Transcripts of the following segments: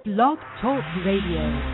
Blog Talk Radio.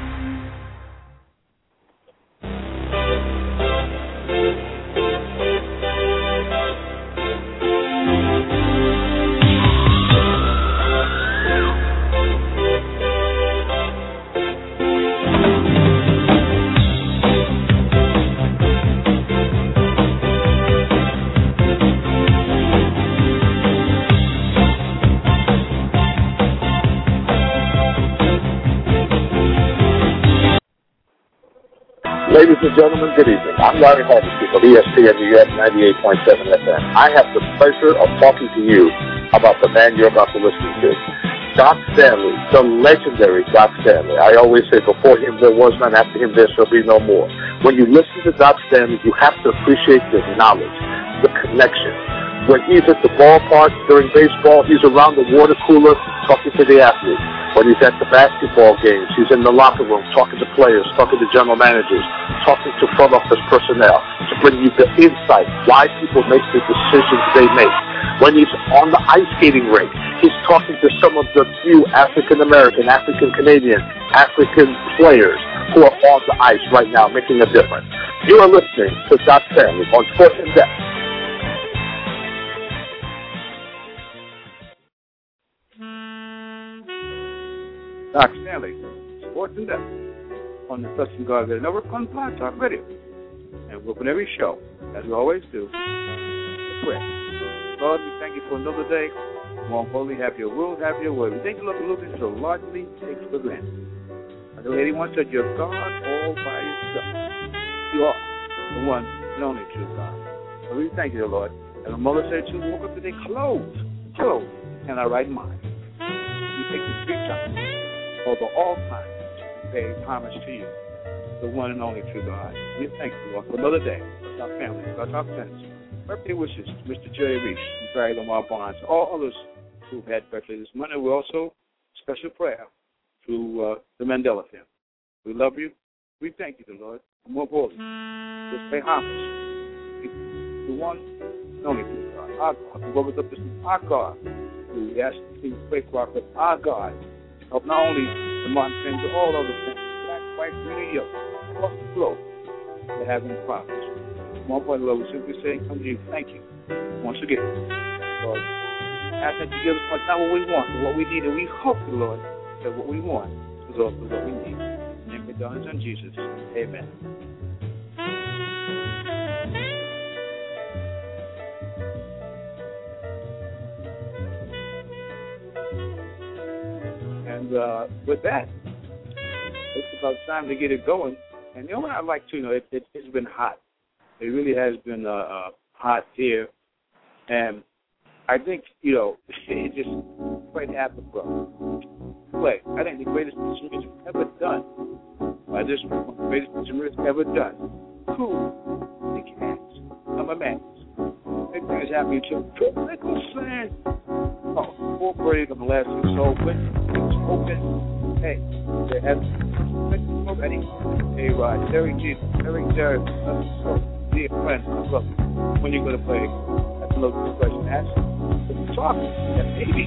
Ladies and gentlemen, good evening. I'm Larry Hardesty of ESPN New York 98.7 FM. I have the pleasure of talking to you about the man you're about to listen to, Doc Stanley, the legendary Doc Stanley. I always say before him there was none, after him there shall be no more. When you listen to Doc Stanley, you have to appreciate the knowledge, the connection. When he's at the ballpark during baseball, he's around the water cooler talking to the athletes. When he's at the basketball games, he's in the locker room talking to players, talking to general managers, talking to front office personnel to bring you the insight, why people make the decisions they make. When he's on the ice skating rink, he's talking to some of the few African-American, African-Canadian, African players who are on the ice right now making a difference. You are listening to Doc Stanley on Sports in Depth. Doc Stanley, Sports in Depth, on the Trusting God Radio Network on Blog Talk Radio. And we'll open every show, as we always do, with prayer. Lord, we thank you for another day. More importantly, have your will, have your way. We thank you, Lord, for looking so largely takes for granted. Like the lady once said, you're God all by yourself. You are the one and only true God. So we thank you, Lord. And the mother said, you woke up today clothed, in our right mind. We take this big time. Over all time, pay homage to you, the one and only true God. We thank you, Lord, for another day, for our family, for our friends. Birthday wishes to Mr. Jerry Reese and Barry Lamar Barnes, all others who've had birthday this morning. We also special prayer to the Mandela family. We love you. We thank you, Lord. More importantly, just pay homage to the one and only true God, our God. Who rose up this our God. We ask you to pray for our God. Help not only the Martin things, but all other things, black, white, green, and yellow, across the globe, to have in promise. More importantly, Lord, we simply say, come to you, thank you, once again. Lord, ask that you give us not what we want, but what we need, and we hope, Lord, that what we want is also what we need. In the name of God and Son, Jesus. Amen. And with that, it's about time to get it going. And you know what I'd like to, it's been hot. It really has been hot here. And I think, it just quite apropos. Play. I think the greatest piece of music ever done by this one, the greatest piece of music ever done. Cool. The Cats. I'm a man. Big thing is happening to Tropical Sand. Incorporated on the last few so when it's open, hey, they have already. Hey, Terry G, Terry Jerry, dear friend, look, when you're going to play, that's a little question. Ask the talk, and maybe,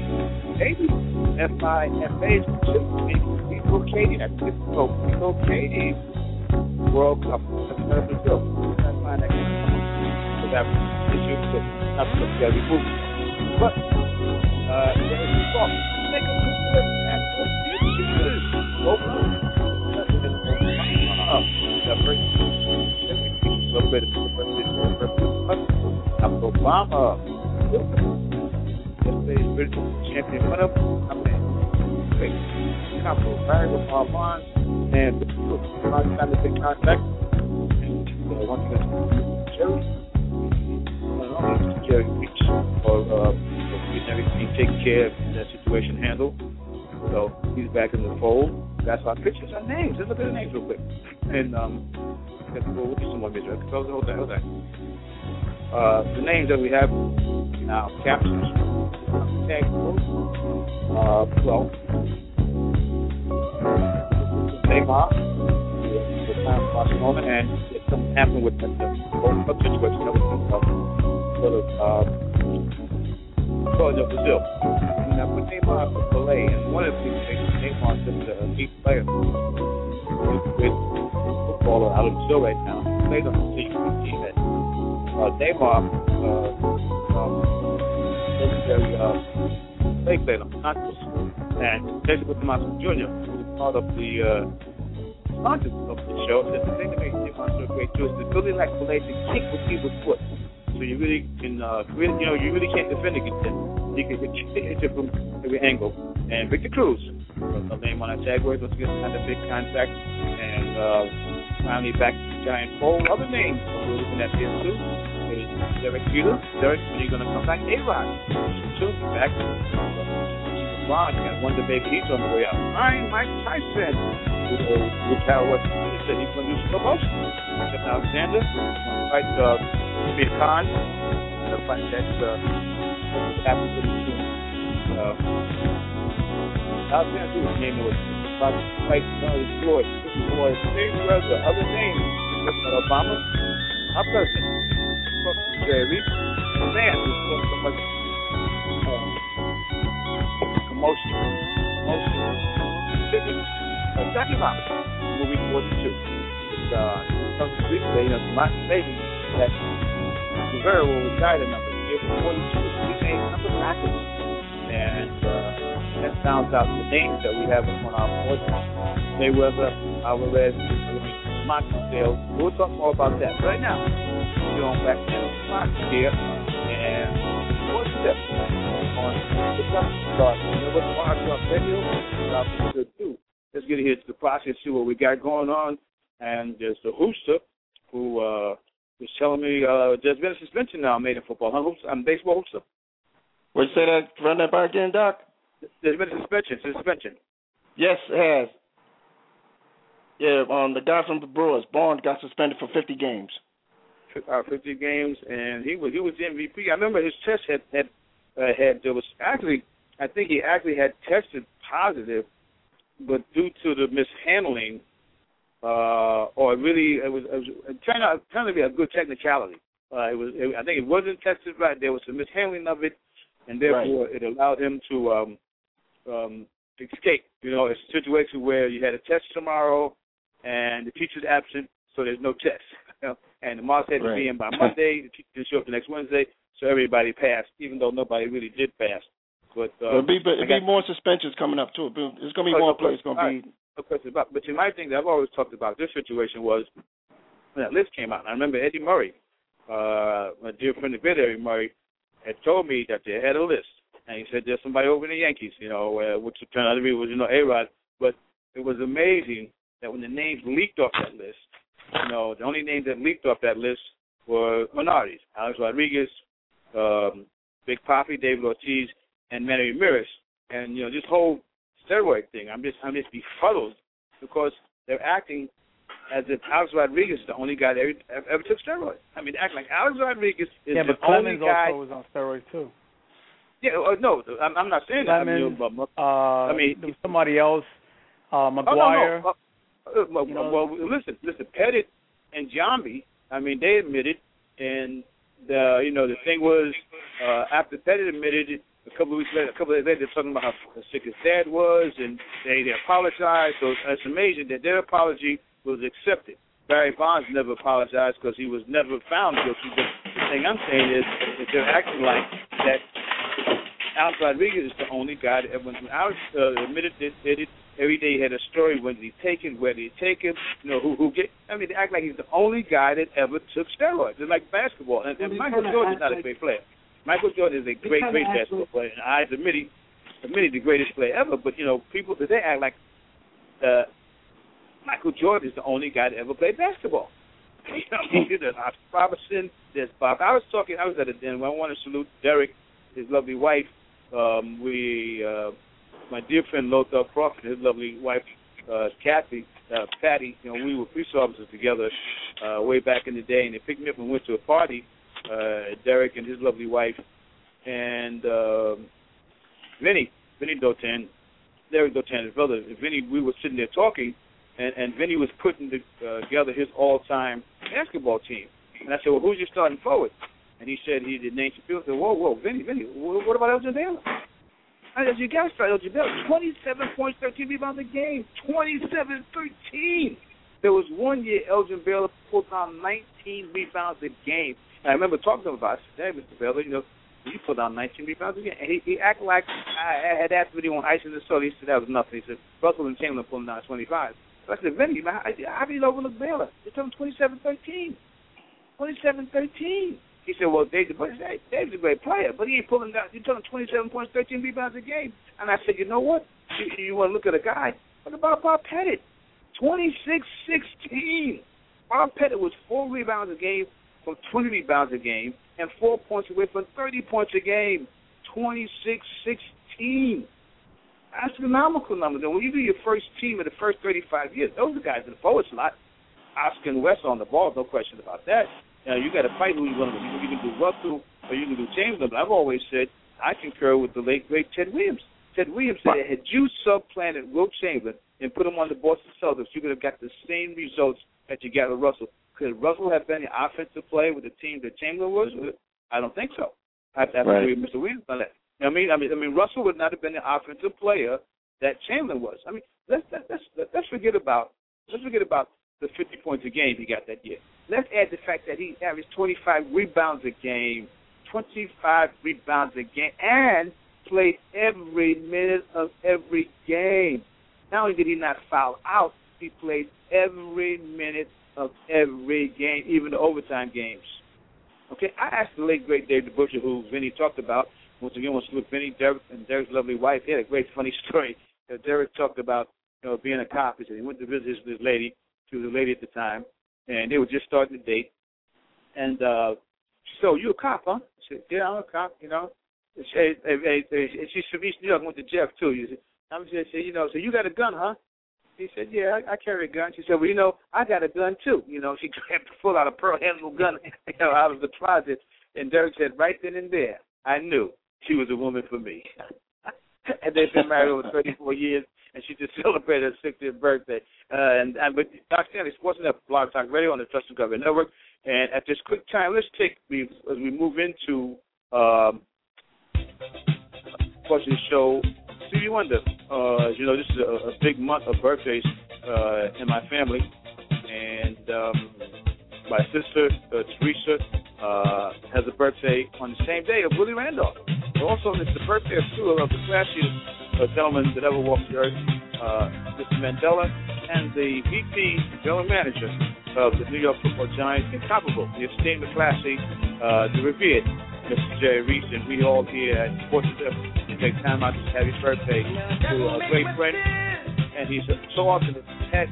FIFA is People Katie, that's People Katie World Cup, that's another Brazil. That's fine, that can come up. So that issue is not to look at every movie. But, there's a song. Make a good look at the features. Open up. Obama. Yesterday's British champion winner. Capital Barry with our bonds. And time to take contact. And once again, Jerry. Jerry Beach. Or, getting everything taken care of and that situation handled. So he's back in the fold. That's our pictures and names. Let's look at the names real quick. And we'll do some more visual. Hold that. The names that we have now, captions, tag Neymar, the time of Barcelona, and something happened with the World Cup situation that was Brazil. And I put Neymar for Pelé, and one of the things Neymar said player. With footballer out of Brazil right now. Plays on the team that Neymar they played on Santos. And Jason Tomaso Jr., who was part of the sponsors of the show, said the thing that makes Neymar so great too is the ability like Pelé to kick with people's foot. So you really can, you really can't defend against him. You can hit you from every angle. And Victor Cruz, the name on that Jaguars, once again, had a big contract. And finally back to the Giant Bowl. Other names we're looking at here too is Derek Jeter. Derek, when are you going to come back? A-Rod. Should be back. Ron, and Wonder Baby, he's on the way out. Mike Tyson, who Cal West, he said he's going to do some promotion. Except Alexander, fight Amir Khan, the fight that happened with the team. Alexander, his name was fight Floyd. This is Floyd. Names were the other names. President Obama, our president, Jerry Reed, the man who's doing so much commotion. Jackie Bob, movie 42. It's my baby that Rivera will retire the number. He was 42. He made number practice. And that sounds out the names that we have on our board. Mayweather, Alvarez, Monticello. We'll talk more about that right now. We're going back to Fox here. And what's that? On the start. Let's get here to the process, see what we got going on. And there's the Hooster who was telling me there's been a suspension now made in football. Baseball Hooster. Would you say that? Run that back again, Doc? There's been a suspension. Yes, it has. Yeah, the guy from the Brewers, Bond, got suspended for 50 games. 50 games, and he was the MVP. I remember his test there was actually, I think he actually had tested positive, but due to the mishandling, it was turned out to be a good technicality. I think it wasn't tested right. There was some mishandling of it, and therefore it allowed him to escape. It's a situation where you had a test tomorrow, and the teacher's absent, so there's no test. And the marks had to be in by Monday. The teacher didn't show up the next Wednesday, so everybody passed, even though nobody really did pass. But it'll be more suspensions coming up too. There's going to be more players going to be. No question about. But my thing that I've always talked about this situation was when that list came out. And I remember Eddie Murray, my dear friend of Eddie Murray, had told me that they had a list, and he said there's somebody over in the Yankees, which turned out to be was A-Rod. But it was amazing that when the names leaked off that list, the only names that leaked off that list were minorities: Alex Rodriguez, Big Papi, David Ortiz, and Manny Ramirez. And this whole steroid thing, I'm just befuddled because they're acting as if Alex Rodriguez is the only guy that ever took steroids. I mean, they act like Alex Rodriguez is the only guy. Yeah, but Clemens also was on steroids too. Yeah, no, I'm not saying Clemens, that. there was somebody else, McGuire. Well, listen, Pettit and Giambi, they admitted, and the thing was after Pettit admitted it, a couple of days later, they're talking about how sick his dad was, and they apologized. So it's amazing that their apology was accepted. Barry Bonds never apologized because he was never found guilty. But the thing I'm saying is that they're acting like that Alex Rodriguez is the only guy that ever, when Alex admitted that every day he had a story, when did he take him, where did he take him, they act like he's the only guy that ever took steroids. It's like basketball. And Michael Jordan is not a great player. Michael Jordan is a great basketball player, and I admit the greatest player ever. But people today act like Michael Jordan is the only guy that ever played basketball. There's Oscar Robertson, there's Bob. I was at a dinner. I want to salute Derek, his lovely wife. My dear friend Lothar Crawford, his lovely wife Patty. We were police officers together way back in the day, and they picked me up and went to a party. Derek and his lovely wife, and Vinny Dotan, Derek Dotan, his brother. Vinny, we were sitting there talking, and Vinny was putting together his all-time basketball team. And I said, well, who's your starting forward? And he said he did Nate Shapiro. I said, whoa, Vinny, what about Elgin Baylor? As you guys started, Elgin Baylor, 27 points, 13 rebounds a game. 27-13. There was one year Elgin Baylor pulled down 19 rebounds a game. And I remember talking to him about it. I said, hey, Mr. Baylor, you put down 19 rebounds a game. And he acted like I had asked him on ice in the soda. He said that was nothing. He said, Russell and Chamberlain pulling down 25. So I said, Vinny, man, how do you overlook Baylor? They told him 27-13. 27-13. He said, well, Dave's a great player, but he ain't pulling down. You told him 27 points, 13 rebounds a game. And I said, you know what? You want to look at a guy. What about Bob Pettit? 26-16. Bob Pettit was 4 rebounds a game from 20 rebounds a game and 4 points away from 30 points a game. 26-16. Astronomical numbers. And when you do your first team in the first 35 years, those are guys in the forward slot. Oscar and West on the ball, no question about that. You got to fight who you're going to do. You can do Russell or you can do Chamberlain. But I've always said I concur with the late, great Ted Williams. Ted Williams said, had you supplanted Wilt Chamberlain and put him on the Boston Celtics, you could have got the same results that you got with Russell. Could Russell have been the offensive player with the team that Chamberlain was with? I don't think so. I have to agree with Mr. Williams on that. I mean, Russell would not have been the offensive player that Chamberlain was. I mean, let's forget about the 50 points a game he got that year. Let's add the fact that he averaged 25 rebounds a game, and played every minute of every game. Not only did he not foul out, he played every minute of every game, even the overtime games. Okay, I asked the late, great David Butcher, who Vinny talked about. Once again, was with Vinny, Derek, and Derek's lovely wife. He had a great, funny story. Derek talked about being a cop. He said he went to visit this lady. She was a lady at the time, and they were just starting to date. And so, you a cop, huh? I said, yeah, I'm a cop, She said, she's from East New York, went to Jeff, too. I said, so you got a gun, huh? He said, yeah, I carry a gun. She said, well, I got a gun, too. She grabbed the full out of pearl handle gun out of the closet. And Derek said, right then and there, I knew she was a woman for me. And they've been married over 34 years, and she just celebrated her 60th birthday. But Doc Stanley, Sports Net, Blog Talk Radio on the Trust and Government Network. And at this quick time, let's take, as we move into the show, Stevie Wonder. As you know, this is a big month of birthdays in my family. And my sister, Teresa, has a birthday on the same day of Willie Randolph. Also, it's the birthday of two of the classiest gentlemen that ever walked the earth, Mr. Mandela and the VP, general manager of the New York Football Giants, incomparable, the esteemed, the classy, the revered Mr. Jerry Reese. And we all here at Sports Net take time out to happy birthday to a great friend. And he's so awesome to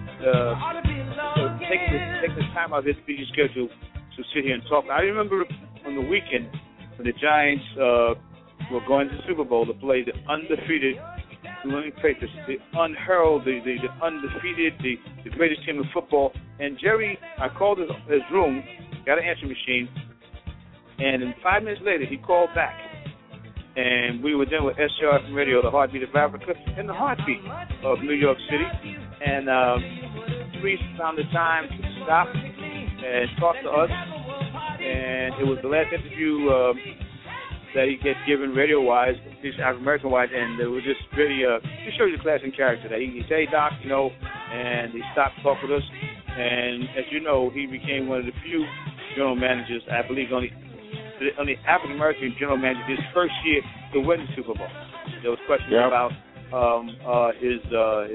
take the time out of his busy schedule to sit here and talk. I remember on the weekend when the Giants were going to the Super Bowl to play the undefeated New England Patriots, the unheralded, the undefeated, the greatest team in football. And Jerry, I called his room, got an answering machine, and then 5 minutes later he called back. And we were then with SCR Radio, the heartbeat of Africa, and the heartbeat of New York City. And Reese found the time to stop and talk to us. And it was the last interview that he gets given radio-wise, African-American-wise, and it was just really, just shows you the class and character. That he said, hey, Doc, and he stopped talking with us. And as you know, he became one of the few general managers, I believe, only African-American general manager his first year to win the Super Bowl. There was questions about it's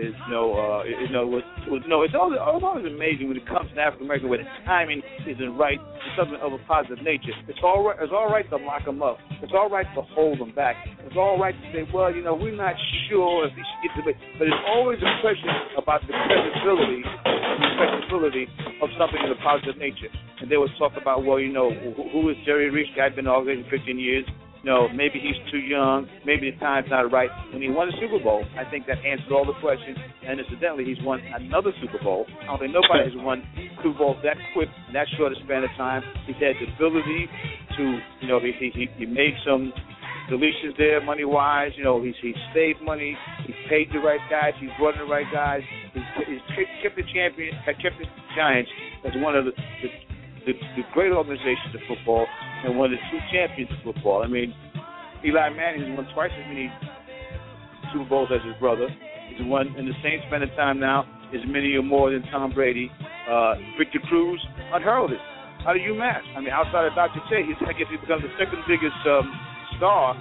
always amazing when it comes to African American where the timing isn't right, it's something of a positive nature. It's all right to lock them up. It's all right to hold them back. It's all right to say, well, we're not sure if he should get to it. But it's always a question about the credibility and respectability of something of a positive nature. And they would talk about, well, who is Jerry Reese? Guy's been in the organization 15 years. Maybe he's too young. Maybe the time's not right. When he won the Super Bowl, I think that answered all the questions. And incidentally, he's won another Super Bowl. I don't think nobody has won Super Bowls that quick in that short a span of time. He's had the ability to, he made some deletions there money-wise. He's saved money. He's paid the right guys. He's brought in the right guys. He's kept the Giants as one of the great organizations of football and one of the true champions of football. I mean, Eli Manning has won twice as many Super Bowls as his brother. He's won in the same span of time now is many or more than Tom Brady. Victor Cruz, unheralded out of UMass. I mean, outside of Dr. J, I guess he becomes the second biggest star,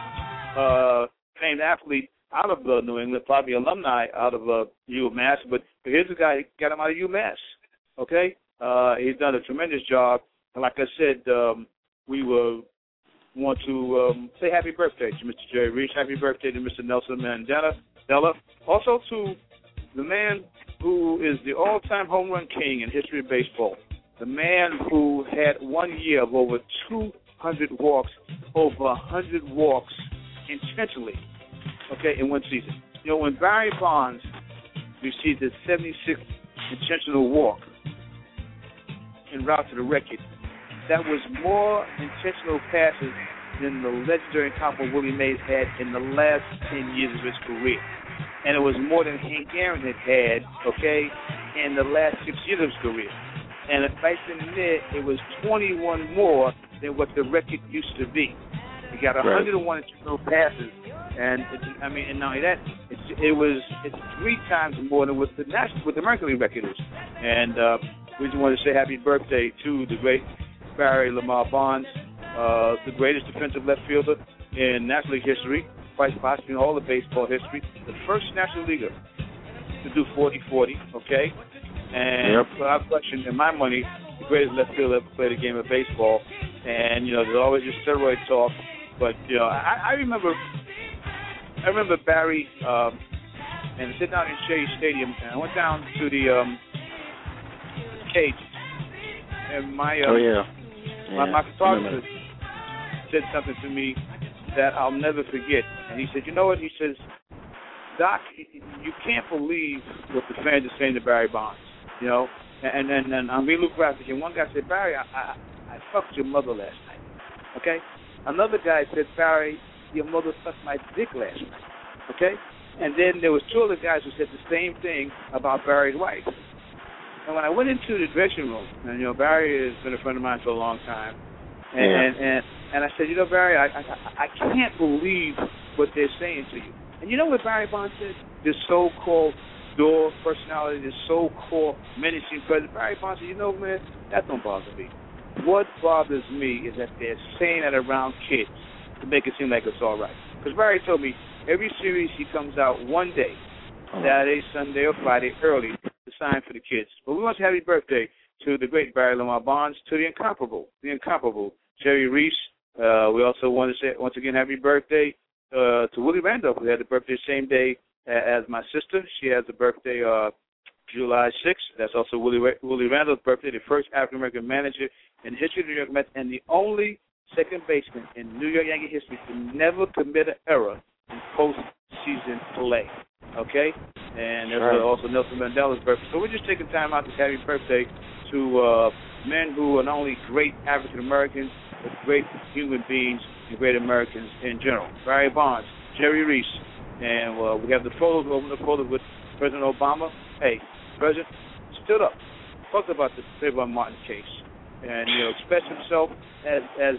famed athlete out of New England, probably alumni out of UMass. But here's a guy who got him out of UMass. Okay, he's done a tremendous job. And like I said, we want to say happy birthday to Mr. Jerry Reese. Happy birthday to Mr. Nelson Mandela. Also to the man who is the all-time home run king in history of baseball. The man who had 1 year of over 200 walks, over 100 walks intentionally, okay, in one season. You know, when Barry Bonds received his 76th intentional walk en route to the record, that was more intentional passes than the legendary incomparable Willie Mays had in the last 10 years of his career. And it was more than Hank Aaron had, okay, in the last 6 years of his career. And right in there, it was 21 more than what the record used to be. He got 101 intentional passes, and and not only that, it's 3 times more than what the Mercury record is. And we just want to say happy birthday to the great Barry Lamar Bonds, the greatest defensive left fielder in National League history, quite possibly in all of baseball history, the first National Leaguer to do 40-40, okay? And without question, in my money, the greatest left fielder ever played a game of baseball. And, you know, there's always this steroid talk. But, you know, I remember Barry and sit down in Shea Stadium, and I went down to the cage, and my photographer said something to me that I'll never forget. And he said, you know what? He says, Doc, you can't believe what the fans are saying to Barry Bonds, you know. And I'm being a little graphic. And one guy said, Barry, I fucked your mother last night, okay? Another guy said, Barry, your mother sucked my dick last night, okay? And then there was 2 other guys who said the same thing about Barry's wife. And when I went into the dressing room, and, you know, Barry has been a friend of mine for a long time, and I said, you know, Barry, I can't believe what they're saying to you. And you know what Barry Bonds said? This so-called door personality, this so-called menacing president. Barry Bonds said, you know, man, that don't bother me. What bothers me is that they're saying that around kids to make it seem like it's all right. Because Barry told me every series he comes out one day, Saturday, Sunday, or Friday, early, to sign for the kids. But we want to happy birthday to the great Barry Lamar Bonds, to the incomparable Jerry Reese. We also want to say, once again, happy birthday to Willie Randolph, who had the birthday the same day as my sister. She has a birthday July 6th. That's also Willie Randolph's birthday, the first African-American manager in the history of the New York Mets, and the only second baseman in New York Yankee history to never commit an error in postseason play. Okay? And there's also Nelson Mandela's birthday. So we're just taking time out to happy birthday to men who are not only great African-Americans, but great human beings and great Americans in general. Barry Bonds, Jerry Reese, and we have the photos, with President Obama. Hey, President stood up, talked about the Trayvon Martin case, and, you know, expressed himself as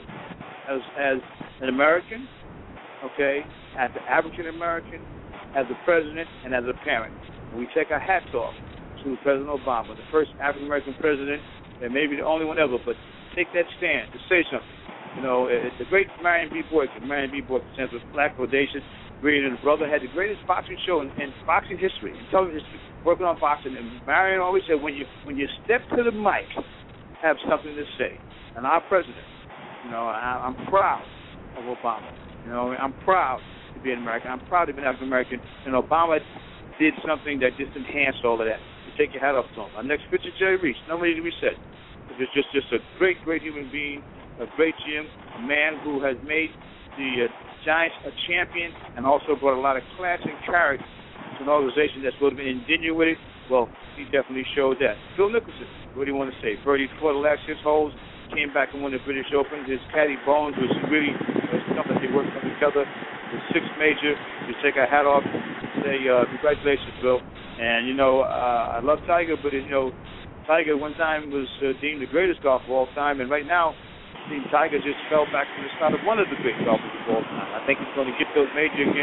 an American, okay, as an African American, as a president, and as a parent. And we take our hats off to President Obama, the first African American president, and maybe the only one ever, but take that stand to say something. You know, the great Marion B. Boykin stands for Black Audacious, Green and Brother, had the greatest boxing show in boxing history, in television history, working on boxing. And Marion always said, when you step to the mic, have something to say. And our president, you know, I'm proud of Obama. You know, I'm proud to be an American. I'm proud to be an African American. And Obama did something that just enhanced all of that. You take your hat off to him. Our next picture, Jerry Reese. No need to be said. It's just a great human being, a great GM, a man who has made the Giants a champion and also brought a lot of class and character to an organization that's would have been indignant with it. Well, he definitely showed that. Phil Nicholson, what do you want to say? Birdie for the last 6 holes, came back and won the British Open. His caddy Bones was really something they worked with each other. The 6th major, we take our hat off and say congratulations, Bill. And, you know, I love Tiger, but, you know, Tiger one time was deemed the greatest golfer of all time, and right now, I think Tiger just fell back to the start of one of the great golfers of all time. I think he's going to get those major again.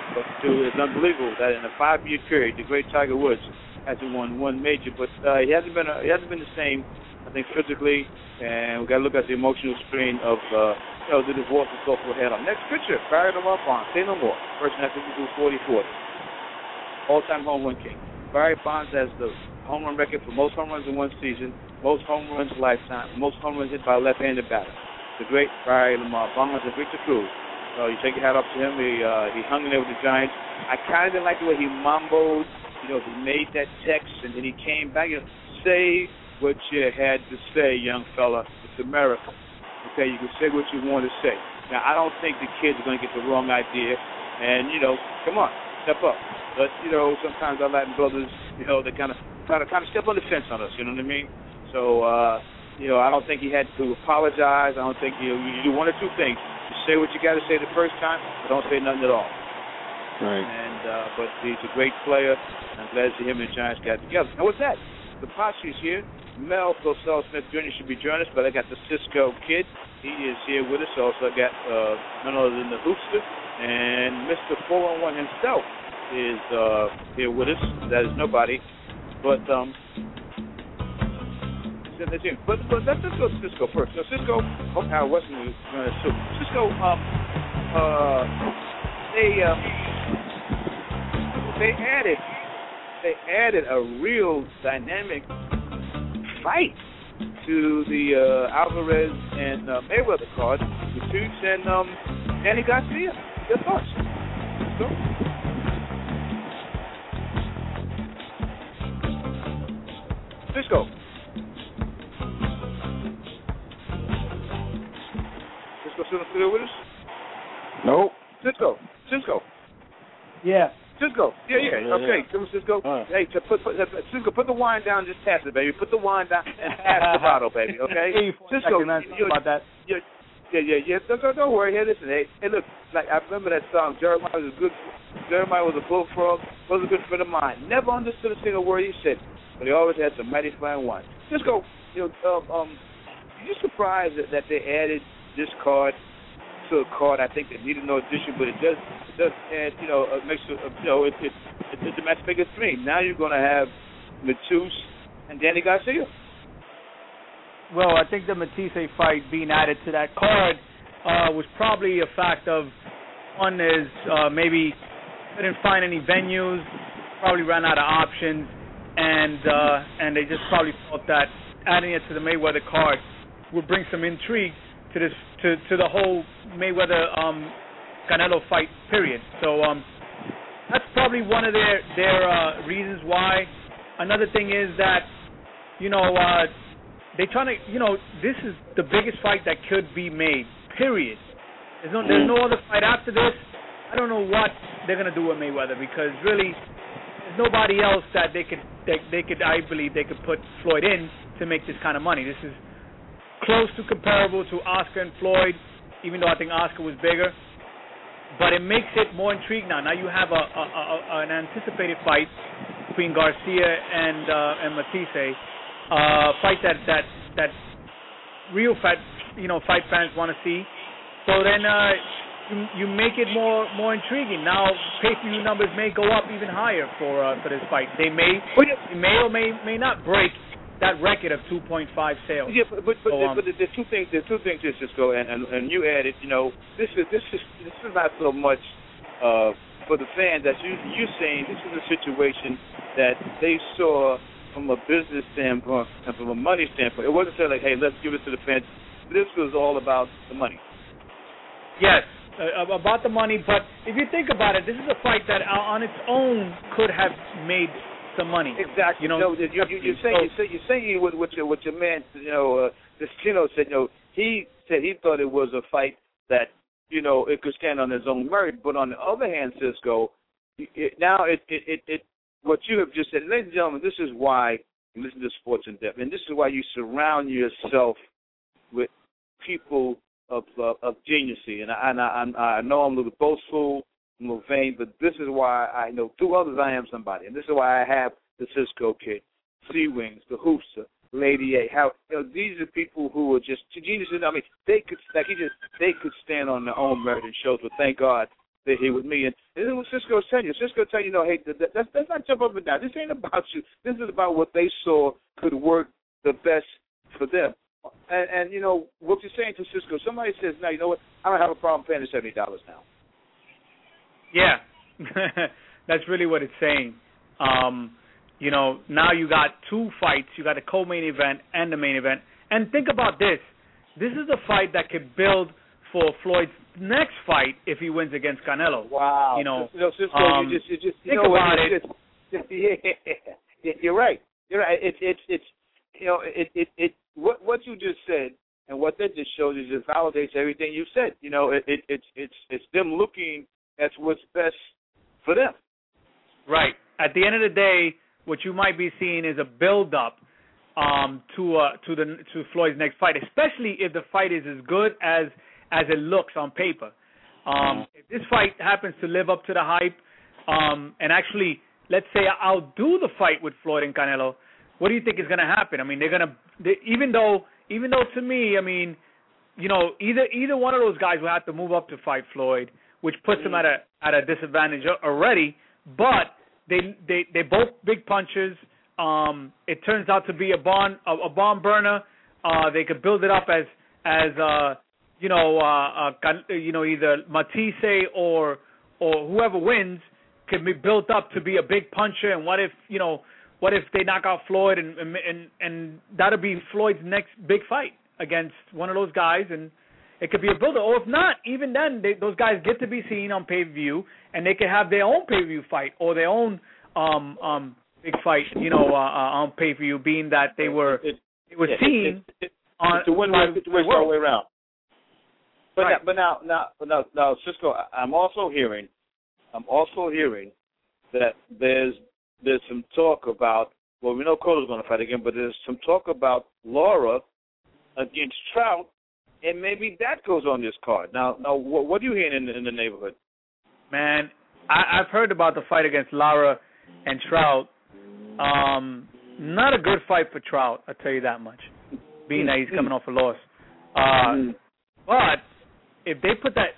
But it's unbelievable that in a 5-year period, the great Tiger Woods hasn't won one major. But he hasn't been the same, I think, physically. And we got to look at the emotional strain of the divorce and so forth head on. Next picture, Barry Lamar Bonds. Say no more. Person after we do 40-40. All-time home run king. Barry Bonds has the home run record for most home runs in one season, most home runs lifetime, most home runs hit by a left-handed batter. The great Barry Lamar Bonds and Victor Cruz. So you take your hat up to him. He hung in there with the Giants. I kind of didn't like the way he mumbled. He made that text, and then he came back and say what you had to say, young fella. It's America. Okay, you can say what you want to say. Now, I don't think the kids are going to get the wrong idea. And, come on, step up. But, sometimes our Latin brothers, they kind of step on the fence on us, you know what I mean? So, I don't think he had to apologize. I don't think you do one or two things. You say what you got to say the first time, but don't say nothing at all. Right. And but he's a great player. I'm glad to see him and the Giants got together. Now, what's that? The Posse's here. Mel Cosell Smith Jr. should be joining us, but I got the Cisco kid. He is here with us. Also, I got none other than the Hoopster. And Mr. 411 himself is here with us. That is nobody. But let's just go to Cisco first. So Cisco, Howard Weston was going to sue. Cisco, they added a real dynamic fight to the Alvarez and Mayweather card with Toots and Danny Garcia. Your thoughts? Cisco? Cisco. Still with us? Nope. Cisco. Yeah. Cisco. Yeah. Okay. Come on, Cisco. Right. Hey, Cisco, put the wine down and just pass it, baby. Put the wine down and pass the bottle, baby. Okay. Cisco, about that. Yeah. Don't worry. Hey, listen. Hey, look. Like I remember that song. Jeremiah was a bullfrog. Was a good friend of mine. Never understood a single word he said, but he always had some mighty fine wine. Cisco, you surprised that they added this card to a card I think that needed no addition, but it does add, it makes it's a matchmaker 3. Now you're going to have Matus and Danny Garcia. Well, I think the Matisse fight being added to that card was probably a fact of, one is maybe couldn't find any venues, probably ran out of options, and they just probably thought that adding it to the Mayweather card would bring some intrigue to the whole Mayweather Canelo fight period. So that's probably one of their reasons why. Another thing is that they trying to this is the biggest fight that could be made. Period. There's no other fight after this. I don't know what they're gonna do with Mayweather, because really there's nobody else that they could I believe they could put Floyd in to make this kind of money. This is close to comparable to Oscar and Floyd, even though I think Oscar was bigger. But it makes it more intriguing now. Now you have an anticipated fight between Garcia and Matisse, fight that real fight fans want to see. So then you make it more intriguing. Now pay-per-view numbers may go up even higher for this fight. They may or may not break that record of 2.5 sales. Yeah, but there's two things. There's two things, Cisco, and you added. This is not so much for the fans that you're saying. This is a situation that they saw from a business standpoint and from a money standpoint. It wasn't saying like, hey, let's give it to the fans. This was all about the money. Yes, about the money. But if you think about it, this is a fight that on its own could have made some money. Exactly. You're saying what your man, Destino said. He said he thought it was a fight that it could stand on its own merit. But on the other hand, Cisco, what you have just said, ladies and gentlemen, this is why you listen to Sports in Depth, and this is why you surround yourself with people of geniusy. And I know I'm a little boastful, I'm a little vain, but this is why I know through others I am somebody, and this is why I have the Cisco Kid, Sea Wings, the Hoopster, Lady A. How these are people who are just geniuses. I mean, they could stand on their own merit and shows. But thank God they're here with me. And this is what Cisco is telling you. Cisco is telling you, hey, let's not jump up and down. This ain't about you. This is about what they saw could work the best for them. And you know, what you're saying to Cisco, somebody says, no, you know what, I don't have a problem paying the $70 now. Yeah, that's really what it's saying. You know, now you got two fights. You got the co-main event and the main event. And think about this. This is a fight that could build for Floyd's next fight if he wins against Canelo. Wow. You know, Cisco, you just think about it. Yeah, you're right. You're right. It's you know, what you just said and what that just shows is it validates everything you said. You know, it's them looking at what's best for them. Right. At the end of the day, what you might be seeing is a build-up to Floyd's next fight, especially if the fight is as good as it looks on paper. If this fight happens to live up to the hype, and actually, let's say outdo the fight with Floyd and Canelo, what do you think is going to happen? I mean, even though to me, I mean, you know, either one of those guys will have to move up to fight Floyd, which puts them at a disadvantage already. But they both big punches. It turns out to be a barn burner. They could build it up as either Matisse or whoever wins can be built up to be a big puncher. And what if they knock out Floyd and that'll be Floyd's next big fight against one of those guys, and it could be a builder. Or if not, even then those guys get to be seen on pay-per-view, and they can have their own pay-per-view fight or their own big fight, on pay-per-view, being that they were seen on to win all the way around. But right. Now, Cisco, I'm also hearing that there's some talk about, well, we know Cota's going to fight again, but there's some talk about Lara against Trout, and maybe that goes on this card. Now, what are you hearing in the neighborhood? Man, I've heard about the fight against Lara and Trout. Not a good fight for Trout, I'll tell you that much, being that he's coming off a loss. But if they put that,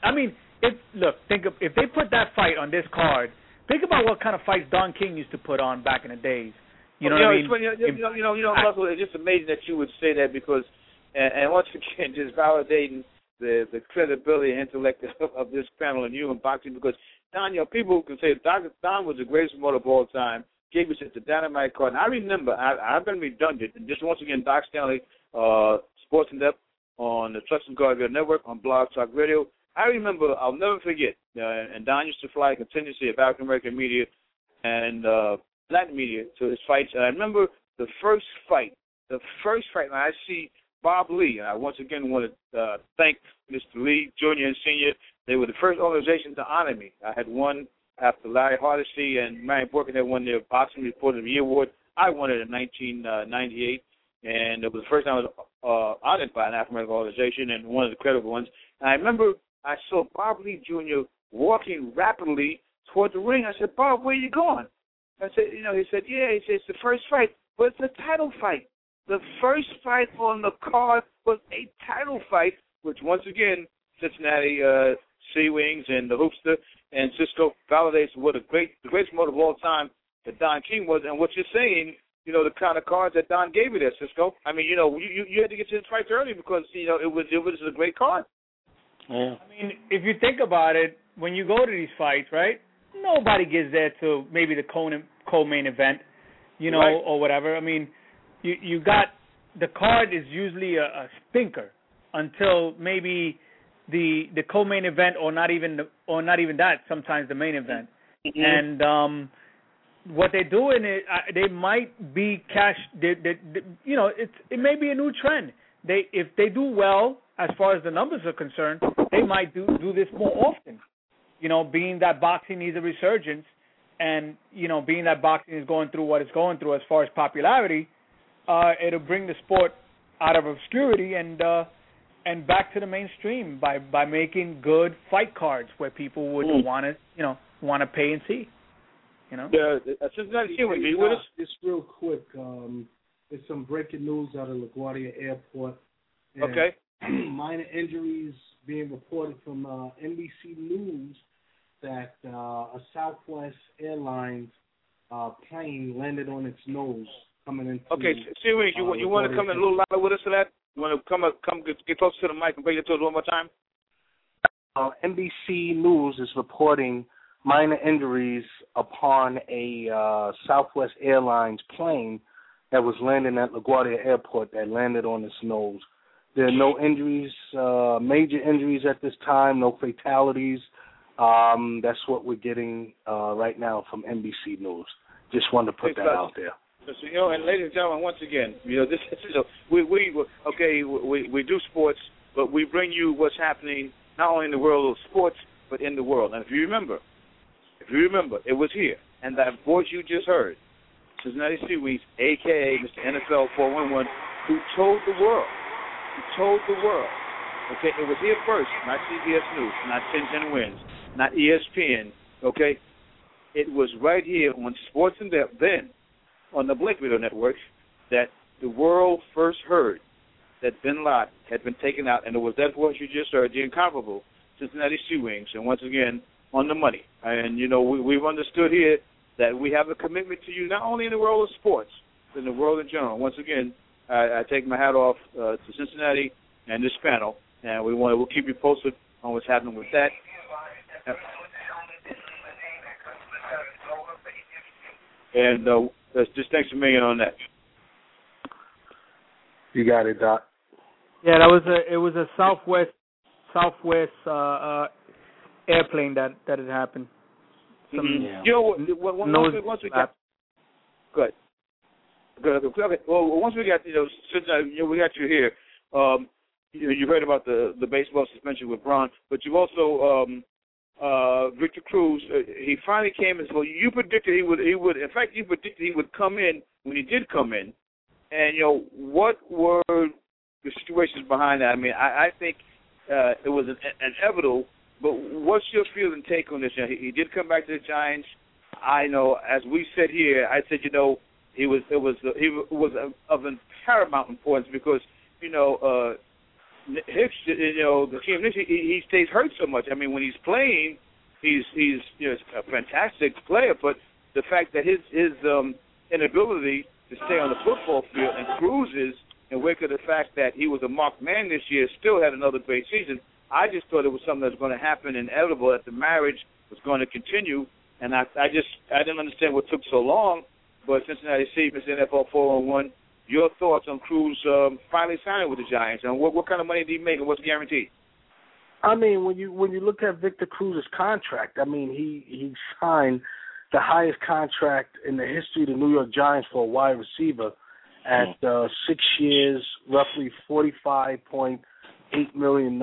if they put that fight on this card, think about what kind of fights Don King used to put on back in the days. You know what I mean? Russell, it's just amazing that you would say that because, and once again, just validating the credibility and intellect of this panel and you in boxing, because Don, people can say Don was the greatest promoter of all time, gave us the dynamite card. And I remember, I've been redundant, and just once again, Doc Stanley, Sports in Depth on the Trust and Guard Network on Blog Talk Radio. I remember, I'll never forget, and Don used to fly continuously of African American media and Latin media to his fights. And I remember the first fight, and I see Bob Lee, and I once again want to thank Mr. Lee, Jr. and Sr. They were the first organization to honor me. I had won after Larry Hardesty and Marion Borkin had won their Boxing Reporter of the Year award. I won it in 1998, and it was the first time I was honored by an African-American organization and one of the credible ones. And I remember I saw Bob Lee Jr. walking rapidly toward the ring. I said, Bob, where are you going? I said, he said, yeah, it's the first fight, but it's a title fight. The first fight on the card was a title fight, which once again, Cincinnati Sea Wings and the Hoopster and Cisco validates what the greatest promoter of all time that Don King was. And what you're saying, the kind of cards that Don gave you there, Cisco. I mean, you had to get to this fight early because, it was a great card. Yeah. I mean, if you think about it, when you go to these fights, right, nobody gets there to maybe the co-main event, right, or whatever. I mean, you got the card is usually a stinker until maybe the co-main event or not even that. Sometimes the main event, and what they're doing is they might be cash. It may be a new trend. If they do well as far as the numbers are concerned, they might do this more often. Being that boxing needs a resurgence, and being that boxing is going through what it's going through as far as popularity, it'll bring the sport out of obscurity and back to the mainstream by making good fight cards where people would want to pay and see. Just real quick, there's some breaking news out of LaGuardia Airport. Okay. Minor injuries being reported from NBC News that a Southwest Airlines plane landed on its nose coming into. Okay, Seawings, you want to come in a little louder with us for that? You want to come get close to the mic and bring it to us one more time? NBC News is reporting minor injuries upon a Southwest Airlines plane that was landing at LaGuardia Airport that landed on its nose. There are no injuries, major injuries at this time, no fatalities. That's what we're getting right now from NBC News. Just wanted to put that out there. So, and ladies and gentlemen, once again, this we do sports, but we bring you what's happening not only in the world of sports, but in the world. And if you remember, it was here, and that voice you just heard, Cincinnati Seaweeds, a.k.a. Mr. NFL 411, who told the world, okay, it was here first, not CBS News, not 10 Wins, not ESPN, okay? It was right here on Sports in Depth, then on the Blake Radio Network, that the world first heard that Bin Laden had been taken out, and it was that voice you just heard, the incomparable Cincinnati Seawings, and once again, on the money. And, we've understood here that we have a commitment to you, not only in the world of sports, but in the world in general. Once again, I take my hat off to Cincinnati and this panel, and we'll keep you posted on what's happening with that. And just thanks a million on that. You got it, Doc. Yeah, it was a Southwest airplane that had happened. Once we got good. Okay. Well, once we got we got you here. You heard about the baseball suspension with Braun, but you've also Victor Cruz. He finally came, and so you predicted he would. In fact, you predicted he would come in when he did come in. And what were the situations behind that? I mean, I think it was inevitable. But what's your feel and take on this? He did come back to the Giants. I know, as we said here, I said, he was of paramount importance because, Hicks, the team, he stays hurt so much. I mean, when he's playing, he's a fantastic player, but the fact that his inability to stay on the football field and Cruz's, in wake of the fact that he was a marked man this year, still had another great season. I just thought it was something that was going to happen, inevitable, that the marriage was going to continue, and I didn't understand what took so long. But Cincinnati Seawings, NFL 401, your thoughts on Cruz finally signing with the Giants, and what kind of money did he make, and what's guaranteed? I mean, when you look at Victor Cruz's contract, I mean, he signed the highest contract in the history of the New York Giants for a wide receiver at 6 years, roughly $45.8 million,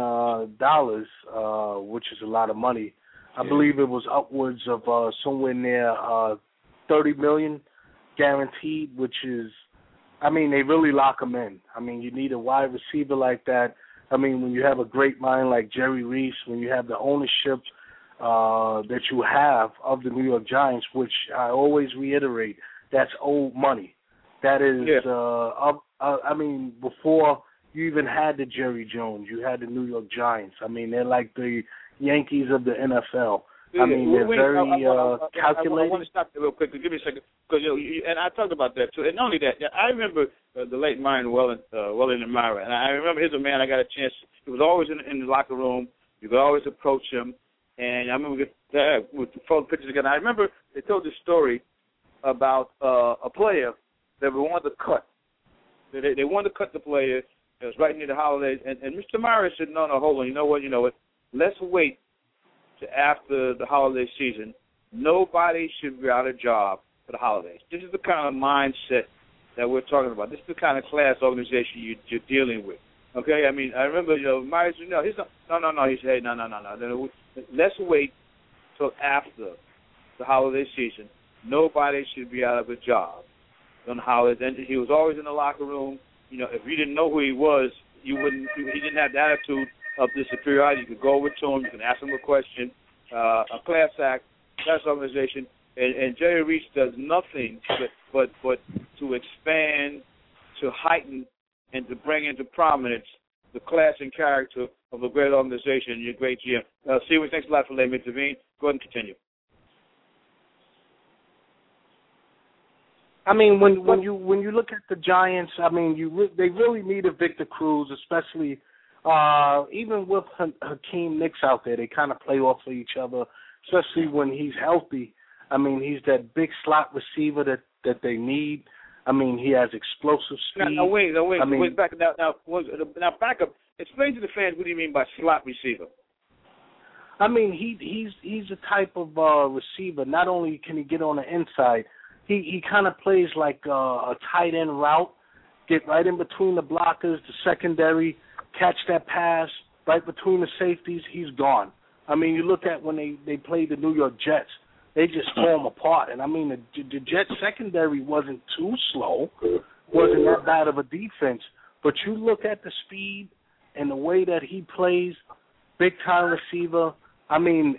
which is a lot of money. I believe it was upwards of somewhere near $30 million guaranteed, which is, I mean, they really lock him in. I mean, you need a wide receiver like that. I mean, when you have a great mind like Jerry Reese, when you have the ownership that you have of the New York Giants, which I always reiterate, that's old money. That is, I mean, before you even had the Jerry Jones, you had the New York Giants. I mean, they're like the Yankees of the NFL. I mean, they're very calculated. I want to stop there real quickly. Give me a second. Because, and I talked about that, too. And not only that, I remember the late Myron Wellington Myra. And I remember he's a man I got a chance. He was always in the locker room. You could always approach him. And I remember with the photo pictures again. I remember they told this story about a player that we wanted to cut. They wanted to cut the player. It was right near the holidays. And Mr. Myra said, no, hold on. You know what? Let's wait to after the holiday season. Nobody should be out of job for the holidays. This is the kind of mindset that we're talking about. This is the kind of class organization you're dealing with. Okay? I mean, I remember, Myra said, no. He said, hey, no. Let's wait till after the holiday season. Nobody should be out of a job on the holidays. And he was always in the locker room. If you didn't know who he was, he didn't have the attitude of the superiority. You could go over to him, you can ask him a question, a class act, class organization, and Jerry Reese does nothing but to expand, to heighten, and to bring into prominence the class and character of a great organization and your great GM. Stephen, thanks a lot for letting me intervene. Go ahead and continue. I mean, when you look at the Giants, I mean, they really need a Victor Cruz, especially even with Hakeem Nicks out there. They kind of play off of each other, especially when he's healthy. I mean, he's that big slot receiver that they need. I mean, he has explosive speed. Now wait. Back up. Explain to the fans what do you mean by slot receiver. I mean, he's a type of receiver. Not only can he get on the inside, he kind of plays like a tight end route, get right in between the blockers, the secondary, catch that pass right between the safeties. He's gone. I mean, you look at when they played the New York Jets, they just tore him apart. And I mean, the Jets secondary wasn't too slow, wasn't that bad of a defense. But you look at the speed and the way that he plays, big time receiver. I mean,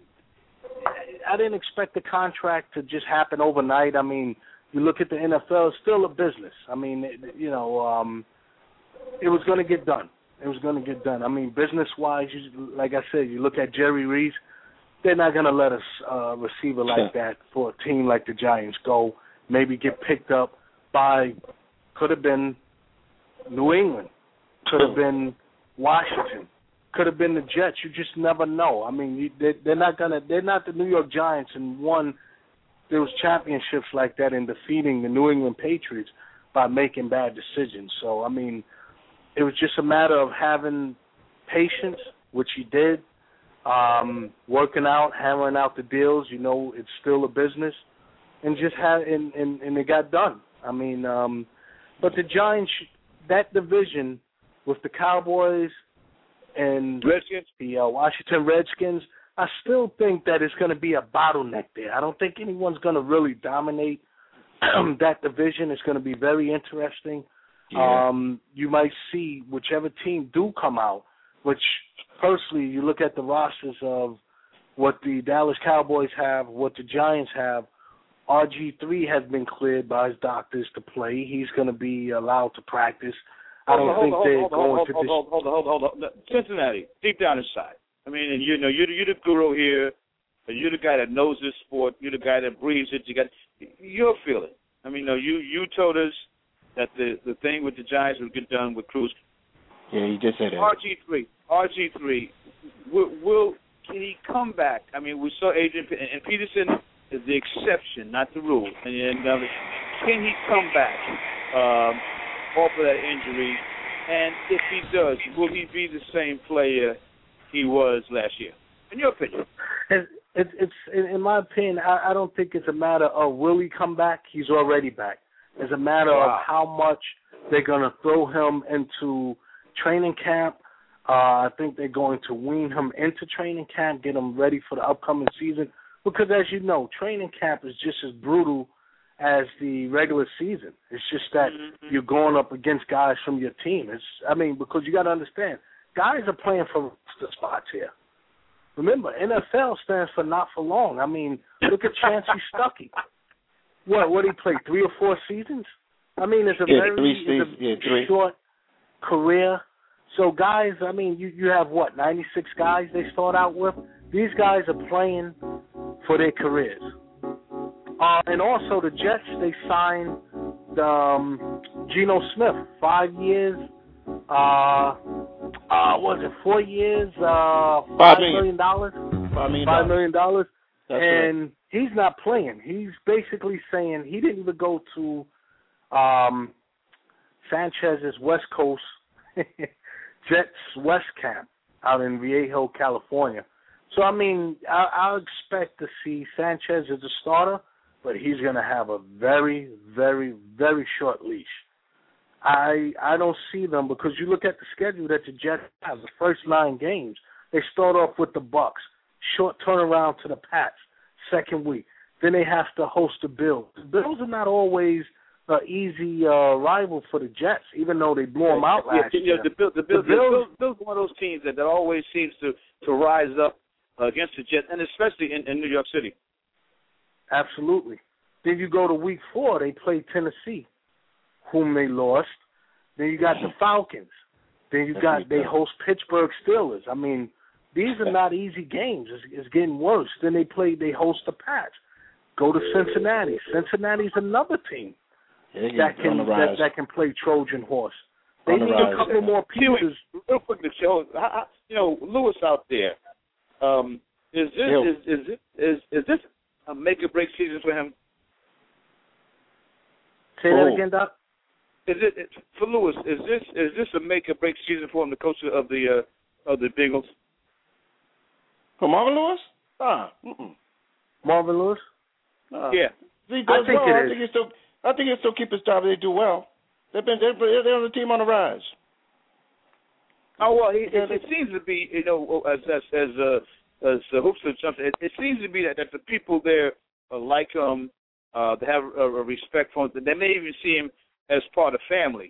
I didn't expect the contract to just happen overnight. I mean, you look at the NFL, it's still a business. I mean, it was going to get done. It was going to get done. I mean, business-wise, like I said, you look at Jerry Reese, they're not going to let a receiver like that for a team like the Giants go, maybe get picked up by, could have been New England, could have been Washington, could have been the Jets. You just never know. I mean, they're not the New York Giants and won those championships like that and defeating the New England Patriots by making bad decisions. So, I mean, it was just a matter of having patience, which he did, working out, hammering out the deals. You know, it's still a business, and just and it got done. I mean, but the Giants, that division with the Cowboys and Redskins, the Washington Redskins, I still think that it's going to be a bottleneck there. I don't think anyone's going to really dominate that division. It's going to be very interesting. Yeah. You might see whichever team do come out, which personally you look at the rosters of what the Dallas Cowboys have, what the Giants have. RG3 has been cleared by his doctors to play. He's going to be allowed to practice. I don't think they're going to... Hold on. Cincinnati, deep down inside. I mean, and you know, you're the guru here, and you're the guy that knows this sport. You're the guy that breathes it. You got your feeling. I mean, you told us that the thing with the Giants would get done with Cruz. Yeah, you just said that. RG3, can he come back? I mean, we saw Adrian and Peterson is the exception, not the rule. And can he come back off of that injury? And if he does, will he be the same player he was last year? In your opinion? It's in my opinion, I don't think it's a matter of will he come back. He's already back. It's a matter of how much they're going to throw him into training camp. I think they're going to wean him into training camp, get him ready for the upcoming season. Because as you know, training camp is just as brutal as the regular season. It's just that you're going up against guys from your team. Because you got to understand, guys are playing for the spots here. Remember, NFL stands for not for long. I mean, look at Chancey Stuckey. What did he play, 3 or 4 seasons? I mean, it's a short career. So, guys, I mean, you have, 96 guys they start out with? These guys are playing for their careers. And also the Jets, they signed Geno Smith, 5 years. Was it 4 years? $5 million? $5 million. That's and right. He's not playing. He's basically saying he didn't even go to Sanchez's West Coast Jets West Camp out in Viejo, California. So, I mean, I'll expect to see Sanchez as a starter, but he's going to have a very, very, very short leash. I don't see them because you look at the schedule that the Jets have, the first 9 games, they start off with the Bucks, short turnaround to the Pats, second week. Then they have to host the Bills. The Bills are not always an easy rival for the Jets, even though they blew them out last year. The Bills are one of those teams that always seems to rise up against the Jets, and especially in New York City. Absolutely. Then you go to week 4, they play Tennessee, whom they lost. Then you got the Falcons. Then they host Pittsburgh Steelers. I mean, these are not easy games. It's getting worse. Then they host the Pats. Go to Cincinnati. Cincinnati's another team that can play Trojan horse. They need a couple more pieces. Real quick, Michelle, Lewis out there. Is this a make or break season for him? Say that again, Doc. Is it for Lewis? Is this a make or break season for him, the coach of the Bengals? For Marvin Lewis? Marvin Lewis? Yeah. He does well. I think he'll still keep his job if they do well. They're on the team on the rise. Oh well, it seems to be, as Hoopster jumps, it seems to be that the people there like him. They have a respect for him. They may even see him as part of family.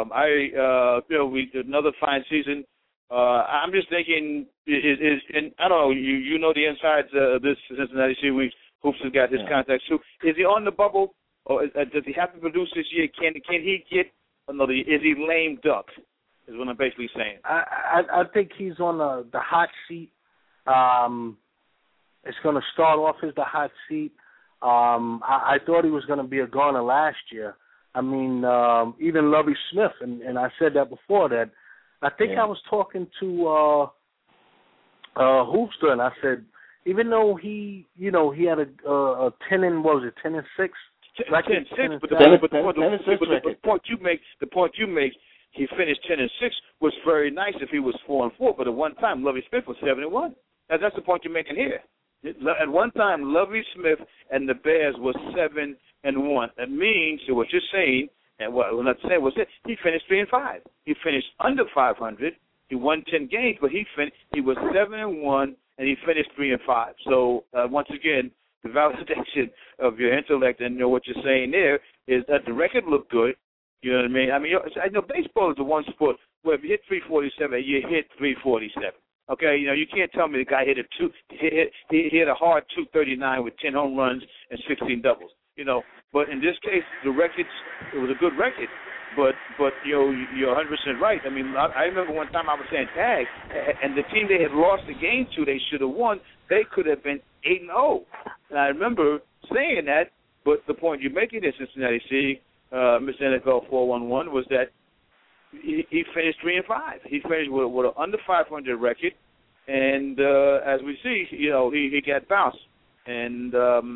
We did another fine season. I'm just thinking, and I don't know, you know the insides of this Cincinnati Seaweeds. Hoops has got his contacts too. Is he on the bubble, or does he have to produce this year? Can he get another? Is he lame duck? Is what I'm basically saying. I think he's on the hot seat. It's going to start off as the hot seat. I thought he was going to be a goner last year. I mean, even Lovie Smith, and I said that before, that I think I was talking to Hoopster, and I said, even though he had a 10 and 6 record, 10-6, but the point you make, he finished 10-6 was very nice if he was 4-4. But at one time, Lovie Smith was 7-1. That's the point you're making here. At one time, Lovie Smith and the Bears was 7-1. That means what you're saying, and what I'm not saying was that he finished 3-5. He finished under 500. He won 10 games, but he was 7-1. And he finished 3-5. So once again, the validation of your intellect and what you're saying there is that the record looked good. You know what I mean? I mean, I know baseball is the one sport where if you hit 347, you hit 347. Okay, you can't tell me the guy hit he hit a hard 239 with 10 home runs and 16 doubles. But in this case, it was a good record. But you're 100% right. I mean, I remember one time I was saying tag, and the team they had lost the game to, they should have won. They could have been 8-0. And I remember saying that. But the point you're making in Cincinnati City, Mr. NFL 411, was that he finished 3-5. He finished with an under 500 record, and as we see, he got bounced. And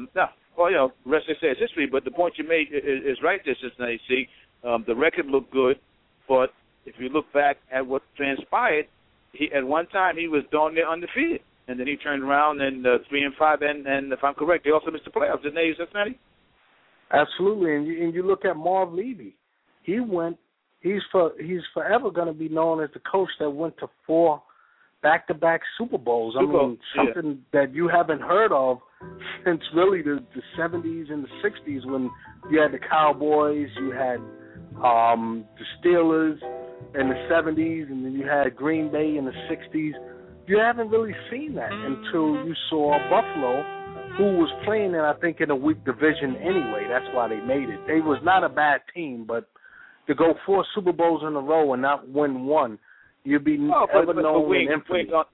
rest they say it's history. But the point you made is right there, Cincinnati City. The record looked good, but if you look back at what transpired, at one time he was darn near undefeated, and then he turned around and 3-5, and if I'm correct, they also missed the playoffs, didn't they, Cincinnati? Absolutely, and you look at Marv Levy. He's forever going to be known as the coach that went to 4 back-to-back Super Bowls. Something that you haven't heard of since really the 70s and the 60s, when you had the Cowboys, you had the Steelers in the 70s, and then you had Green Bay in the 60s. You haven't really seen that until you saw Buffalo, who was playing I think in a weak division anyway. That's why they made it. They was not a bad team, but to go 4 Super Bowls in a row and not win one, you'd be ever known in infamy. But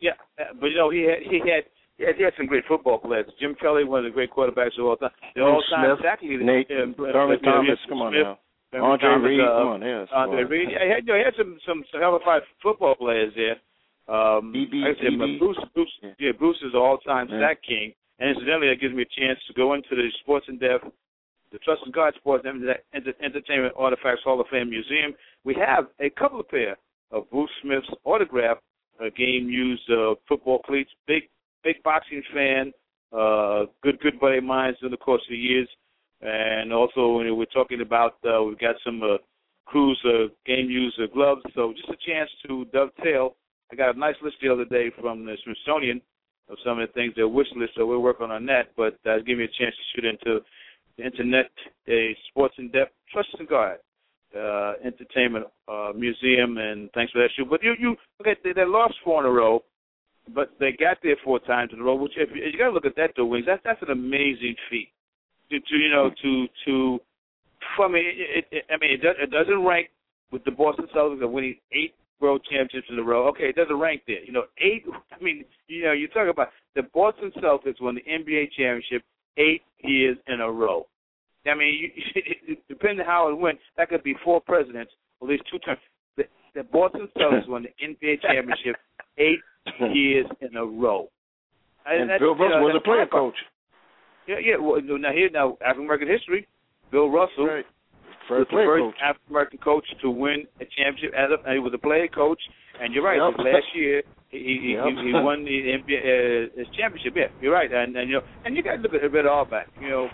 he had some great football players. Jim Kelly, one of the great quarterbacks of all time. Nate, Thurman Thomas, come on now. Andre Reed, come on, yes. Andre Reed. He had some hell-of-a football players there. Bruce is an all-time sack king. And incidentally, that gives me a chance to go into the Sports in Depth, the Trust in God Sports Entertainment Artifacts Hall of Fame Museum. We have a couple of pair of Bruce Smith's autographed game-used football cleats. Big boxing fan, good buddy of mine in the course of the years. And also, we're talking about, we've got some Cruz game-used gloves. So just a chance to dovetail. I got a nice list the other day from the Smithsonian of some of the things, their wish list, so we're working on that. But give me a chance to shoot into the internet, a Sports in Depth, Trust in God Entertainment Museum, and thanks for that shoot. But you okay, they lost 4 in a row, but they got there 4 times in a row. Which if you got to look at that, though, Wings. That's an amazing feat. It doesn't rank with the Boston Celtics of winning 8 world championships in a row. Okay, there's a rank there. 8. I mean, you talk about the Boston Celtics won the NBA championship 8 years in a row. I mean, depending on how it went, that could be 4 presidents, or at least 2 terms. The Boston Celtics won the NBA championship 8 years in a row. And Bill Russell was a player coach. Yeah. Well, now African American history, Bill Russell was the first African American coach to win a championship. He was a player coach, and you're right. Yep. Last year he won the NBA his championship. Yeah, you're right. And you got to look at it all back.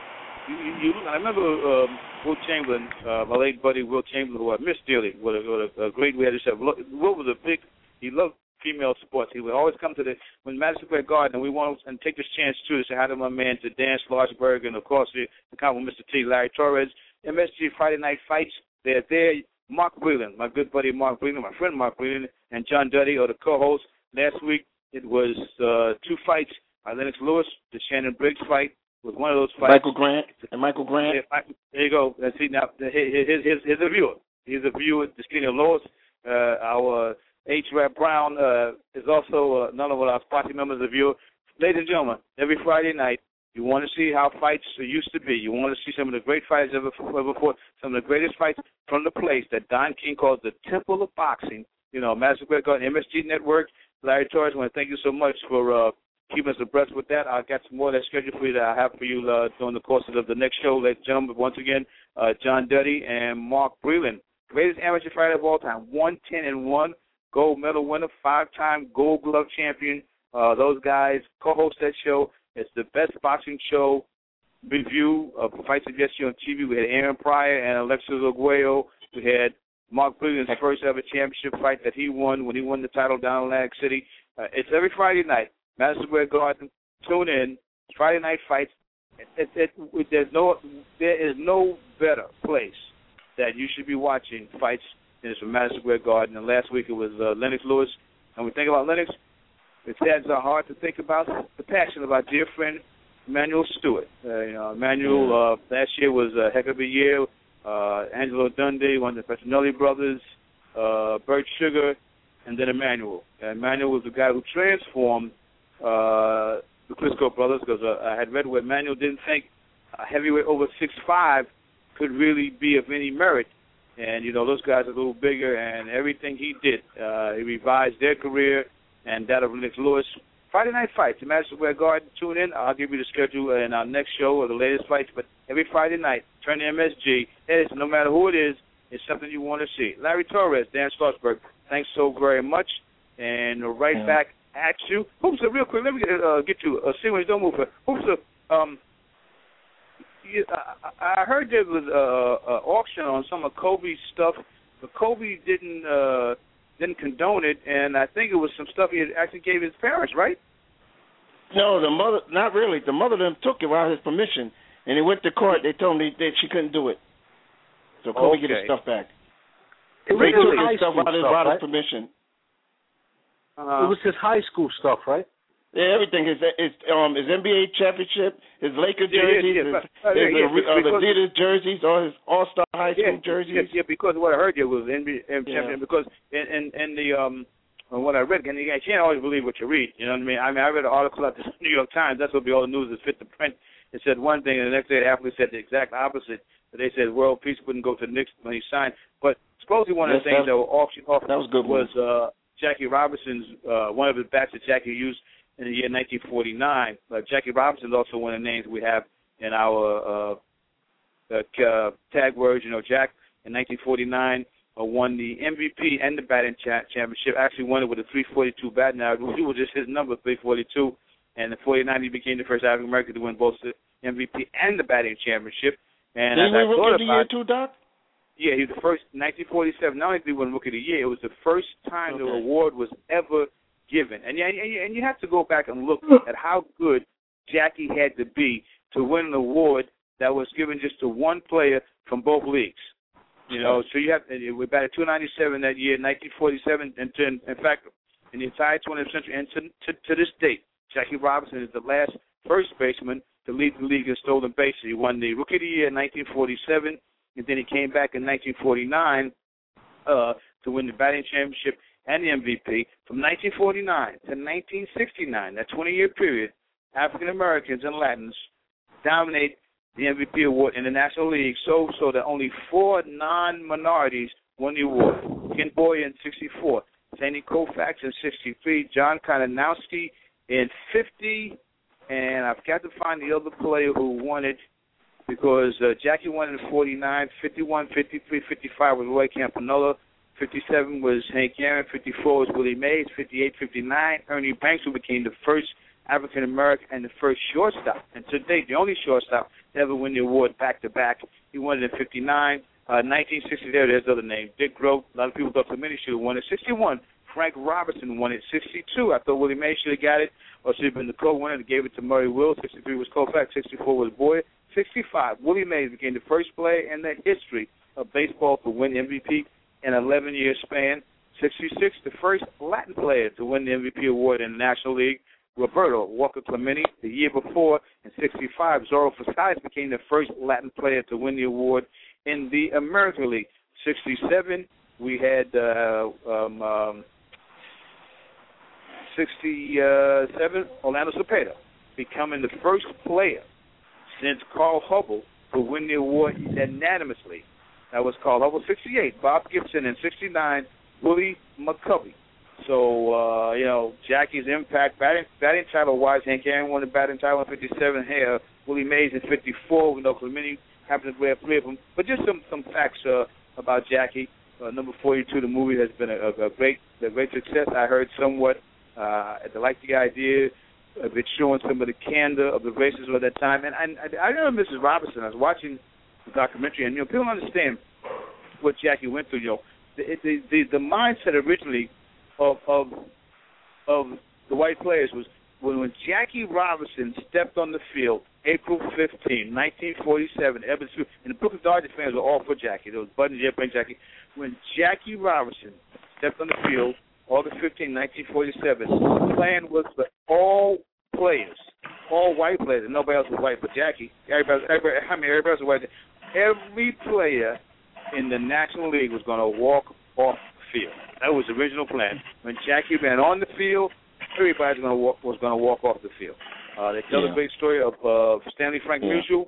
I remember Will Chamberlain, my late buddy Will Chamberlain, who I miss dearly. What a great way to say. Will was he loved female sports. He would always come to when Madison Square Garden, and we want to take this chance too to say hi to my man, to Dan Schlossberg, and of course the compliment Mr. T, Larry Torres. MSG Friday Night Fights, they're there. Mark Breland, my good buddy Mark Breland, my friend Mark Breland, and John Duddy are the co-hosts. Last week it was 2 fights by Lennox Lewis, the Shannon Briggs fight was one of those fights. Michael Grant. Yeah, there you go. Let's see now. Here's a viewer. He's a viewer. Christina Lewis, our H-Rap Brown is also another one of our party members, a viewer. Ladies and gentlemen, every Friday night, you want to see how fights used to be. You want to see some of the great fighters ever fought, some of the greatest fights from the place that Don King calls the Temple of Boxing. Madison Square Garden, MSG Network. Larry Torres, I want to thank you so much for keeping us abreast with that. I've got some more of that scheduled for you that I have for you during the course of the next show. Ladies and gentlemen, once again, John Duddy and Mark Breland, greatest amateur fighter of all time, 110-1, gold medal winner, 5-time Gold Glove champion. Those guys co-host that show. It's the best boxing show review of fights of yesterday on TV. We had Aaron Pryor and Alexis Arguello. We had Mark Breland's first ever championship fight that he won when he won the title down in Atlantic City. It's every Friday night. Madison Square Garden. Tune in. Friday Night Fights. There is no better place that you should be watching fights than it's from Madison Square Garden. And last week it was Lennox Lewis. And we think about Lennox, it saddens our heart to think about the passion of our dear friend Emanuel Stewart. Emanuel last year was a heck of a year. Angelo Dundee, one of the Petronelli brothers, Bert Sugar, and then Emanuel. Emanuel was the guy who transformed the Klitschko brothers, because I had read where Emanuel didn't think a heavyweight over 6'5" could really be of any merit. And, those guys are a little bigger, and everything he did, he revised their career and that of Lennox Lewis. Friday Night Fights in Madison Square Garden. Tune in. I'll give you the schedule in our next show of the latest fights. But every Friday night, turn to MSG. No matter who it is, it's something you want to see. Larry Torres, Dan Schlossberg, thanks so very much. And back at you. Hoops, real quick, let me get you a sequence. Don't move. Hoops, I heard there was an auction on some of Kobe's stuff, but Kobe didn't condone it, and I think it was some stuff he had actually gave his parents, right? No, the mother, not really. The mother them took it without his permission, and he went to court. They told him that she couldn't do it. So Kobe get his stuff back. They took his stuff without his permission. It was his high school stuff, right? Yeah, everything. His NBA championship, his Laker jerseys, his Adidas jerseys, all his All-Star high school jerseys. Yeah, because what I heard there was NBA champion. Because in the what I read, and you can't always believe what you read. You know what I mean? I read an article at the New York Times. That's what all the news is fit to print. It said one thing, and the next day the athlete said the exact opposite. They said world peace wouldn't go to the Knicks when he signed. But supposedly one of the things that were auctioned off was Jackie Robinson's one of the bats that Jackie used in the year 1949. Jackie Robinson is also one of the names we have in our tag words. Jack in 1949 won the MVP and the batting championship. Actually won it with a 342 bat. Now, it was just his number, 342. And in 49, he became the first African American to win both the MVP and the batting championship. And did he win Rookie of the Year too, Doc? Yeah, he was the first. 1947. Not only did he win Rookie of the Year, it was the first time the award was ever given. And you have to go back and look at how good Jackie had to be to win an award that was given just to one player from both leagues. So you have we batted 297 that year, 1947, and in fact, in the entire 20th century, and to this date, Jackie Robinson is the last first baseman to lead the league in stolen bases. He won the Rookie of the Year in 1947, and then he came back in 1949 to win the batting championship and the MVP. From 1949 to 1969, that 20-year period, African Americans and Latins dominate the MVP award in the National League, so that only 4 non-minorities won the award. Ken Boyer in 64, Sandy Koufax in 63, John Kalinowski in 50, and I've got to find the other player who won it because Jackie won in 49, 51, 53, 55 was Roy Campanella, 57 was Hank Aaron, 54 was Willie Mays, 58, 59, Ernie Banks, who became the first African-American and the first shortstop, and to date the only shortstop to ever win the award back-to-back. He won it in 59. 1960, there's the other name, Dick Groat. A lot of people thought Clemente should have won it. 61, Frank Robertson won it. 62, I thought Willie Mays should have got it, or should have been the co-winner. They gave it to Murray Wills. 63 was Koufax. 64 was Boyer. 65, Willie Mays became the first player in the history of baseball to win MVP in an 11-year span. 66, the first Latin player to win the MVP award in the National League, Roberto Walker Clemente. The year before, in 65, Zorro Forsythe became the first Latin player to win the award in the American League. 67, we had 67, Orlando Cepeda becoming the first player since Carl Hubble to win the award unanimously. That was Carl Hubble. 68, Bob Gibson. And 69, Willie McCovey. So, Jackie's impact, batting title-wise, Hank Aaron won the batting title in 57. Hey, Willie Mays in 54. We know Clemente happened to grab 3 of them. But just some facts about Jackie. Number 42, the movie has been a great success. I heard somewhat. I like the idea of it showing some of the candor of the racism at that time. And I remember Mrs. Robinson. I was watching the documentary, and people don't understand what Jackie went through. The mindset originally of the white players was when Jackie Robinson stepped on the field, April 15, 1947, Evansville, and the Brooklyn Dodgers fans were all for Jackie. There was Bud and Jeff and Jackie. When Jackie Robinson stepped on the field, August 15, 1947, the plan was for all players, all white players, and nobody else was white but Jackie. Everybody else was white. Every player in the National League was going to walk off the field. That was the original plan. When Jackie ran on the field, everybody was going to walk off the field. They tell the great story of Stanley Frank Musial.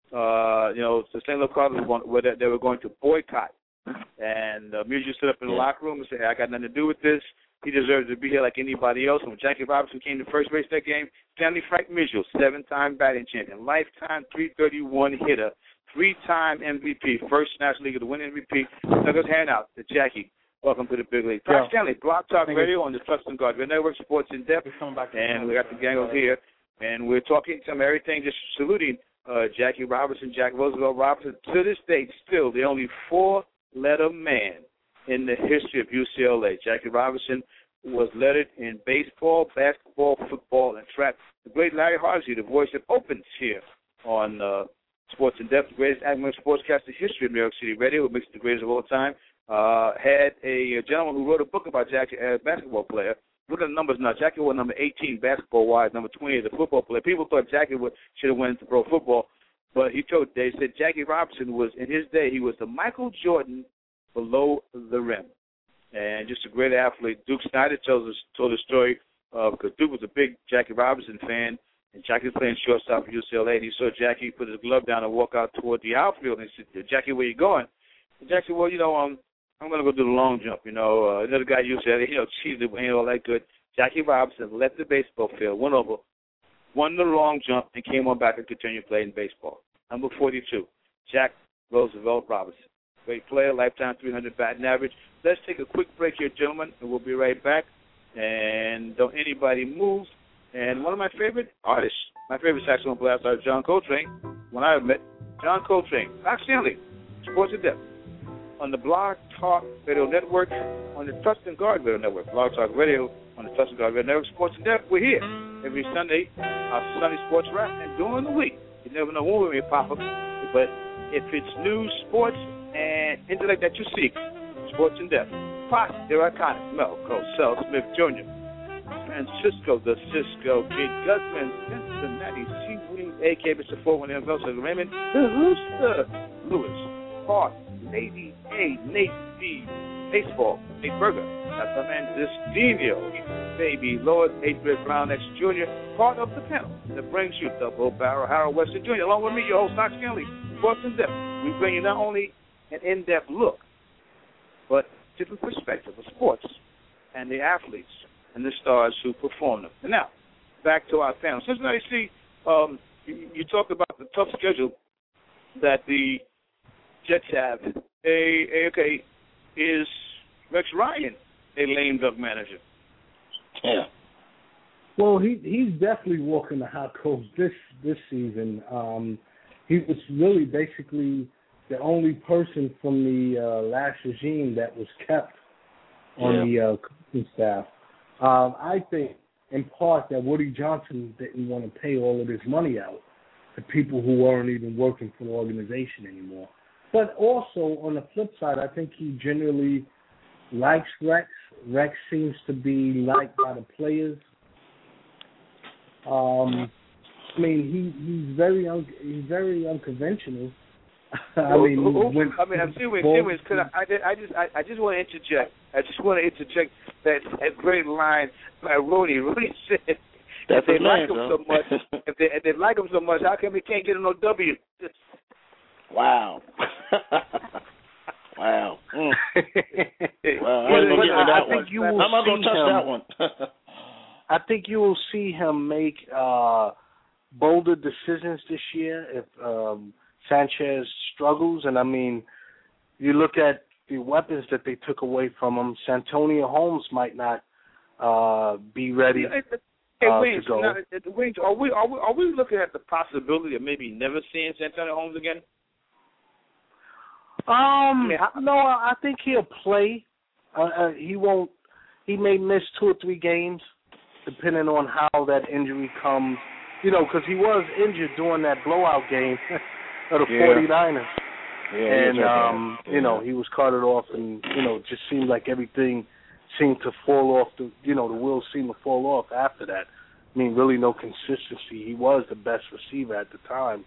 The St. Louis Cardinals they were going to boycott. And Musial stood up in the locker room and said, hey, I got nothing to do with this. He deserves to be here like anybody else. And when Jackie Robinson came to first base that game, Stanley Frank Musial, 7-time batting champion, lifetime .331 hitter, 3-time MVP, first National League to win MVP, took his hand out to Jackie. Welcome to the big league. Doc Stanley, Blog Talk Radio on the Trusting God Network, Sports in Depth. And we got the gang over here. And we're talking some everything, just saluting Jackie Robinson, Jack Roosevelt Robinson. To this date, still the only 4-letter man in the history of UCLA. Jackie Robinson was lettered in baseball, basketball, football, and track. The great Larry Harsley, the voice that opens here on Sports in Depth, the greatest academic sportscaster in history of New York City radio, who makes the greatest of all time, had a gentleman who wrote a book about Jackie as a basketball player. Look at the numbers now. Jackie was number 18 basketball-wise, number 20 as a football player. People thought Jackie should have went into pro football, but they said Jackie Robinson was, in his day, he was the Michael Jordan below the rim. And just a great athlete. Duke Snyder told the story because Duke was a big Jackie Robinson fan, and Jackie was playing shortstop for UCLA, and he saw Jackie put his glove down and walk out toward the outfield, and he said, Jackie, where you going? And Jackie said, well, I'm going to go do the long jump. Another guy used to say, geez, it ain't all that good. Jackie Robinson left the baseball field, went over, won the long jump, and came on back and continued playing baseball. Number 42, Jack Roosevelt Robinson. Great player, lifetime 300 batting average. Let's take a quick break here, gentlemen, and we'll be right back. And don't anybody move. And one of my favorite artists, my favorite saxophone player was John Coltrane. When I met John Coltrane, Doc Stanley, Sports in Depth, on the Blog Talk Radio Network, on the Trusting God Radio Network, Blog Talk Radio, on the Trusting God Radio Network, Sports in Depth. We're here every Sunday, our Sunday Sports Wrap, and during the week, you never know when we may pop up, but if it's news, sports, and intellect that you seek, Sports in Depth. Pop, they're iconic. Mel, Cosell, Smith Jr., Francisco, the Cisco Kid, Guzman, Cincinnati, Seaweed, A.K. Mr. 411, Raymond, the Rooster, Lewis, Hart, lady. Hey, Nate B. Baseball. Nate Berger. That's my man, Destinio. Baby Lord, Adrian Brown X Jr., part of the panel that brings you Double Barrel Harold Weston Jr., along with me, your host, Knox Kenley, Sports in Depth. We bring you not only an in-depth look, but different perspective of sports and the athletes and the stars who perform them. And now, back to our panel. Cincinnati, see, you talked about the tough schedule that the Jets have. Okay, is Rex Ryan a lame duck manager? Yeah. Well, he's definitely walking the hot coach this season. He was really basically the only person from the last regime that was kept on the coaching staff. I think, in part, that Woody Johnson didn't want to pay all of this money out to people who weren't even working for the organization anymore. But also, on the flip side, I think he generally likes Rex. Rex seems to be liked by the players. I mean, he's very unconventional. I just want to interject. That great line by Rudy. Rudy said, "If they like him so much, if they like him so much, how come he can't get no W?" Wow. Wow. Well, I think you will I'm not going to touch that one. I think you will see him make bolder decisions this year if Sanchez struggles. And, I mean, you look at the weapons that they took away from him. Santonio Holmes might not be ready to go. Now, Wings, are we looking at the possibility of maybe never seeing Santonio Holmes again? No, I think he'll play. He won't. He may miss 2 or 3 games, depending on how that injury comes. You know, because he was injured during that blowout game of the 49ers. Yeah, and you know, he was carted off, and it just seemed like everything seemed to fall off. The wheels seemed to fall off after that. I mean, really no consistency. He was the best receiver at the time.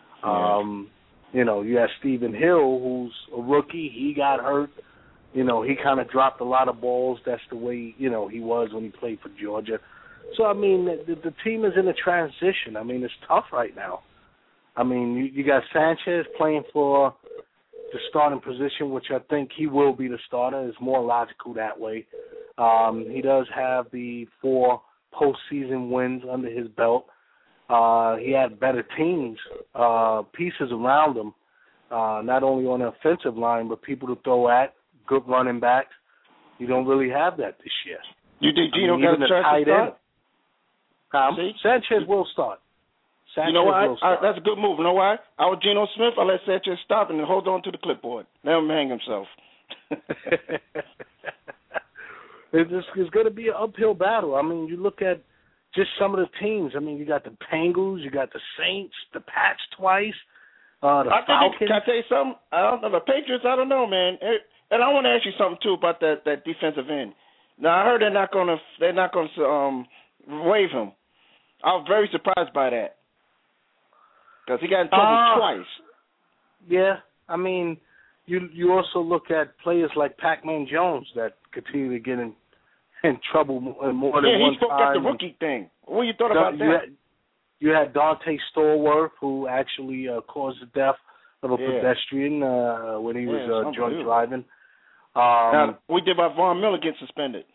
You had Stephen Hill, who's a rookie. He got hurt. He kind of dropped a lot of balls. That's the way, he was when he played for Georgia. So, I mean, the team is in a transition. I mean, it's tough right now. I mean, you got Sanchez playing for the starting position, which I think he will be the starter. It's more logical that way. He does have the 4 postseason wins under his belt. He had better teams, pieces around him, not only on the offensive line, but people to throw at, good running backs. You don't really have that this year. You think Geno got a chance to start? Sanchez will start. You know what? That's a good move. You know why? I was Geno Smith. I let Sanchez stop and hold on to the clipboard. Let him hang himself. It's going to be an uphill battle. I mean, you look at just some of the teams. I mean, you got the Bengals, you got the Saints, the Pats twice, the Falcons. Can I tell you something? I don't know. The Patriots, I don't know, man. And I want to ask you something, too, about that defensive end. Now, I heard they're not going to waive him. I was very surprised by that. Because he got in trouble twice. Yeah. I mean, you also look at players like Pac-Man Jones that continue to get in trouble more than one time. Yeah, he spoke at the rookie thing. What you thought about that? You had Dante Stallworth, who actually caused the death of a pedestrian when he was drunk driving. Now, we did about Von Miller get suspended.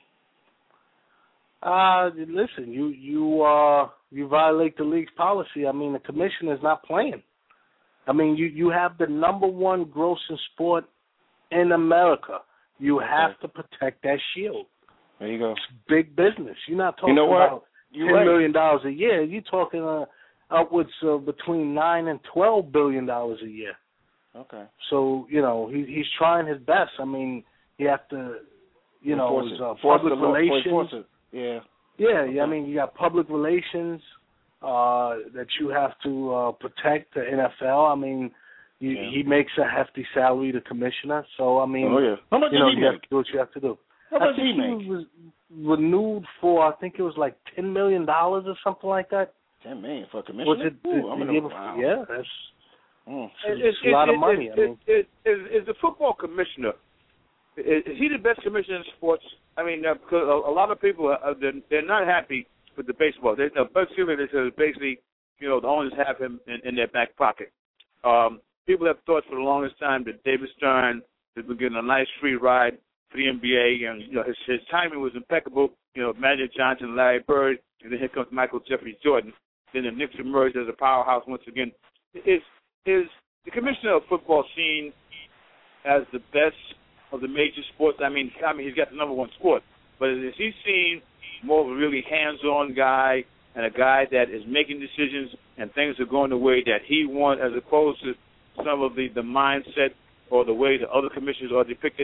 Listen, you violate the league's policy. I mean, the commission is not playing. I mean, you have the number 1 grossing sport in America. You have to protect that shield. There you go. It's big business. You're not talking about $10 million a year. You're talking upwards of between $9 and $12 billion a year. Okay. So he's trying his best. I mean, you have to, public relations. Yeah. Yeah. I mean, you got public relations that you have to protect the NFL. I mean, he makes a hefty salary, the commissioner. So I mean, how much did he you have to do what you have to do. How much did he make? He was renewed for, I think it was like $10 million or something like that. $10 million for a commissioner? Wow. Yeah, It's a lot of money. Is the football commissioner, is he the best commissioner in sports? I mean, because a lot of people, they're not happy with the baseball. They say basically, the owners have him in their back pocket. People have thought for the longest time that David Stern has been getting a nice free ride for the NBA, and his timing was impeccable. Magic Johnson, Larry Bird, and then here comes Michael Jeffrey Jordan. Then the Knicks emerged as a powerhouse once again. Is the commissioner of football seen as the best of the major sports? I mean, he's got the number one sport, but is he seen more of a really hands-on guy and a guy that is making decisions and things are going the way that he wants, as opposed to some of the mindset or the way the other commissioners are depicted?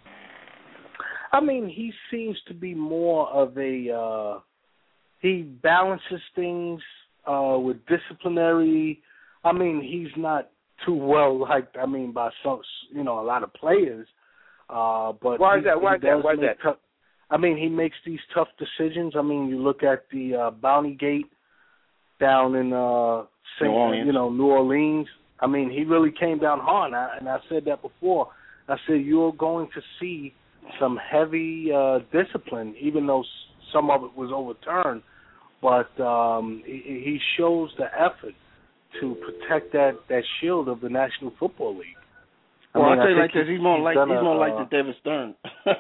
I mean, he seems to be more of he balances things with disciplinary. I mean, he's not too well liked, by some, a lot of players. But why is that? He makes these tough decisions. You look at the Bounty Gate down in New Orleans. He really came down hard, and I said that before. I said, you're going to see some heavy discipline, even though some of it was overturned. But he shows the effort to protect that shield of the National Football League. Well, I'll tell you like this: he's more like the David Stern.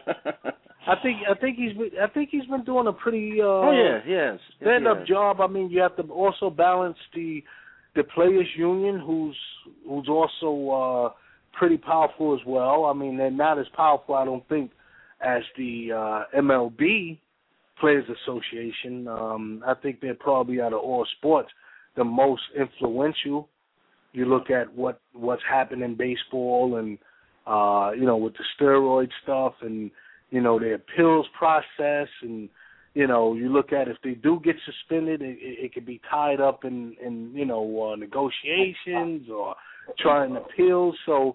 I think he's been doing a pretty stand-up job. You have to also balance the players' union, who's also pretty powerful as well. They're not as powerful, I don't think, as the MLB Players Association. I think they're probably out of all sports the most influential. You look at what's happened in baseball and with the steroid stuff and the appeals process, and you look at if they do get suspended, it could be tied up in negotiations or trying appeals. So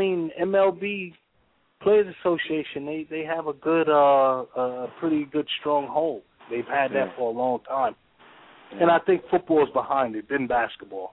MLB Players Association, they have a good pretty good strong hold. They've had that for a long time. And I think football is behind it, then basketball.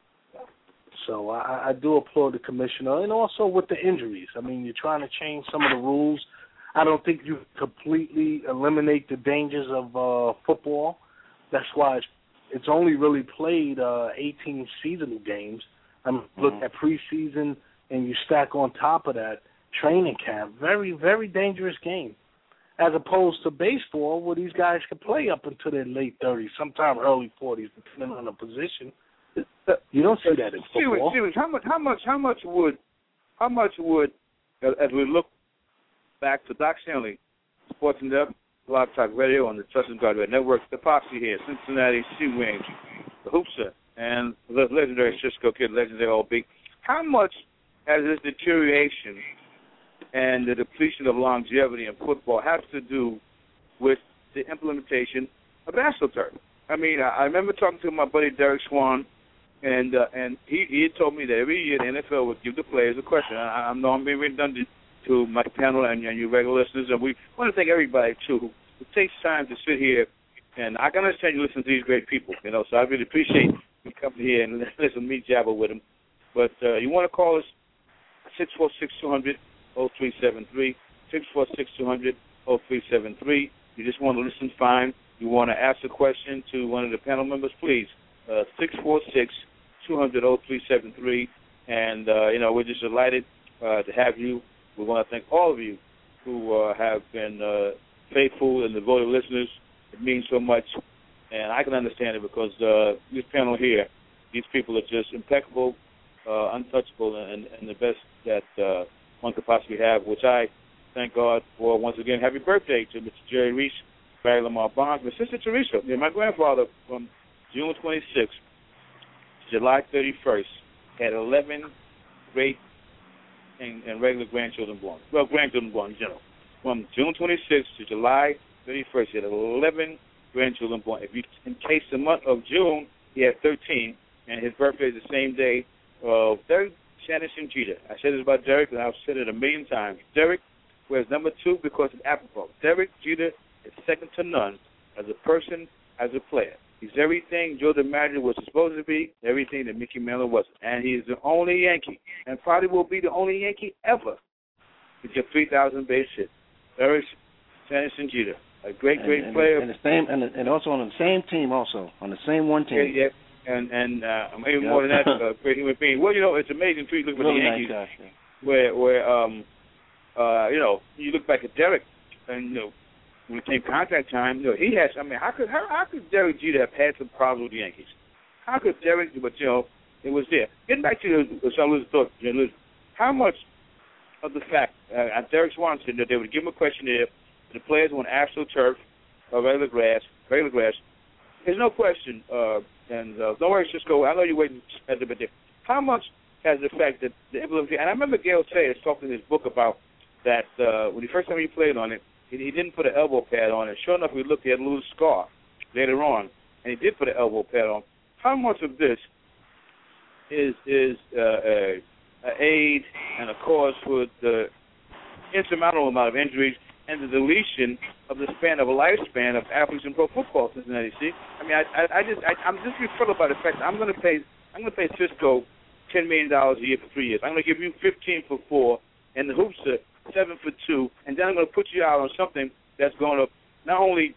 So I do applaud the commissioner. And also with the injuries. You're trying to change some of the rules. I don't think you completely eliminate the dangers of football. That's why it's only really played 18 seasonal games. Look at preseason, and you stack on top of that training camp. Very, very dangerous game. As opposed to baseball, where these guys can play up into their late 30s, sometime early 40s, depending on the position. You don't see that in football. Steven, how much would, as we look back to Doc Stanley, Sports in Depth, Blog Talk Radio on the Trust and Guard Network, the Poxy here, Cincinnati Sea Wing, the Hoopster, and the legendary Cisco Kid, legendary OB. How much has this deterioration and the depletion of longevity in football has to do with the implementation of AstroTurf? I remember talking to my buddy Derek Swan, and he had told me that every year the NFL would give the players a question. I know I'm being redundant to my panel and you regular listeners, and we want to thank everybody, too, who takes time to sit here. And I can understand you listen to these great people, so I really appreciate you coming here and listen to me jabber with them. But you want to call us 646-200-0373, 646-200-0373. You just want to listen fine. You want to ask a question to one of the panel members, please, 646-200-0373. And, we're just delighted to have you. We want to thank all of you who have been faithful and devoted listeners. It means so much. And I can understand it because this panel here, these people are just impeccable, untouchable, and the best that one could possibly have, which I thank God for. Once again, happy birthday to Mr. Jerry Reese, Barry Lamar Bonds, my sister Teresa, my grandfather from June 26th to July 31st, had 11 great and regular grandchildren born. Well, grandchildren born in general. From June 26th to July 31st, he had 11 grandchildren born. If you encase the month of June, he had 13, and his birthday is the same day of Derek Shannon Jeter. I said this about Derek, and I've said it a million times. Derek wears number 2 because it's apropos. Derek Jeter is second to none as a person, as a player. He's everything Joe DiMaggio was supposed to be, everything that Mickey Mantle wasn't. And he's the only Yankee, and probably will be the only Yankee ever to get 3,000 base hits. Eric Sanderson Jeter, a great player. And also on the same team, on the same one team. Yeah. And maybe more than that, a great human being. Well, it's amazing too. You look at the Yankees, nice where you look back at Derek, and when it came contact time, he has. I mean, how could Derek Jeter have had some problems with the Yankees? How could Derek? But it was there. Getting back to St. Louis thought, how much of the fact Derek Swan said that they would give him a questionnaire, the players on AstroTurf or regular grass. There's no question. And don't worry, Cisco, I know you're waiting at the bit there. How much has the fact that the ability, and I remember Gail Sayers talking in his book about that when the first time he played on it, he didn't put an elbow pad on it. Sure enough, we looked, he had a little scar later on, and he did put an elbow pad on. How much of this is an aid and a cause for the insurmountable amount of injuries and the deletion of the lifespan of athletes in pro football, Cincinnati. See, I mean, I'm just thrilled by the fact that I'm going to pay Cisco $10 million a year for 3 years. I'm going to give you 15 for 4, and the hoops are 7 for 2, and then I'm going to put you out on something that's going to not only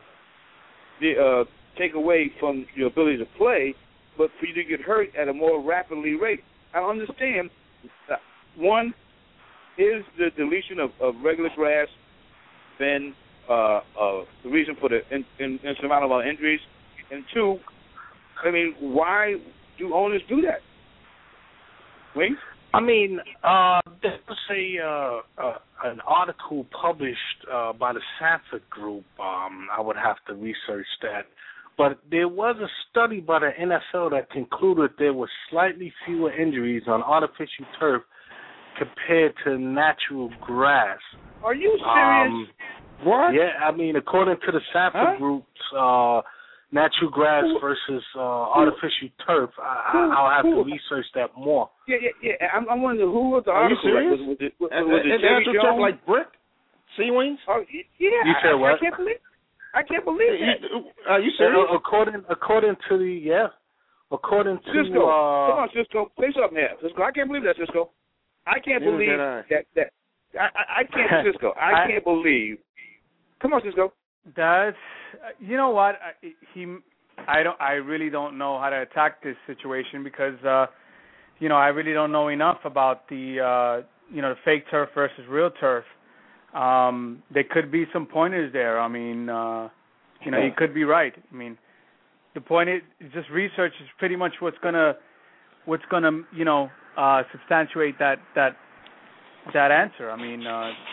take away from your ability to play, but for you to get hurt at a more rapidly rate. I understand. One is the deletion of regular grass been the reason for the insurmountable injuries? And two, I mean, why do owners do that? Wings? I mean, there was an article published by the Sanford Group. I would have to research that. But there was a study by the NFL that concluded there were slightly fewer injuries on artificial turf compared to natural grass. Are you serious? What? Yeah, I mean, according to the Sanford Group's natural grass versus artificial turf, I'll have to research that more. Yeah. I'm wondering who was the article. Are you serious? Was it Jerry Jones? Like brick? Sea wings? Oh, yeah. You said what? I can't believe that. Are you serious? According to Cisco, come on, Cisco, say something here. Cisco, I can't believe that, Cisco. I can't believe that. I can't, Cisco. I can't believe. Come on, Cisco. That's, you know what? I really don't know how to attack this situation because, I really don't know enough about the fake turf versus real turf. There could be some pointers there. I mean, you could be right. I mean, the point is just research is pretty much what's gonna substantiate that answer. I mean,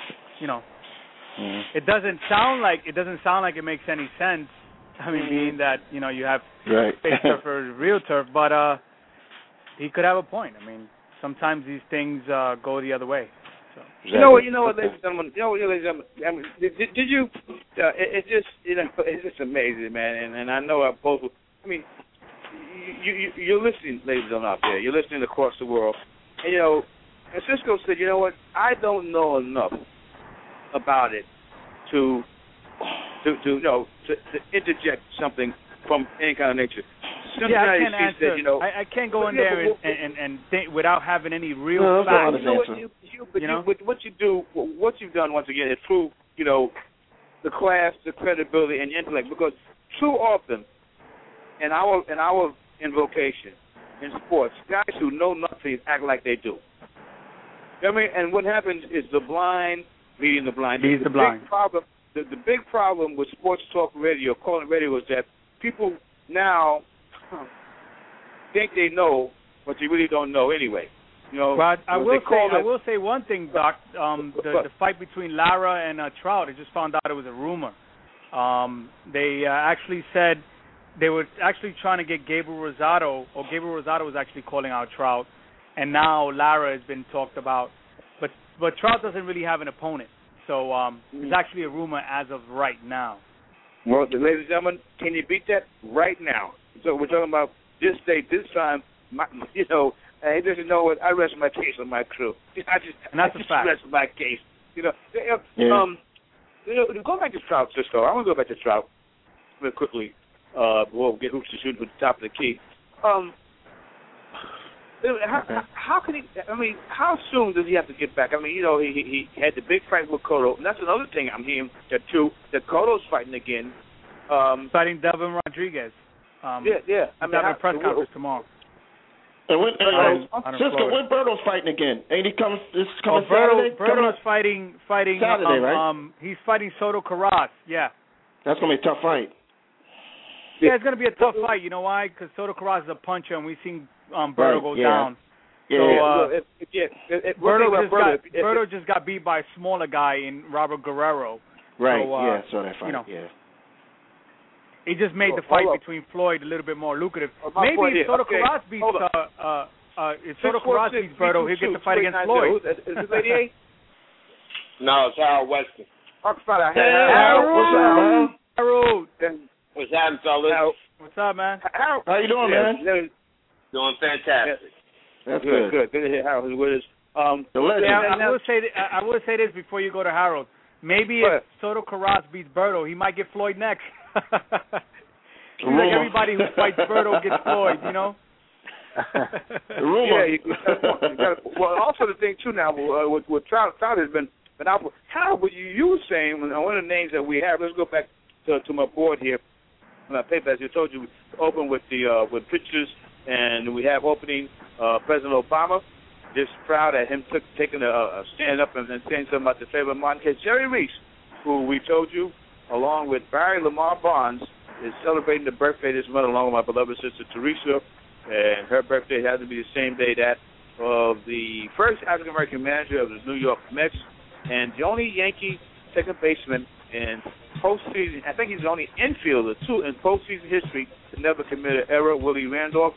it doesn't sound like it makes any sense. I mean, being that you have fake turf or real turf, but he could have a point. I mean, sometimes these things go the other way. So. You know what, ladies and gentlemen. I mean, did you? It's just amazing, man. And I know both. I mean, you're listening, ladies and gentlemen, out there. You're listening across the world, and and Cisco said, you know what? I don't know enough about it to interject something from any kind of nature. I can't answer. I can't go in there and think without having any real facts. What you've done once again is prove, the class, the credibility, and the intellect. Because too often, in our invocation in sports, guys who know nothing act like they do. I mean, and what happens is the blind leading the blind. Leads the blind. The big problem with sports talk radio, calling radio, is that people now think they know, but they really don't know anyway. But I will say one thing, Doc. The fight between Lara and Trout, I just found out it was a rumor. They actually said they were actually trying to get Gabriel Rosado, or Gabriel Rosado was actually calling out Trout, and now Lara has been talked about. But Trout doesn't really have an opponent, so it's actually a rumor as of right now. Well, ladies and gentlemen, can you beat that right now? So we're talking about this date, this time. He doesn't know what. I rest my case on my crew. I just rest my case. Go back to Trout, Cisco. I want to go back to Trout real quickly. We'll get Hoops to shoot at the top of the key. How can he? I mean, how soon does he have to get back? I mean, you know, he had the big fight with Cotto, and that's another thing I'm hearing that Cotto's fighting again. Fighting Devin Rodriguez. Yeah. I mean, have a press conference tomorrow. And when Cisco, when Berto's fighting again? Ain't he coming? This coming Saturday? Berto's fighting Saturday, right? He's fighting Soto Carras. Yeah. That's gonna be a tough fight. Yeah, it's gonna be a tough fight. You know why? Because Soto Carras is a puncher, and we've seen Berto go down. Berto just got beat by a smaller guy in Robert Guerrero. Right. So that fight. You know, he just made the fight between Floyd a little bit more lucrative. Maybe if Soto Carras beats Berto, he'll get the fight against Floyd. Is it Lady A? No, it's Harold Weston. Harold. What's happening, fellas? What's up, man? Harold. How you doing, man? Doing fantastic. That's good. Good to hear Harold is with us. I will say this before you go to Harold. Maybe if Soto Carras beats Berto, he might get Floyd next. Like everybody who fights Berto gets Floyd, you know? Well, also the thing, too, now, with Trout has been out. Harold, what you were saying, one of the names that we have, let's go back to my board here. My paper, as I told you, open with pictures, and we have opening President Obama. Just proud at him taking a stand up and saying something about the favorite Martin case. Jerry Reese, who we told you, along with Barry Lamar Bonds, is celebrating the birthday this month, along with my beloved sister Teresa, and her birthday happens to be the same day that of the first African American manager of the New York Mets, and the only Yankee second baseman in postseason. I think he's the only infielder too in postseason history to never commit an error. Willie Randolph,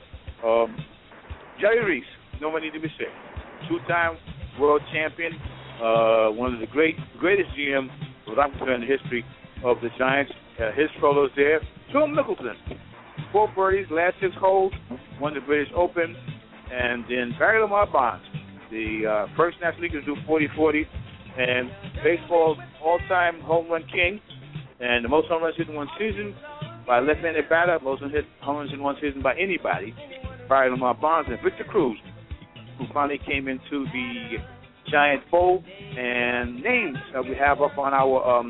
Jerry Reese. No one need to be said. Two-time world champion, one of the greatest GM, what I'm concerned, in the history of the Giants. His photos there. Phil Mickelson, 4 birdies, last 6 holes, won the British Open, and then Barry Lamar Bonds, the first National League to do 40-40, and baseball's all-time home run king, and the most home runs hit in one season by a left-handed batter, most home runs in one season by anybody, Barry Lamar Bonds, and Victor Cruz, who finally came into the Giant fold, and names that we have up on our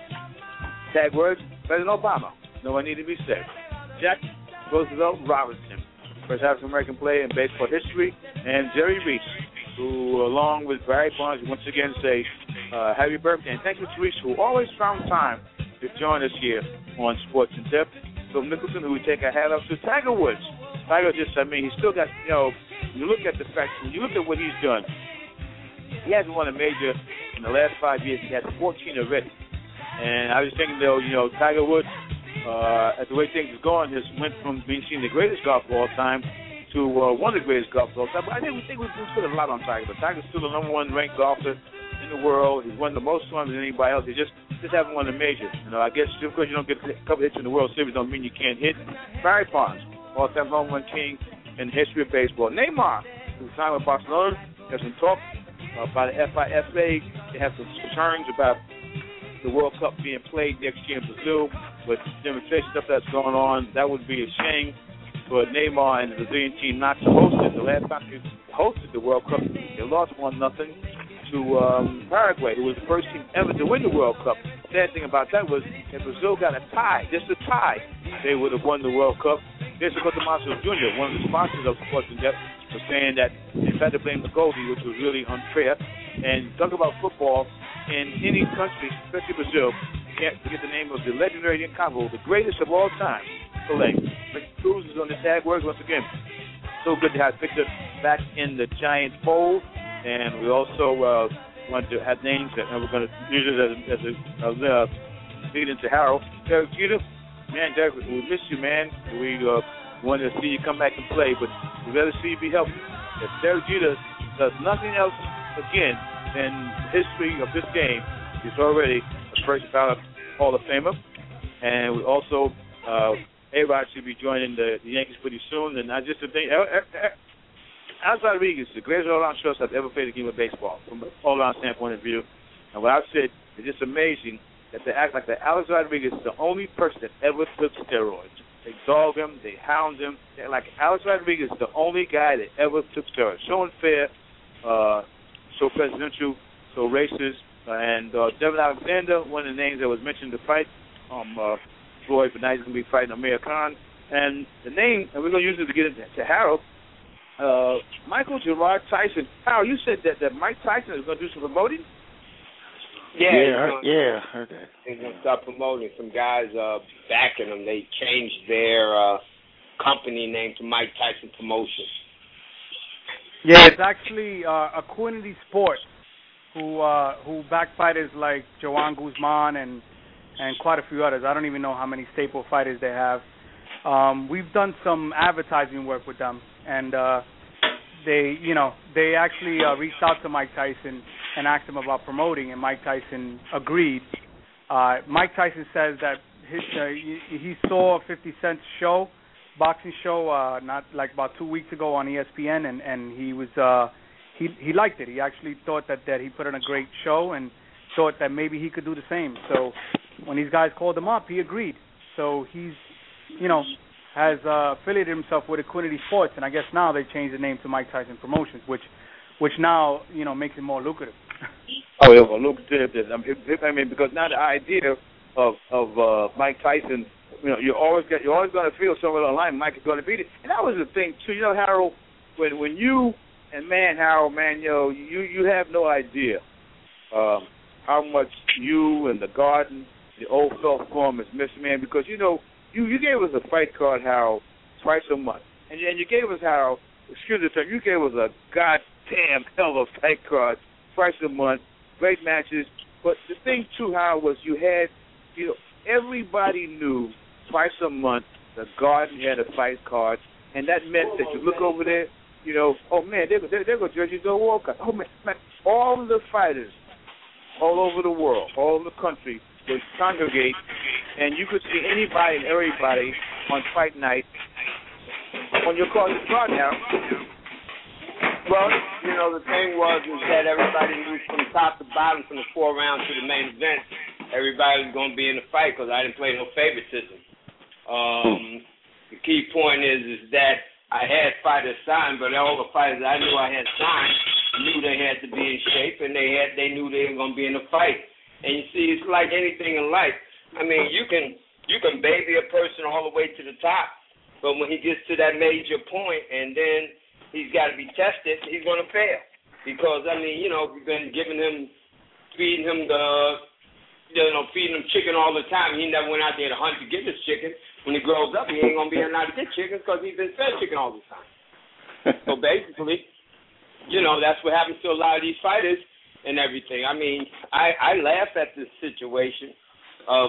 tag words: President Obama, no one need to be said. Jack Roosevelt Robinson, first African American player in baseball history, and Jerry Reese, who, along with Barry Bonds, once again say happy birthday, and thank you to Reese, who always found time to join us here on Sports in Depth. Phil Mickelson, who we take our hat off to. Tiger Woods. Tiger just, he's still got, you look at the fact, when you look at what he's done, he hasn't won a major in the last 5 years. He has 14 already. And I was thinking, Tiger Woods, at the way things are going, just went from being seen the greatest golfer of all time to one of the greatest golfers of all time. But I think we put a lot on Tiger. But Tiger's still the number 1 ranked golfer in the world. He's won the most times than anybody else. He just haven't won a major. I guess just because you don't get a couple hits in the World Series don't mean you can't hit. Barry Bonds, all-time home run king in the history of baseball. Neymar, who signed with Barcelona, has been talked by the FIFA. They have some concerns about the World Cup being played next year in Brazil, with demonstration stuff that's going on. That would be a shame for Neymar and the Brazilian team not to host it. The last time they hosted the World Cup, they lost 1-0 to Paraguay, who was the first team ever to win the World Cup. The sad thing about that was if Brazil got a tie, just a tie, they would have won the World Cup. Here's Tomaso Jr., one of the sponsors of Sports in Depth, was saying that they tried to blame the goalie, which was really unfair. And talk about football in any country, especially Brazil, you can't forget the name of the legendary Incavo, the greatest of all time, Pelé. Victor Cruz is on the tag words once again. So good to have Victor back in the Giant fold. And we also want to have names that we're going to use it as a lead into Harold. Derek Jeter, man, Derek, we miss you, man. We want to see you come back and play, but we'd rather see you be healthy. If Derek Jeter does nothing else again in the history of this game, he's already a first ballot Hall of Famer. And we also, A-Rod should be joining the Yankees pretty soon. And I just think, Alex Rodriguez is the greatest all-around shortstop I've ever played a game of baseball from an all-around standpoint of view. And what I've said is just amazing that they act like that Alex Rodriguez is the only person that ever took steroids. They dog him. They hound him. Like Alex Rodriguez is the only guy that ever took steroids. So unfair, so presidential, so racist. And Devin Alexander, one of the names that was mentioned to fight Floyd, but now he's going to be fighting Amir Khan. And the name, and we're going to use it to get into Harold, Michael Gerard Tyson. Harold, you said that Mike Tyson is going to do some promoting? I heard that. He's going to start promoting. Some guys backing him. They changed their company name to Mike Tyson Promotions. Yeah, it's actually Equinity Sports, who back fighters like Joanne Guzman and quite a few others. I don't even know how many staple fighters they have. We've done some advertising work with them, and they actually reached out to Mike Tyson and asked him about promoting, and Mike Tyson agreed. Mike Tyson says that he saw a 50 Cent show, boxing show, not like about 2 weeks ago on ESPN, and he was he liked it. He actually thought that he put on a great show and thought that maybe he could do the same. So when these guys called him up, he agreed. So he's has affiliated himself with Equinity Sports, and I guess now they changed the name to Mike Tyson Promotions, which now makes it more lucrative. Oh, yeah, well, lucrative. I mean, because now the idea of Mike Tyson, you're always going to feel somewhere along the line Mike is going to beat it, and that was the thing too. Harold, when you and Harold, you have no idea how much you and the Garden, the Old Felt Forum is missing, man, because you gave us a fight card, Harold, twice a month, and you gave us, Harold, excuse the term, you gave us a goddamn hell of a fight card twice a month, great matches. But the thing too, Harold, was you had, everybody knew twice a month the Garden had a fight card, and that meant that you look over there, oh man, they're going to judge you to a Walcott. Oh man, all the fighters all over the world, all over the country would congregate, and you could see anybody and everybody on fight night on your card now. Well, the thing was that everybody knew from top to bottom, from the 4 rounds to the main event, everybody was going to be in the fight because I didn't play no favoritism. The key point is that I had fighters signed, but all the fighters I knew I had signed knew they had to be in shape, and they knew they were going to be in the fight. And you see, it's like anything in life. I mean, you can baby a person all the way to the top, but when he gets to that major point, and then he's got to be tested, he's going to fail. Because you've been feeding him chicken all the time. He never went out there to hunt to get his chicken. When he grows up, he ain't going to be allowed to get chicken because he's been fed chicken all the time. So basically, that's what happens to a lot of these fighters and everything. I mean, I laugh at this situation of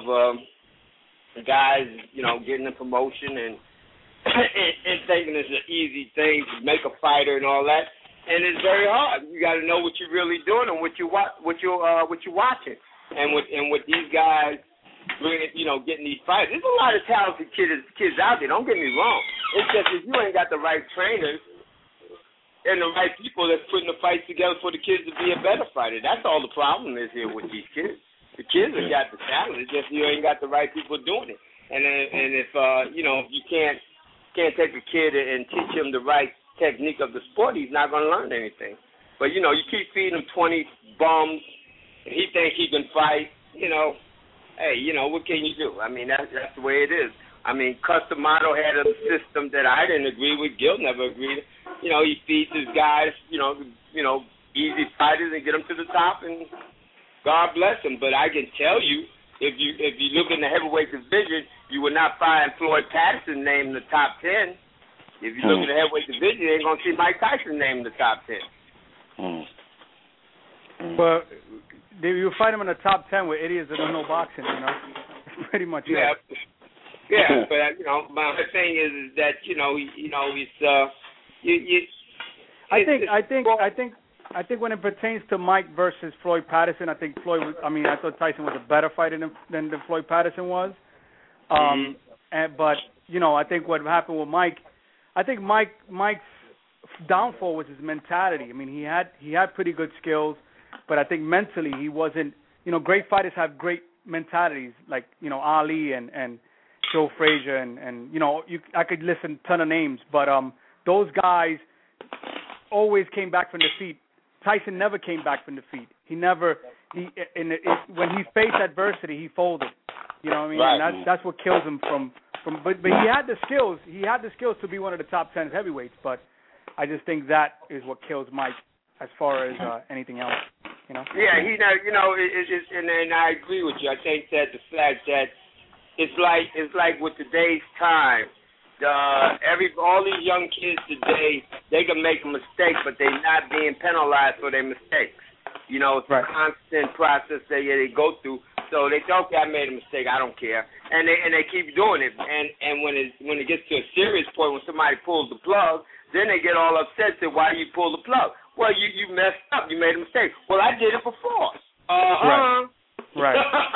guys, getting a promotion and thinking it's an easy thing to make a fighter and all that. And it's very hard. You got to know what you're really doing and what you're watching. And with these guys getting these fights, there's a lot of talented kids out there. Don't get me wrong. It's just if you ain't got the right trainers and the right people that's putting the fights together for the kids to be a better fighter. That's all the problem is here with these kids. The kids have got the talent. It's just you ain't got the right people doing it. And if you can't take a kid and teach him the right technique of the sport, he's not going to learn anything. But you keep feeding him 20 bums, and he thinks he can fight. Hey, what can you do? I mean, that's the way it is. I mean, Cus D'Amato had a system that I didn't agree with. Gil never agreed. He feeds his guys, easy fighters and get them to the top, and God bless them. But I can tell you, if you look in the heavyweight division, you will not find Floyd Patterson named in the top 10. If you look at the heavyweight division, you ain't going to see Mike Tyson named in the top 10. Well, you fight him in the top 10 with idiots that don't know boxing, That's pretty much it. Yeah, but my thing is that I think when it pertains to Mike versus Floyd Patterson, I think I thought Tyson was a better fighter than Floyd Patterson was. But I think what happened with Mike, I think Mike's downfall was his mentality. I mean, he had pretty good skills, but I think mentally he wasn't. Great fighters have great mentalities, like Ali and Joe Frazier, and I could listen a ton of names, but those guys always came back from defeat. Tyson never came back from defeat. When he faced adversity, he folded. You know what I mean? Right. And that's what kills him but he had the skills. He had the skills to be one of the top 10 heavyweights, but I just think that is what kills Mike as far as anything else. Yeah, and I agree with you. I think that the fact that it's like with today's time, all these young kids today, they can make a mistake, but they're not being penalized for their mistakes. It's a constant process they go through. So they say, okay, I made a mistake, I don't care, and they keep doing it. And when it gets to a serious point, when somebody pulls the plug, then they get all upset. Say, why you pull the plug? Well, you messed up. You made a mistake. Well, I did it before. Right.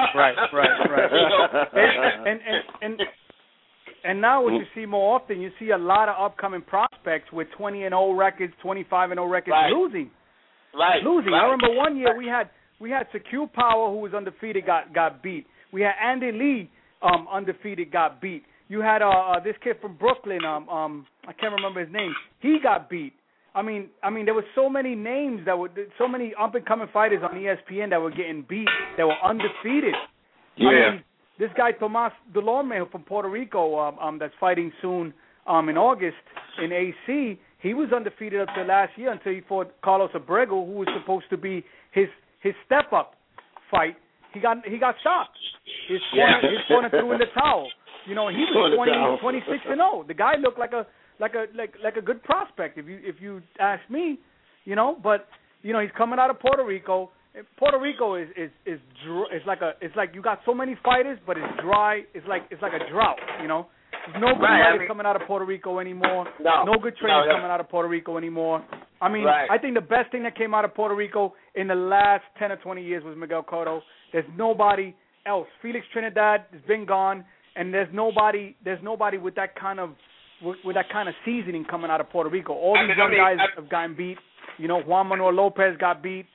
And now what you see more often, you see a lot of upcoming prospects with 20-0 records, 25-0 records losing. Losing. I remember one year we had Secure Power, who was undefeated, got beat. We had Andy Lee, undefeated, got beat. You had this kid from Brooklyn, I can't remember his name. He got beat. I mean, there were so many names so many up-and-coming fighters on ESPN that were getting beat, that were undefeated. Yeah. I mean, this guy Tomas Delorme from Puerto Rico, that's fighting soon in August in AC. He was undefeated up to last year until he fought Carlos Abrego, who was supposed to be his step-up fight. He got stopped. His corner threw in the towel. He was 26-0. The guy looked like a good prospect, if you ask me. But he's coming out of Puerto Rico. Puerto Rico is like you got so many fighters, but it's dry. It's like a drought. There's no good fighters coming out of Puerto Rico anymore. No good trainers coming out of Puerto Rico anymore. I mean, I think the best thing that came out of Puerto Rico in the last 10 or 20 years was Miguel Cotto. There's nobody else. Felix Trinidad has been gone, and there's nobody with that kind of seasoning coming out of Puerto Rico. All these young guys have gotten beat. Juan Manuel Lopez got beat.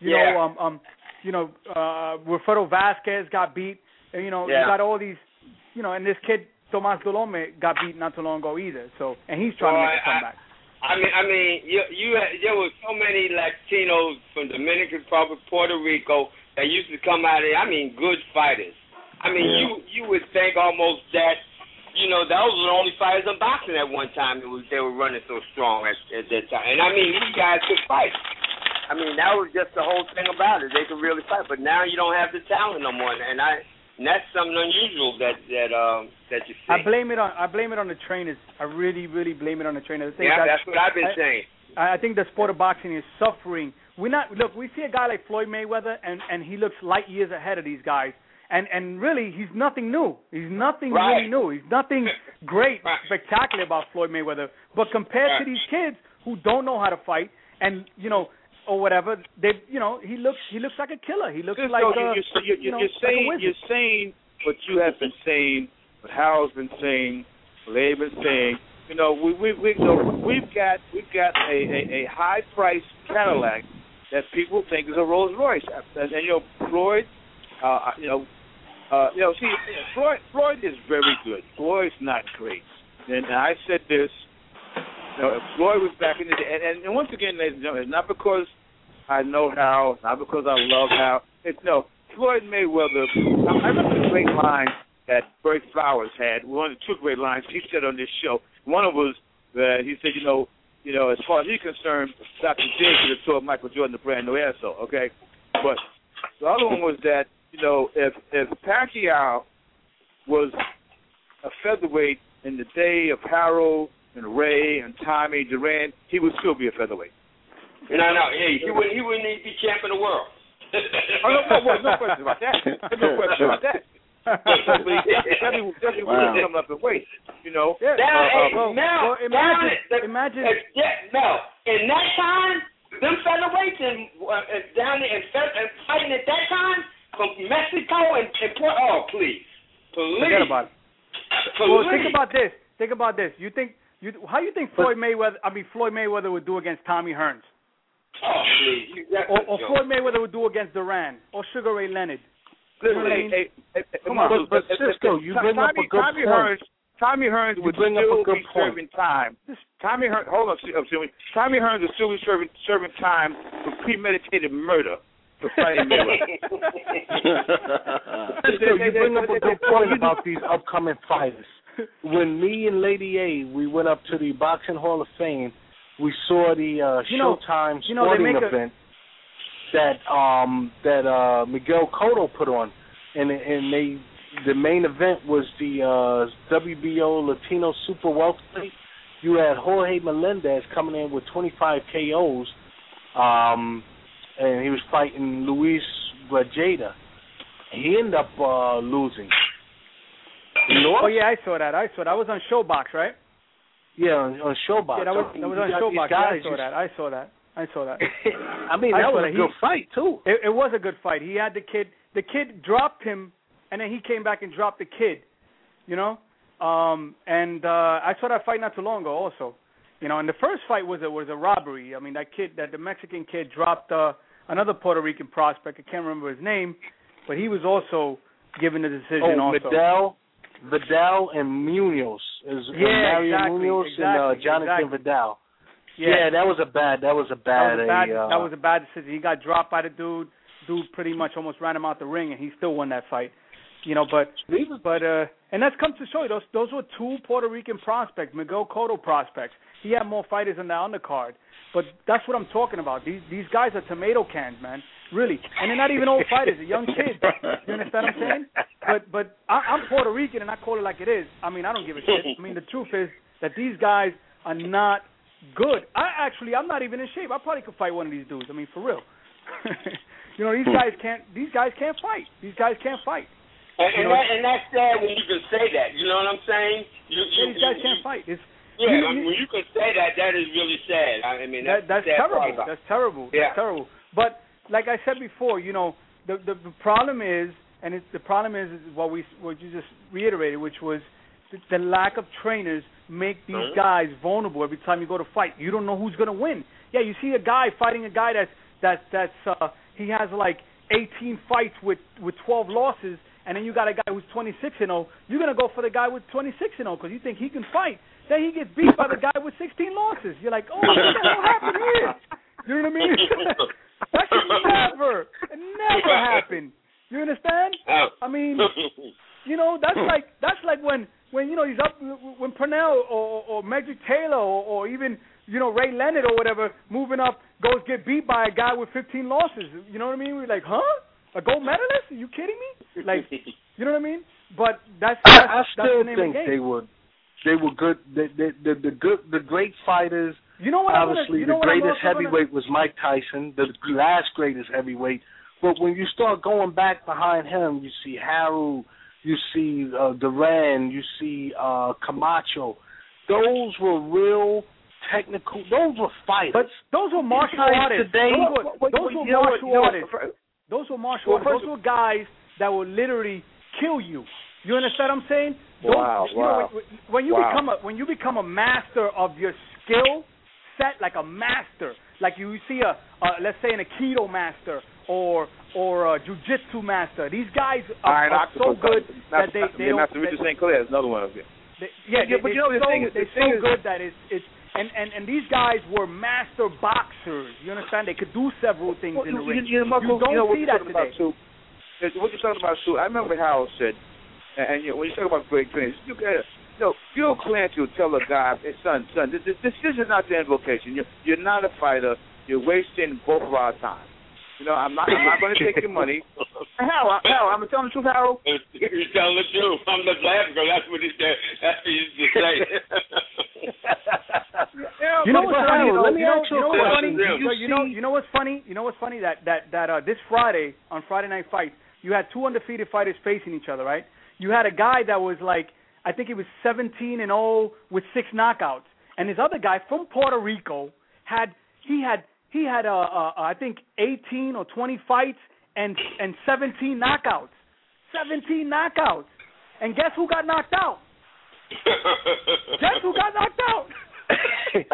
Wilfredo Vasquez got beat. And, you got all these, and this kid Tomas Delorme got beat not too long ago either. So, and he's trying to make a comeback. There were so many Latinos from Dominican Republic, Puerto Rico that used to come out of there. Good fighters. You would think almost that, those were the only fighters in boxing at one time. They were running so strong at that time. And these guys could fight. That was just the whole thing about it. They could really fight. But now you don't have the talent no more. And that's something unusual that you see. I blame it on the trainers. I really, really blame it on the trainers. That's what I've been saying. I think the sport of boxing is suffering. We see a guy like Floyd Mayweather, and he looks light years ahead of these guys. And really, he's nothing new. He's nothing really new. He's nothing great, spectacular about Floyd Mayweather. But compared to these kids who don't know how to fight, and or whatever, he looks like a killer. He looks like you're saying what you have been saying, what Harold's been saying, what they've been saying. We've got a high priced Cadillac that people think is a Rolls Royce, and Floyd. Floyd is very good. Floyd's not great. And I said this, Floyd was back in the day. And once again, ladies and gentlemen, it's not because I know Hal, not because I love Hal. Floyd Mayweather, I remember the great line that Bert Flowers had, one of the two great lines he said on this show. One of was that he said, as far as he's concerned, Dr. J should have told Michael Jordan to brand new asshole, okay? But the other one was that, if Pacquiao was a featherweight in the day of Harold and Ray and Tommy Duran, he would still be a featherweight. No, he wouldn't need to be champion of the world. No question about that. No question about that. Definitely would have come up in weight, Imagine. In that time, them featherweights and down there and fighting at that time from Mexico and please. Forget about it. Well, think about this. How you think Floyd Mayweather would do against Tommy Hearns? Oh, please. Or Floyd Mayweather would do against Duran or Sugar Ray Leonard? Listen, come on. But Cisco, you bring up a good point. Tommy Hearns would still be serving time. Tommy Hearns, hold on, Tommy Hearns would still be serving time for premeditated murder for fighting Mayweather. Cisco, you bring up a good point about these upcoming fighters. When me and Lady A, we went up to the Boxing Hall of Fame, we saw the Showtime sporting event that Miguel Cotto put on, and the main event was the WBO Latino Super Welterweight. You had Jorge Melendez coming in with 25 KOs, and he was fighting Luis Rajeda. He ended up losing. Oh yeah, I saw that. I was on Showbox, right? Yeah, on Showbox. Yeah, that was on Showbox. Yeah, I saw that. I mean, that was a good fight too. It was a good fight. He had the kid. The kid dropped him, and then he came back and dropped the kid. You know, and I saw that fight not too long ago, also. You know, and the first fight was a robbery. I mean, the Mexican kid dropped another Puerto Rican prospect. I can't remember his name, but he was also given the decision. Also. Vidal and Munoz. Mario Munoz and Jonathan Vidal. Yeah, that was a bad decision. He got dropped by the dude. Dude pretty much almost ran him out the ring, and he still won that fight. You know, but and that's come to show you those were two Puerto Rican prospects, Miguel Cotto prospects. He had more fighters on the undercard, but that's what I'm talking about. These guys are tomato cans, man. Really, and they're not even old fighters; they're young kids. You understand what I'm saying? But I'm Puerto Rican, and I call it like it is. I mean, I don't give a shit. I mean, the truth is that these guys are not good. I'm not even in shape. I probably could fight one of these dudes. I mean, for real. You know, these guys can't fight. These guys can't fight. And that's sad when you can say that. You know what I'm saying? These guys can't fight. When you can say that, that is really sad. I mean, that's terrible. That's terrible. Yeah. That's terrible. But like I said before, you know, the problem is, and the problem is what you just reiterated, which was the lack of trainers make these guys vulnerable every time you go to fight. You don't know who's going to win. Yeah, you see a guy fighting a guy that's he has like 18 fights with 12 losses, and then you got a guy who's 26-0. You're going to go for the guy with 26-0 because you think he can fight. Then he gets beat by the guy with 16 losses. You're like, oh, what the hell happened here? You know what I mean? That should never happen. You understand? I mean, you know, that's like when you know he's up when Pernell or Megrick Taylor or even, you know, Ray Leonard or whatever moving up goes get beat by a guy with 15 losses. You know what I mean? We're like, huh? A gold medalist? Are you kidding me? Like, you know what I mean? But I still think they were good. The great fighters. You know what? Obviously, the greatest heavyweight was Mike Tyson, the last greatest heavyweight. But when you start going back behind him, you see Harold, you see Duran, you see Camacho. Those were real technical. Those were fighters. But those were martial artists. Those were martial artists. Those were guys that will literally kill you. You understand what I'm saying? Wow. When you become a master of your skill set, like a master, like you see let's say an Aikido master or a jiu-jitsu master. These guys are so good that they don't. Master Richard St. Clair is another one of them. But you know the thing is, they're so good that it's and these guys were master boxers. You understand? They could do several things in the ring. You don't see that today. What you're talking about, Sue, I remember Harold said, and you know, when you talk about great trainers, Bill Clancy will tell a guy, hey, son, this is not the invocation. You're not a fighter. You're wasting both of our time. You know, I'm not going to take your money. Harold, I'm going to tell the truth, Harold. You're telling the truth. I'm just laughing because that's what he said. That's what he used to say. You know what's funny? You know what's funny? You know what's funny? That this Friday, on Friday Night Fights, you had two undefeated fighters facing each other, right? You had a guy that was like, I think he was 17-0 with 6 knockouts, and his other guy from Puerto Rico had I think 18 or 20 fights and 17 knockouts. 17 knockouts. And guess who got knocked out? Guess who got knocked out? With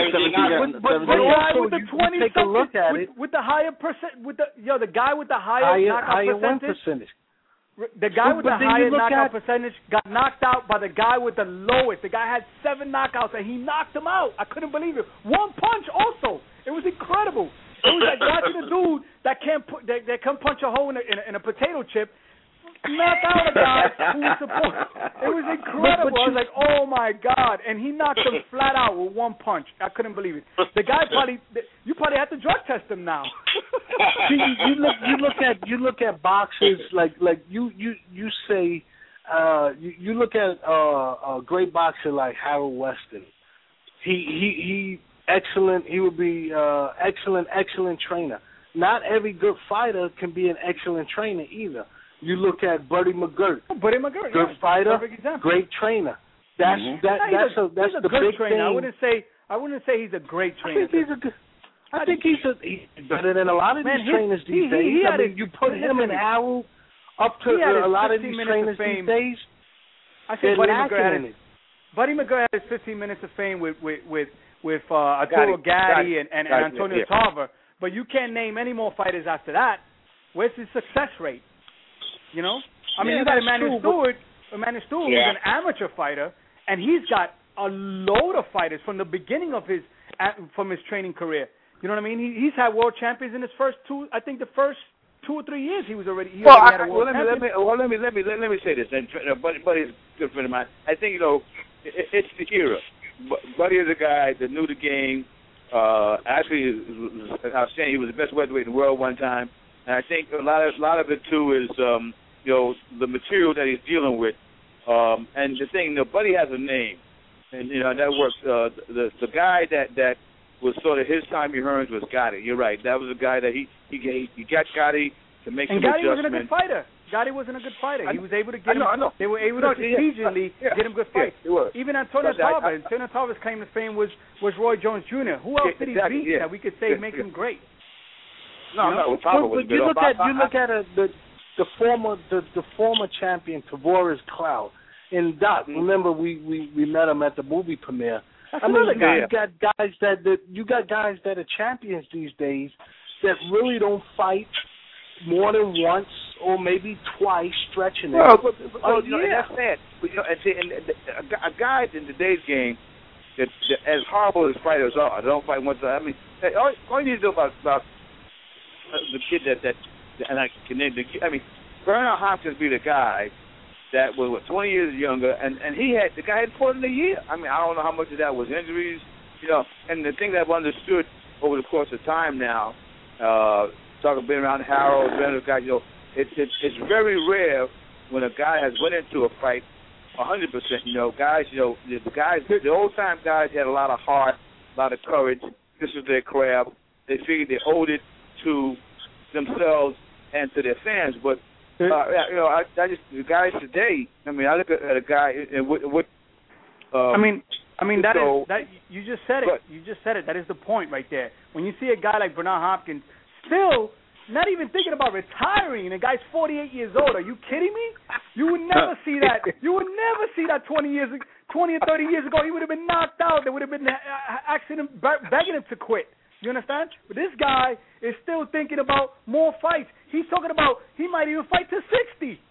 the 20 take a look at it. With the higher percent, the guy with the higher knockout win percentage. the guy with the highest knockout percentage got knocked out by the guy with the lowest. The guy had 7 knockouts, and he knocked him out. I couldn't believe it. 1 punch also. It was incredible. It was like watching a dude that can't punch a hole in a potato chip knock out a guy who was supposed. It was incredible. I was like, oh my God! And he knocked him flat out with 1 punch. I couldn't believe it. The guy you probably have to drug test him now. See, you look at boxers like you say you look at a great boxer like Harold Weston. He excellent. He would be excellent trainer. Not every good fighter can be an excellent trainer either. You look at Buddy McGirt. Good fighter, great trainer. That's the big trainer. Thing. I wouldn't say he's a great trainer. I think he's better than a lot of these trainers these days. You put him and Harold up to a lot of these trainers these days. I think Buddy McGirt had his 15 minutes of fame with Arturo Gatti and Antonio Tarver, but you can't name any more fighters after that. Where's his success rate? You know? I mean, you got Emmanuel Stewart. Emmanuel Stewart was an amateur fighter, and he's got a load of fighters from the beginning of his training career. You know what I mean? He's had world champions in his first 2 or 3 years. He already had a world champion. Let me say this. And Buddy's a good friend of mine. I think it's the era. Buddy is a guy that knew the game. Actually, I was saying he was the best welterweight in the world one time. And I think a lot of it too is the material that he's dealing with. And the thing, Buddy has a name, and that works. The guy that was sort of his Tommy Hearns was Gotti. You're right. That was a guy that he got Gotti to make some adjustments. And Gotti wasn't a good fighter. Gotti wasn't a good fighter. He was able to get him. They were able to strategically get him good fights. Even Antonio Tarver. Antonio Tarver's claim to fame was Roy Jones Jr. Who else did he beat that we could say make him great? But you look at the former champion Tavoris Cloud. And Doc, remember we met him at the movie premiere. You got guys that are champions these days that really don't fight more than once or maybe twice, stretching it. That's sad. But, a guy in today's game that as horrible as fighters are, don't fight once. I mean, all you need to know about the kid I mean, Bernard Hopkins be the guy that was 20 years younger, and the guy had fought in a year. I mean, I don't know how much of that was injuries, And the thing that I've understood over the course of time now, being around Harold, guys, it's very rare when a guy has went into a fight 100%. Guys, the old time guys had a lot of heart, a lot of courage. This was their craft. They figured they owed it to themselves and to their fans, but the guys today. I mean, I look at a guy and what. That you just said it. You just said it. That is the point right there. When you see a guy like Bernard Hopkins still not even thinking about retiring, and the guy's 48 years old. Are you kidding me? You would never see that. You would never see that 20 or 30 years ago. He would have been knocked out. There would have been asking him, begging him to quit. You understand? But this guy is still thinking about more fights. He's talking about he might even fight to 60.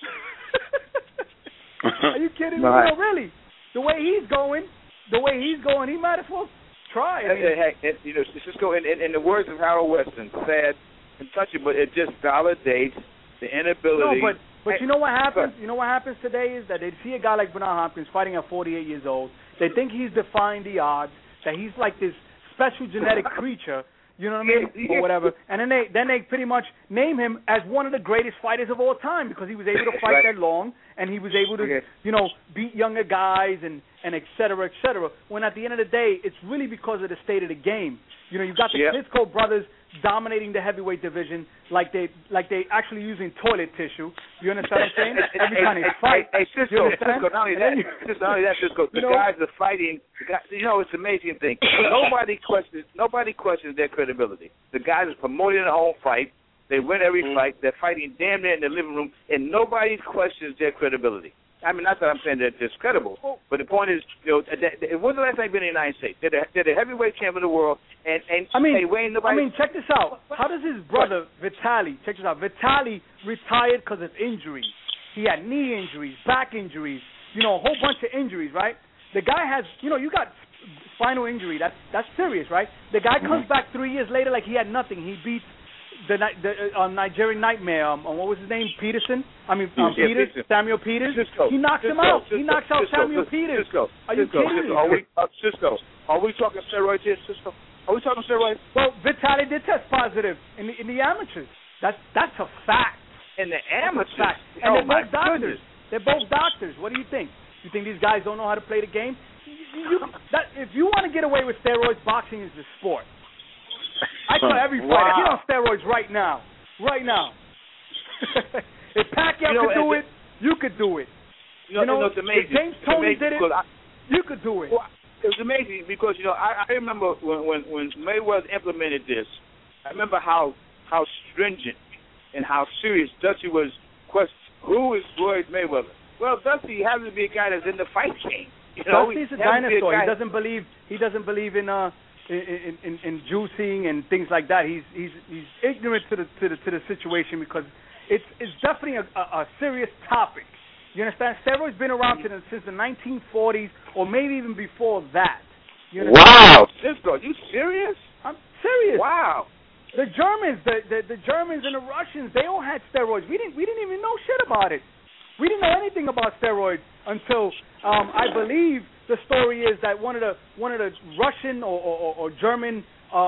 Are you kidding me? No, really. The way he's going, he might as well try. Cisco, in the words of Harold Weston, sad and touching, but it just validates the inability. No, but you know what happens? You know what happens today is that they see a guy like Bernard Hopkins fighting at 48 years old. They think he's defying the odds, that he's like this special genetic creature, you know what I mean, or whatever. And then they pretty much name him as one of the greatest fighters of all time because he was able to fight that long and he was able to, beat younger guys and et cetera, et cetera. When at the end of the day, it's really because of the state of the game. You got the Klitschko brothers dominating the heavyweight division like they actually using toilet tissue. You understand what I'm saying? Every time they fight. Cisco, not only that, Cisco, the guys are fighting. It's an amazing thing. Nobody questions their credibility. The guys are promoting their own fight. They win every fight. They're fighting damn near in the living room, and nobody questions their credibility. I mean, not that I'm saying that they're credible, but the point is, when was the last time you've been in the United States? They're the heavyweight champion of the world, and Wayne, nobody. Check this out. How does his brother Vitaly? Check this out. Vitaly retired because of injury. He had knee injuries, back injuries, a whole bunch of injuries, right? The guy has, you got spinal injury. That's serious, right? The guy comes back 3 years later like he had nothing. He beats the Nigerian Nightmare. What was his name? Peterson. Samuel Peters. He knocks him out. He knocks out Samuel Peters. Are you kidding me? Cisco, are we talking steroids here, Cisco? Are we talking steroids? Well, Vitali did test positive in the amateurs. That's a fact. In the amateurs? And they're both doctors. They're both doctors. What do you think? You think these guys don't know how to play the game? If you want to get away with steroids, boxing is the sport. I tell every fighter, get on steroids right now. Right now. If Pacquiao could do it, you could do it. It's amazing. If James Toney did it, you could do it. Well, it was amazing because, I remember when Mayweather implemented this, I remember how stringent and how serious Dusty was questioning, who is Floyd Mayweather? Well, Dusty happens to be a guy that's in the fight game. Dusty's a dinosaur. He doesn't believe in juicing and things like that. He's ignorant to the situation because it's definitely a serious topic. You understand? Steroids been around since the 1940s or maybe even before that. Wow, Cisco, are you serious? I'm serious. Wow. The Germans, the Germans and the Russians, they all had steroids. We didn't even know shit about it. We didn't know anything about steroids until I believe the story is that one of the Russian or German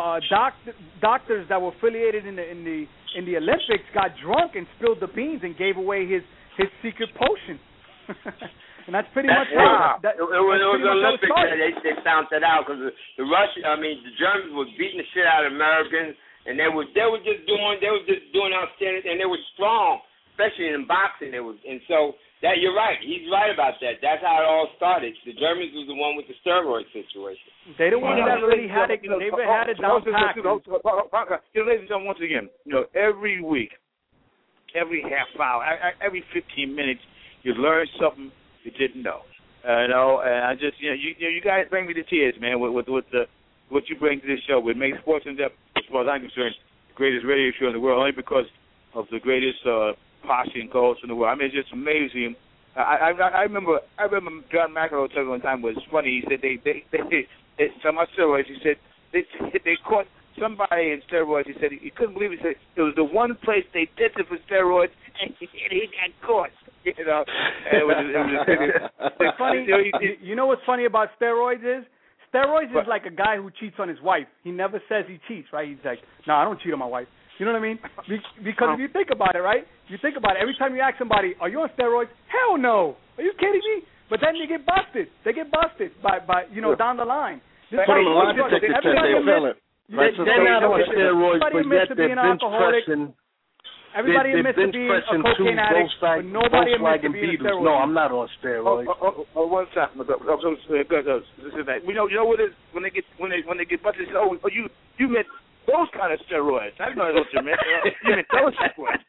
doctors that were affiliated in the Olympics got drunk and spilled the beans and gave away his secret potion. And that's pretty much it. It was the Olympics that they found that out because the Germans were beating the shit out of Americans, and they were just doing outstanding, and they were strong, especially in boxing. And so that you're right. He's right about that. That's how it all started. The Germans was the one with the steroid situation. They the ones that really had it. They had it down pat. Ladies and gentlemen, once again, every week, every half hour, every 15 minutes, you learn something you didn't know. And I just, you guys bring me to tears, man, with what you bring to this show. It makes Sports in Depth, as far as I'm concerned, the greatest radio show in the world, only because of the greatest posse and co-host in the world. I mean, it's just amazing. I remember John McEnroe told me one time was funny. He said they talking about steroids. He said they caught somebody in steroids. He said he couldn't believe it. He said it was the one place they tested for steroids and he got caught. And it was funny. You know what's funny about steroids is? Steroids is like a guy who cheats on his wife. He never says he cheats, right? He's like, no, I don't cheat on my wife. You know what I mean? Because if you think about it, right? You think about it. Every time you ask somebody, are you on steroids? Hell no. Are you kidding me? But then they get busted. They get busted by down the line. Put them on lie detector test. They feel it. They're not on steroids, but yet they've been pressing. Everybody admits to being a cocaine addict, but nobody admits to being a steroid. No, I'm not on steroids. One second. We know what it is when they get busted. Oh, you meant those kind of steroids. I know what you meant. You meant those steroids.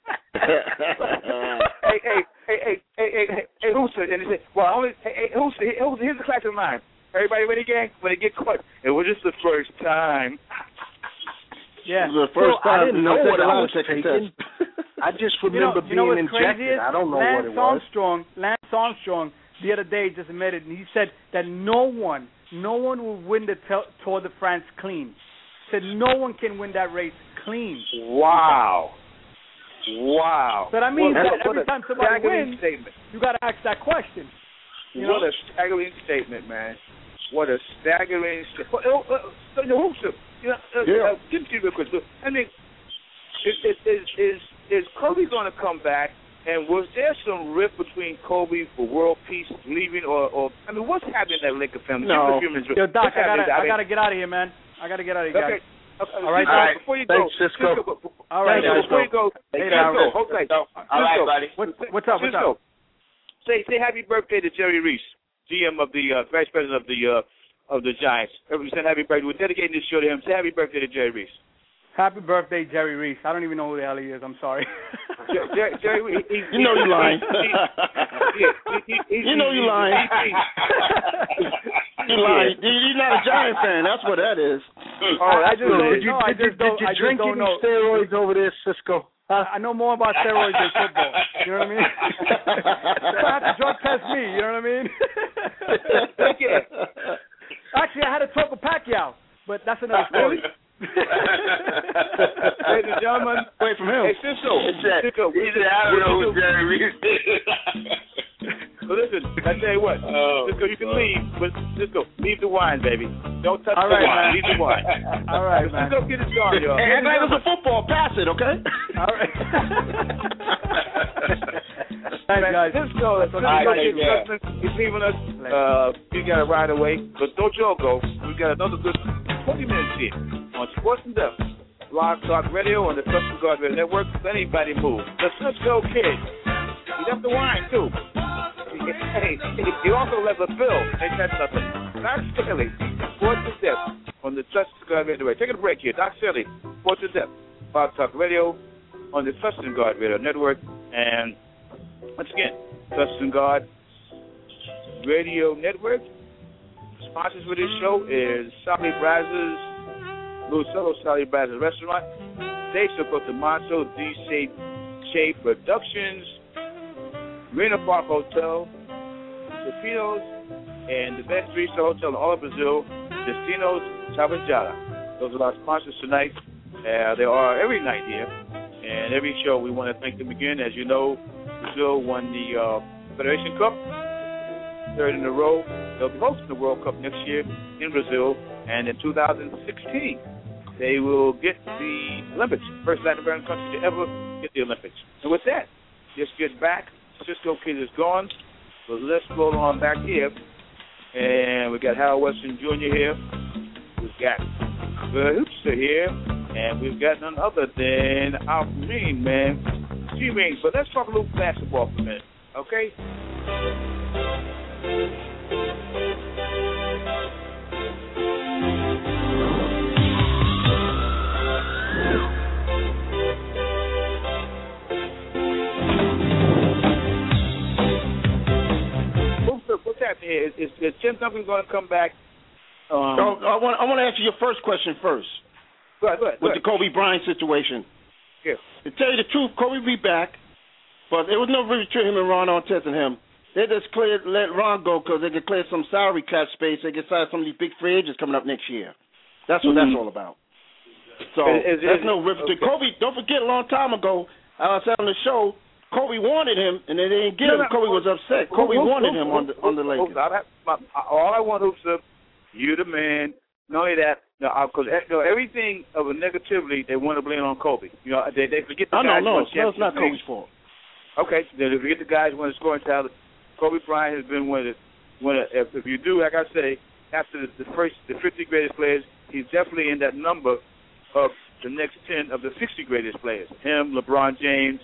Hey, Hooser, and they say, well, Hooser, here's the class of mine. Everybody ready, gang? When they get caught, it was just the first time. Yeah, the first time. I didn't know what I was taking. I just remember being injected. I don't know what it was. Lance Armstrong the other day just admitted, and he said that no one will win the Tour de France clean. He said no one can win that race clean. Wow. So that means that every time somebody wins, you got to ask that question. What a staggering statement, man. What a staggering statement. Give me real quick. I mean, is Kobe going to come back? And was there some rift between Kobe for world peace leaving, or I mean, what's happening in that Lakers family? No. Yo, Doc, I gotta get out of here, man. I gotta get out of here, guys. Okay. All right, Doc. Before you go, Cisco. All right, before you go, All right, buddy. What's up? Say happy birthday to Jerry Reese, GM of the Vice President of the Giants. Send happy birthday. We're dedicating this show to him. Say happy birthday to Jerry Reese. Happy birthday, Jerry Reese. I don't even know who the hell he is. I'm sorry. Jerry Reese. You know you're lying. You know you're lying. You're lying. You're not a Giant fan. That's what that is. Did you drink any steroids over there, Cisco? I know more about steroids than football. You know what I mean? So I have to drug test me. You know what I mean? Actually, I had to talk with Pacquiao, but that's another story. Ladies and gentlemen, wait from him. Hey, Cisco. I don't know who Jerry Reese is. So listen, I tell you what, Cisco, you can leave, but Cisco, leave the wine, baby. Don't touch the wine. Man. Leave the wine. All right, man. Cisco, get it started, y'all. Hey, act like it's a football. Pass it, okay? All right. Thanks, guys. Cisco, he's leaving us. He got to ride away, but don't y'all go. We got another good 20 minutes here on Sports in Depth, Blog Talk Radio on the Trusted God Radio Network. Let anybody move. The Cisco Kid. He left the wine too. Hey, he also left a bill. Ain't that nothing? Doc Stanley, Sports in Depth on the Trusted God Radio Network. Taking a break here. Doc Stanley, Sports in Depth, Blog Talk Radio on the Trusted God Radio Network. And once again, Trusted God Radio Network. Sponsors for this show is Sally Brazos, Lucello Sally Brazos Restaurant, Dave Sokoto Monso, D.C. Productions, Marina Park Hotel, Filipinos, and the best three-star hotel in all of Brazil, Destinos Chavanjara. Those are our sponsors tonight. They are every night here, and every show we want to thank them again. As you know, Brazil won the Federation Cup, third in a row. They'll be hosting the World Cup next year in Brazil, and in 2016, they will get the Olympics. First Latin American country to ever get the Olympics. And with that, just get back. Cisco Kid is gone, so let's roll on back here. And we got Hal Weston Jr. here. We've got the Hoopster here, and we've got none other than our Marine man, G-Rings. But let's talk a little basketball for a minute, okay? What's happening here? Is Tim Duncan going to come back? I want to answer your first question first. Go ahead. With the Kobe Bryant situation. Yeah. To tell you the truth, Kobe be back, but there was no really between him and Ron Artest and him. They just let Ron go because they could clear some salary cap space. They could sign some of these big free agents coming up next year. That's what that's all about. So there's no rift. Okay. Kobe, don't forget, a long time ago, I said on the show, Kobe wanted him, and they didn't get him. Kobe was upset. Kobe wanted him on the Lakers. All I want, Hoopster, you the man. Not only that, because everything of a negativity they want to blame on Kobe. You know, they forget the guys. No, it's not Kobe's fault. Okay, they forget the guys when the scoring talent. Kobe Bryant has been one of if you do, like I say, after the 50 greatest players, he's definitely in that number of the next 10 of the 60 greatest players. Him, LeBron James,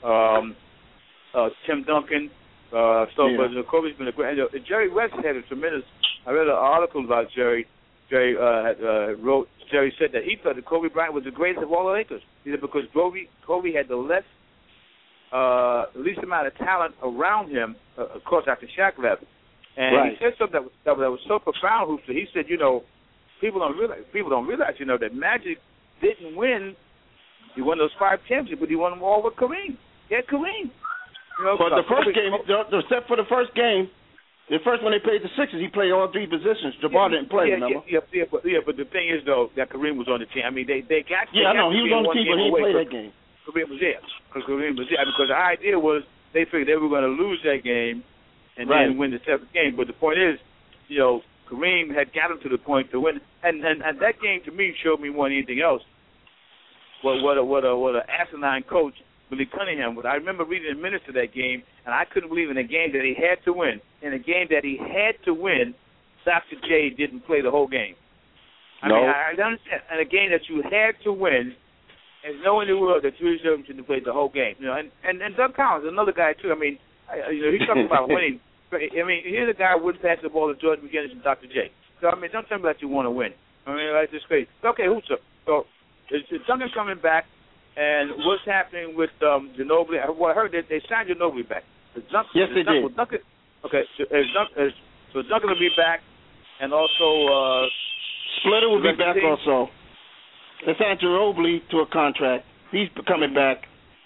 Tim Duncan. But Kobe's been a great. Jerry West had a tremendous. I read an article about Jerry. Jerry said that he thought that Kobe Bryant was the greatest of all the Lakers. He said because Kobe had the least amount of talent around him, of course, after Shaq left. And he said something that was so profound, Hoopster. He said, people don't realize, that Magic didn't win. He won those 5 championships, but he won them all with Kareem. He had Kareem. But the first game, except for the first game, the first one they played the Sixers, he played all 3 positions. Jabbar didn't play, remember? But the thing is, though, that Kareem was on the team. I mean, they got. Yeah, I know. He was on the team, but he didn't play that game. Kareem was there. Because the idea was they figured they were going to lose that game and then win the 7th game. But the point is, Kareem had got him to the point to win. And that game, to me, showed me more than anything else what an asinine coach Billy Cunningham was. I remember reading the minutes of that game, and I couldn't believe in a game that he had to win. In a game that he had to win, Dr. J didn't play the whole game. I mean, I understand. In a game that you had to win, there's no one in the world that you shouldn't play the whole game. And Doug Collins, another guy too. I mean, he's talking about winning. I mean, here's a guy who wouldn't pass the ball to George McGinnis and Dr. J. So I mean, don't tell me that you want to win. I mean, that's just crazy. Okay, who's up? So is Duncan coming back? And what's happening with Ginobili? Well, I heard that they signed Ginobili back. Yes, they did. Duncan, okay, so Duncan will be back, and also Splitter will be back also. They signed Ginobili to a contract. He's coming back.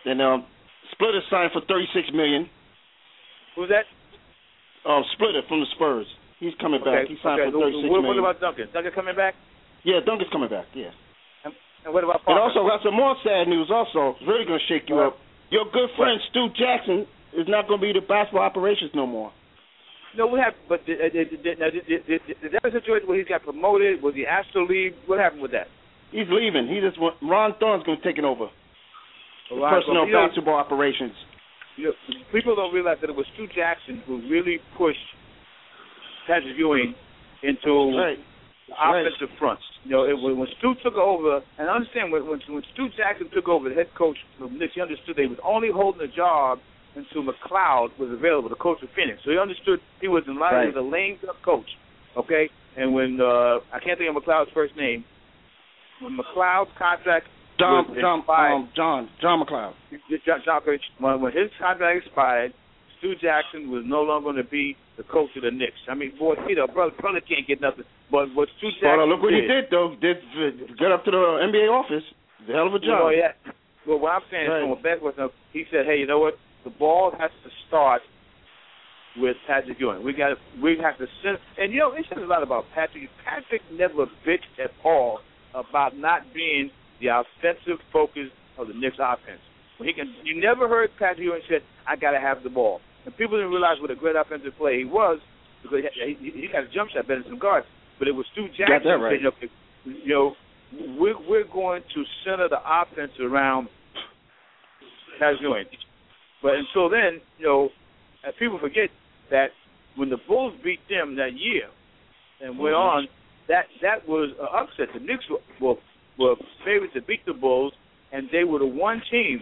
And Splitter signed for $36 million. Who's that? Splitter from the Spurs. He's coming back. He signed for $36 million. What about Duncan? Duncan coming back? Yeah, Duncan's coming back. Yeah. And what about And Parker? also got some more sad news. Also, it's really gonna shake you up. Your good friend Stu Jackson is not gonna be the basketball operations no more. No, we have. But did that a situation where he got promoted? Was he asked to leave? What happened with that? He's leaving. Ron Thorne's gonna take it over. Personnel basketball operations. People don't realize that it was Stu Jackson who really pushed Patrick Ewing into the offensive fronts. When Stu took over, and I understand when Stu Jackson took over the head coach of the Knicks, he understood they was only holding the job until McLeod was available, the coach of Phoenix. So he understood he was in line as a lame duck coach. Okay, and when I can't think of McLeod's first name, when McLeod's contract John McLeod. When his contract expired, Stu Jackson was no longer going to be the coach of the Knicks. I mean, boy, brother can't get nothing. But what Stu Jackson look what he did, though. Did get up to the NBA office. It's a hell of a job. Well, what I'm saying from a basketball, he said, hey, you know what? The ball has to start with Patrick Ewing. We have to send. And it says a lot about Patrick. Patrick never bitched at all about not being the offensive focus of the Knicks offense. You never heard Patrick Ewing said, I got to have the ball. And people didn't realize what a great offensive player he was because he got a jump shot better than some guards. But it was Stu Jackson who said, we're going to center the offense around Patrick Ewing. But until then, people forget that when the Bulls beat them that year and went on, that was an upset. The Knicks were favored to beat the Bulls, and they were the one team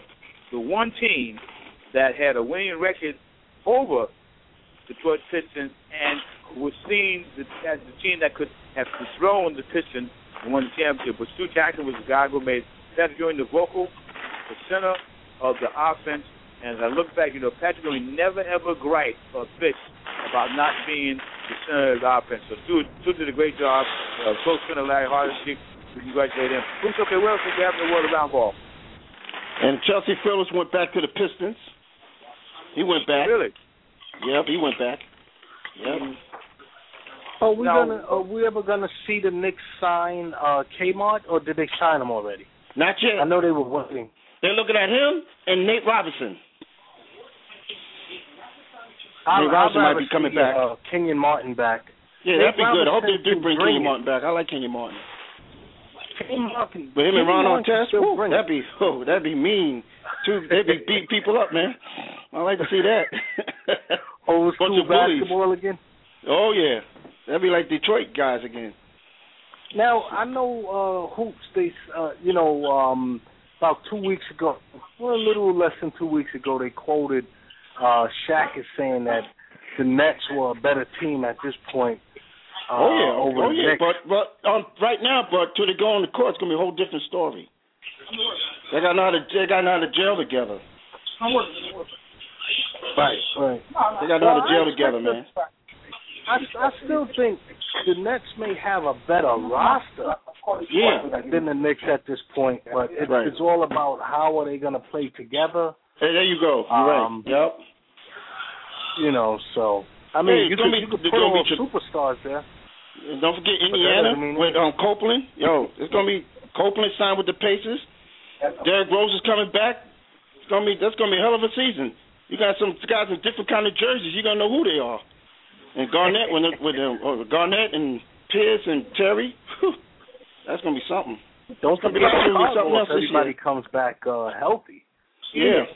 that had a winning record over Detroit Pistons and was seen as the team that could have dethroned the Pistons and won the championship. But Stu Jackson was the guy who made Patrick Ewing the center of the offense. And as I look back, Patrick Ewing never ever griped or bitched about not being the center of the offense. So Stu did a great job. Close friend of Larry Hardesty. We congratulate him. Okay, what else is happening in the world of roundball? And Chelsea Phillips went back to the Pistons. He went back. Really? Yep, he went back. Yep. Are we ever gonna see the Knicks sign Kmart, or did they sign him already? Not yet. I know they were waiting. They're looking at him and Nate Robinson. Nate Robinson might be coming back. Kenyon Martin back. Yeah, that'd be good. I hope they do bring Kenyon Martin back. I like Kenyon Martin. With him and Ron Artest, that'd be mean. They'd be beating people up, man. I like to see that. Old school basketball again? Oh, yeah. That'd be like Detroit guys again. Now, I know Hoops, they, about 2 weeks ago, a little less than 2 weeks ago, they quoted Shaq as saying that the Nets were a better team at this point. Over the Knicks. But right now, till they go on the court, it's gonna be a whole different story. They got out of jail together. Right. They got out of jail together, man. I still think the Nets may have a better roster than the Knicks at this point, but it's all about how are they going to play together. Hey, there you go. You're right. Yep. So I mean, you could put all superstars there. And don't forget Indiana with Copeland. It's gonna be Copeland signed with the Pacers. Derrick Rose is coming back. That's gonna be a hell of a season. You got some guys in different kind of jerseys. You gotta know who they are. And Garnett with Garnett and Pierce and Terry. That's gonna be something. Don't forget Chicago if everybody comes back healthy. Yeah.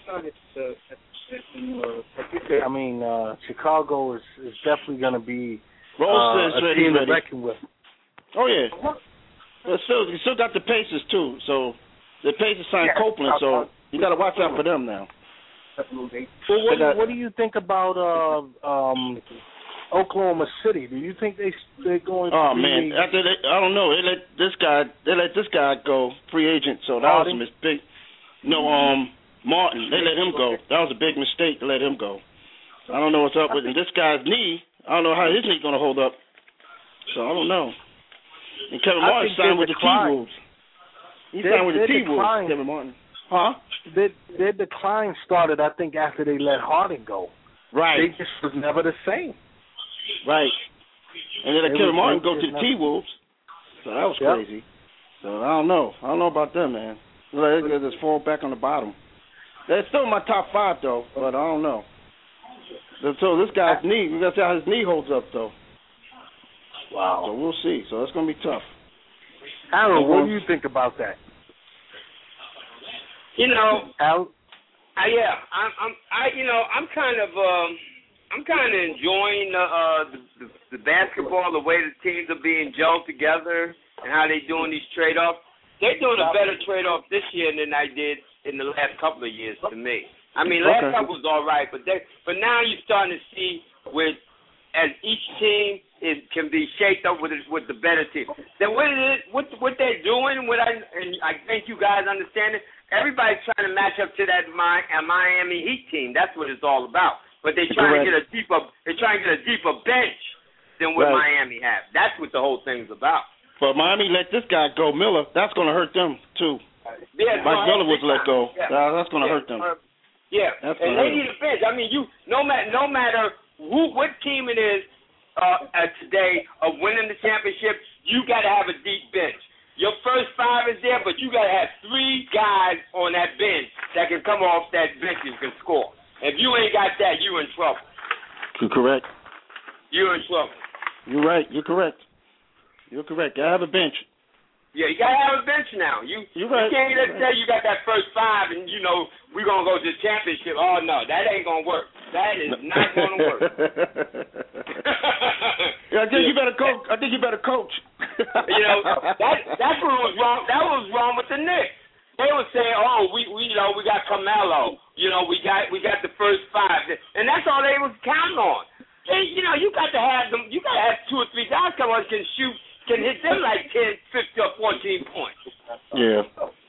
I mean, Chicago is definitely gonna be a team to reckon with. Oh yeah. But you still got the Pacers too. So the Pacers signed Copeland, so you got to watch out for them now. Well, what do you think about Oklahoma City? Do you think they're going to? Oh man, I don't know. They let this guy go, free agent. So that was a mistake. No, Martin. They let him go. That was a big mistake to let him go. I don't know what's up with him. This guy's knee. I don't know how his knee's going to hold up. So I don't know. And Kevin Martin signed with the T-Wolves. He signed with the T-Wolves, Kevin Martin. Huh? Their decline started, I think, after they let Harden go. Right. They just was never the same. Right. And then Kevin Martin go to the T-Wolves. So that was crazy. So I don't know. I don't know about them, man. They just fall back on the bottom. They're still in my top 5, though, but I don't know. So this guy's knee, we got to see how his knee holds up, though. Wow. So we'll see. So it's going to be tough. Harold, what do you think about that? Harold? I'm kind of enjoying the basketball, the way the teams are being gelled together, and how they're doing these trade-offs. They're doing a better trade-off this year than I did in the last couple of years, to me. I mean, last couple was all right, but now you're starting to see as each team can be shaped up with the better team. Then what they're doing, and I think you guys understand it. Everybody's trying to match up to that Miami Heat team. That's what it's all about. But they're trying to get a deeper bench than what Miami have. That's what the whole thing's about. But Miami let this guy go, Miller. That's going to hurt them too. Yeah, Mike Miller was let go. Yeah. That's going to hurt them. And they need a bench. I mean, no matter what team it is today of winning the championship, you got to have a deep bench. Your first 5 is there, but you got to have 3 guys on that bench that can come off that bench and can score. If you ain't got that, you're in trouble. You're correct. You're in trouble. You're right. You're correct. You're correct. You have a bench. Yeah, you got to have a bench now. You're right. You can't just say you got that first 5 and, we're going to go to the championship. Oh, no, that ain't going to work. That is not going to work. I think you better coach. That's what was wrong. That was wrong with the Knicks. They were saying, "Oh, we got Carmelo. We got the first 5, and that's all they was counting on." And, you got to have them. You got to have 2 or 3 guys come on can hit them like 10, 15, or 14 points. Yeah.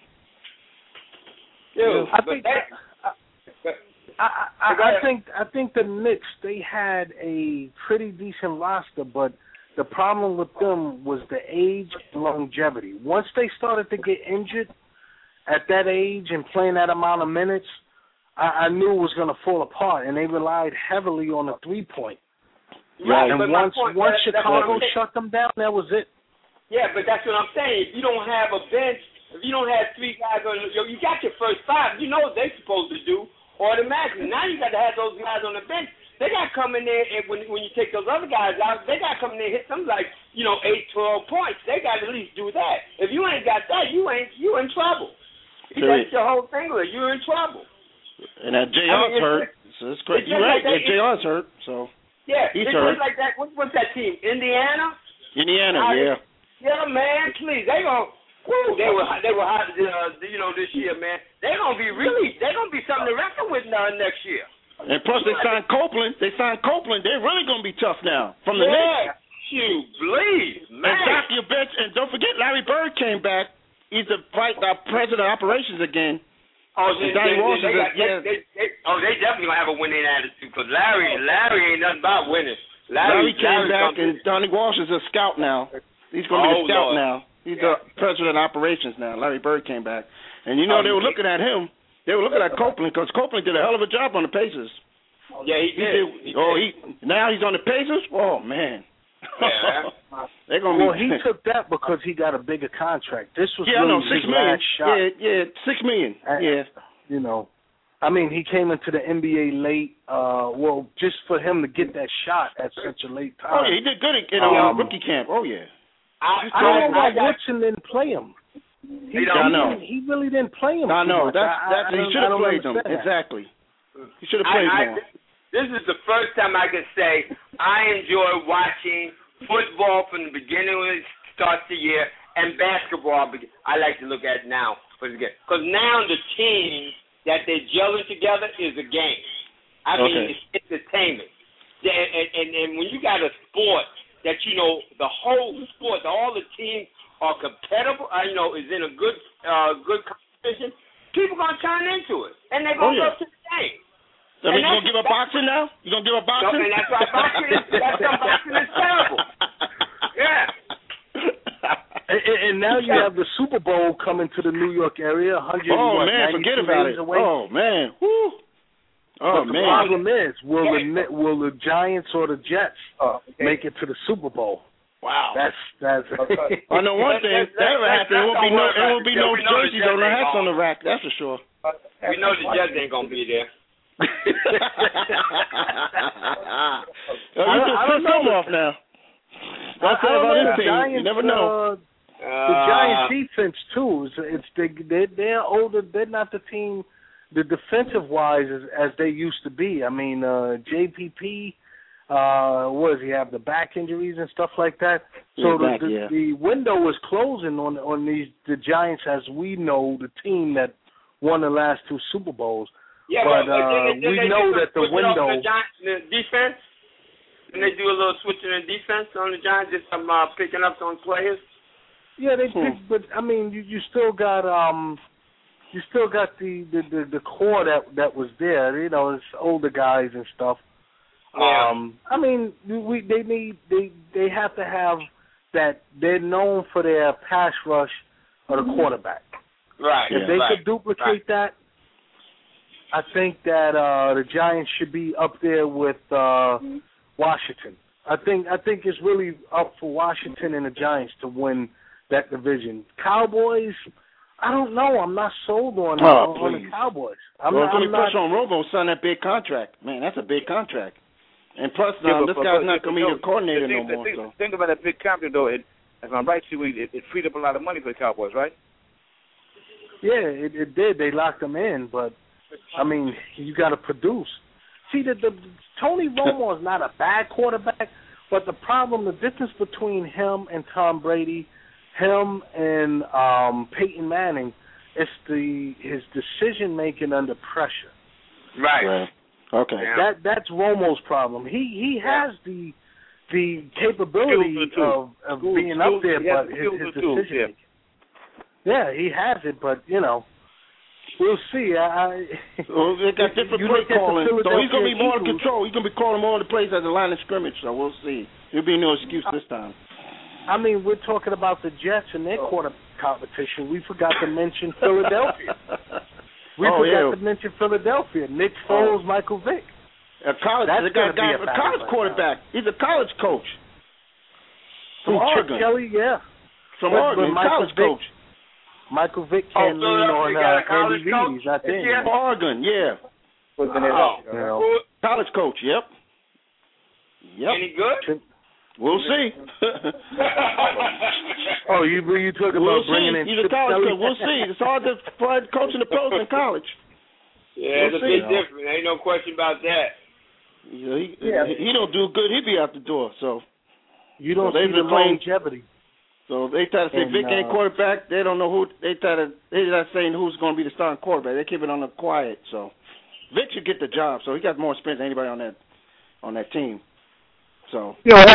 I think the Knicks, they had a pretty decent roster, but the problem with them was the age and longevity. Once they started to get injured at that age and playing that amount of minutes, I knew it was going to fall apart, and they relied heavily on the 3-point. Right. And once Chicago shut them down, that was it. Yeah, but that's what I'm saying. If you don't have a bench, if you don't have 3 guys on, you got your first 5. You know what they're supposed to do automatically. Now you got to have those guys on the bench. They got to come in there, and when you take those other guys out, they got to come in there and hit something like 8, 12 points. They got to at least do that. If you ain't got that, you in trouble. That's your whole thing. You're in trouble. And that JR's hurt. So it's crazy. You're right. JR's hurt. So. Yeah, he's hurt. Like that. What's that team? Indiana, yeah. Yeah, man, please. They were hot, this year, man. They're gonna be something to reckon with next year. And plus, they signed Copeland. They're really gonna be tough now from the Knicks. You please, man. And stop your bench, and don't forget Larry Bird came back. He's the president of operations again. Oh, they definitely gonna have a winning attitude because Larry ain't nothing about winning. Larry came back, and Donnie Walsh is a scout now. He's gonna be the scout now. He's the president of operations now. Larry Bird came back, and they were looking at him. They were looking at Copeland because Copeland did a hell of a job on the Pacers. Yeah, he did. Now he's on the Pacers. Oh man. Yeah. They're gonna he took that because he got a bigger contract. This was really his last shot. Yeah, $6 million. I mean, he came into the NBA late. Just for him to get that shot at such a late time. Oh yeah, he did good in rookie camp. Oh yeah. I don't know why Woodson didn't play him. He really didn't play him. I know. He should have played him. Exactly. He should have played more. This is the first time I can say I enjoy watching football from the beginning when it starts the year and basketball. I like to look at it now because now the team that they're gelling together is a game. I mean, it's entertainment. And when you got a sport that the whole sport, all the teams are compatible, is in a good competition, people gonna turn into it, and they're gonna go to the game. So you gonna give up boxing now? You gonna give up boxing? And that's why boxing is terrible. Yeah. And now you have the Super Bowl coming to the New York area. 100. Oh man, forget about it. Away. Oh man, woo. Oh but man. The problem is, will the Giants or the Jets make it to the Super Bowl? Wow. That's. I know one thing. That'll happen. There won't be no jerseys or no hats on the rack. That's for sure. We know the Jets ain't gonna be there. You just put some off now. Don't say about this team. Giants, you never know. The Giants defense too. They're older. They're not the team, the defensive wise as they used to be. I mean, JPP. What does he have? The back injuries and stuff like that. So the window is closing on the Giants, as we know, the team that won the last 2 Super Bowls. Yeah, but we know that the window. The Giants, the defense. And they do a little switching in defense on the Giants, just some picking up on players. Yeah, they pick, but I mean, you still got the core that was there. You know, it's older guys and stuff. Yeah. I mean, they have to have that. They're known for their pass rush or the quarterback. Right. If they could duplicate that, I think that the Giants should be up there with Washington. I think it's really up for Washington and the Giants to win that division. Cowboys, I don't know. I'm not sold on the Cowboys. Let me push on Romo, sign that big contract. Man, that's a big contract. And plus, this guy's not going to be the coordinator no more. Think about that big contract, though. If I'm right, it freed up a lot of money for the Cowboys, right? Yeah, it did. They locked him in, but I mean, you got to produce. See, the Tony Romo is not a bad quarterback, but the difference between him and Tom Brady, him and Peyton Manning, is his decision making under pressure. Right. Okay. Yeah. That's Romo's problem. He has the capability of being up there, but his decision making. Yeah, he has it, but we'll see. They got different play calling, so he's going to be more in control. He's going to be calling more of the plays at the line of scrimmage, so we'll see. There'll be no excuse this time. I mean, we're talking about the Jets and their quarter competition. We forgot to mention Philadelphia. To mention Philadelphia. Nick Foles, Michael Vick. A college quarterback. He's a college coach. From Oregon. Chip Kelly, yeah. From Oregon, college coach. Michael Vick can't lean on Andy Reid. He's not there. Oregon, yeah. College coach, yep. Any good? We'll see. You talking about bringing in? He's a college coach. We'll see. It's hard to find coaching the pros in college. Yeah, it's a bit different. Ain't no question about that. He don't do good. He'd be out the door. So you don't see the longevity. So they try to say Vic ain't quarterback. They don't know who. They're not saying who's going to be the starting quarterback. They keep it on the quiet. So Vic should get the job. So he got more experience than anybody on that team. So we got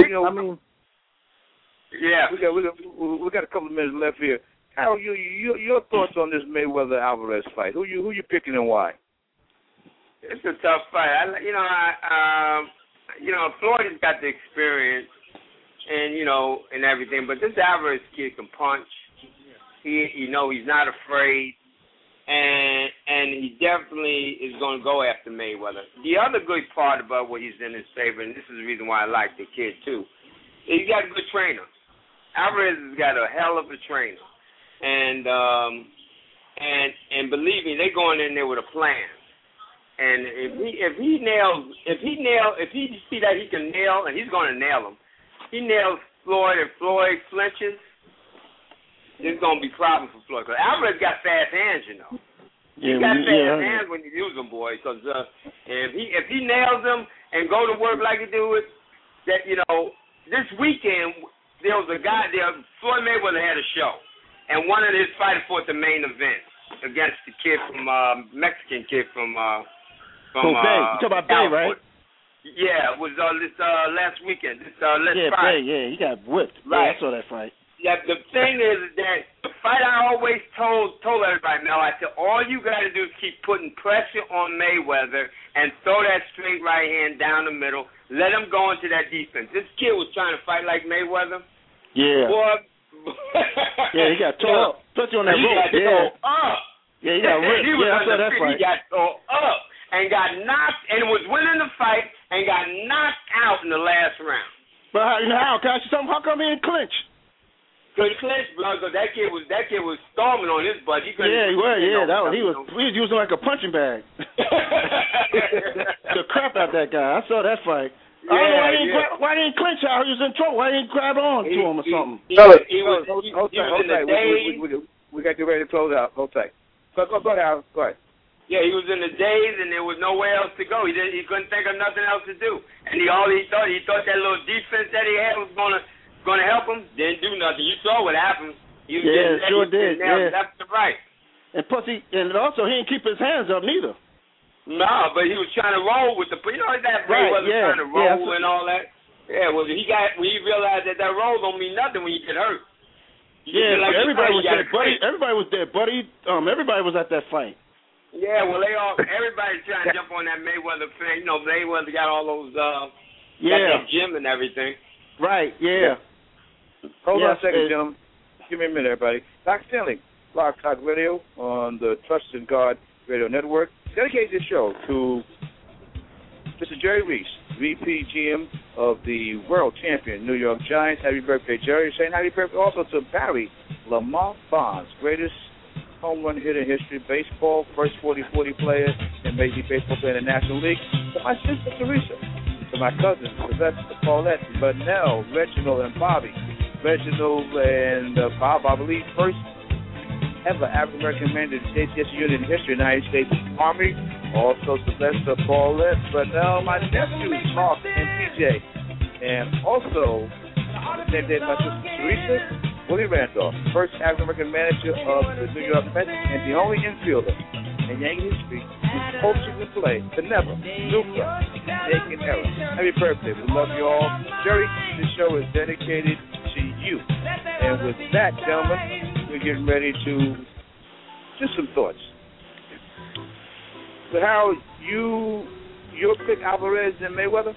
a couple of minutes left here. Harold, your thoughts on this Mayweather Alvarez fight? Who you picking and why? It's a tough fight. Floyd has got the experience and everything, but this Alvarez kid can punch. He's not afraid, and he definitely is going to go after Mayweather. The other good part about what he's in his favor, and this is the reason why I like the kid too, is he's got a good trainer. Alvarez has got a hell of a trainer, and believe me, they're going in there with a plan. And if he see that he can nail, and he's going to nail him. He nails Floyd, and Floyd flinches. There's going to be problems for Floyd. Because Alvarez got fast hands, He's got fast hands when you use them, boy. Because if he nails them and go to work like he do it, this weekend there was a guy there. Floyd Mayweather had a show, and one of his fighters fought the main event against the kid from Mexican kid from Bay. You talking about Bay, right? Yeah, it was this last weekend. Friday. Bay, he got whipped. Right. Yeah, I saw that fight. Yeah, the thing is that the fight I always told everybody, Mel, I said, all you got to do is keep putting pressure on Mayweather and throw that straight right hand down the middle. Let him go into that defense. This kid was trying to fight like Mayweather. Yeah. Yeah, he got tore up. Especially on that rope. He got tore up. Yeah, he got ripped. Yeah, I saw that fight. He got tore up and got knocked and was winning the fight and got knocked out in the last round. But how? Can I ask you something? How come he didn't clinch? Couldn't clinch, bro, because that kid was storming on his butt. He couldn't. Yeah, he was using like a punching bag. The crap out that guy. I saw that fight. I don't know why didn't clinch out. He was in trouble. Why didn't grab on to him or something? Hold tight. We got you ready to close out. Hold tight. Go ahead, Al. Go ahead. Yeah, he was in the daze, and there was nowhere else to go. He couldn't think of nothing else to do, and he thought that little defense that he had was gonna help him. Didn't do nothing. You saw what happened. He was sure did. Yeah, left to right. And plus, he didn't keep his hands up neither. No, but he was trying to roll with that Ray wasn't trying to roll and all that. Yeah, well, he realized that roll don't mean nothing when you get hurt. Everybody was dead, buddy. Everybody was dead, buddy. Everybody was at that fight. Yeah, well, everybody's trying to jump on that Mayweather thing. You know, Mayweather got all those, got that gym and everything. Right, yeah. Hold on a second, gentlemen. Give me a minute, everybody. Doc Stanley, Blog Talk Radio on the Trusted God Radio Network. Dedicate this show to Mr. Jerry Reese, VP GM of the world champion New York Giants. Happy birthday, Jerry. Saying happy birthday also to Barry Lamont Bonds, greatest home run hitter in history, baseball, first 40-40 player in Major League Baseball player in the National League. To my sister Teresa, to my cousins, Sylvester, Paulette, Bunnell, Reginald, and Bobby. Reginald and Bob, I believe, first ever African-American man to the States unit in history, United States Army. Also Sylvester, Paulette, Bunnell, my nephews, Mark and PJ. And also, same day my sister Teresa, Willie Randolph, first African-American manager of the New York Mets and the only infielder in Yankee history who's coaching the play to never, super, make an error. Happy birthday. We love you all. Jerry, this show is dedicated to you. And with that, gentlemen, we're getting ready to just some thoughts. So, Harold, your pick Alvarez and Mayweather?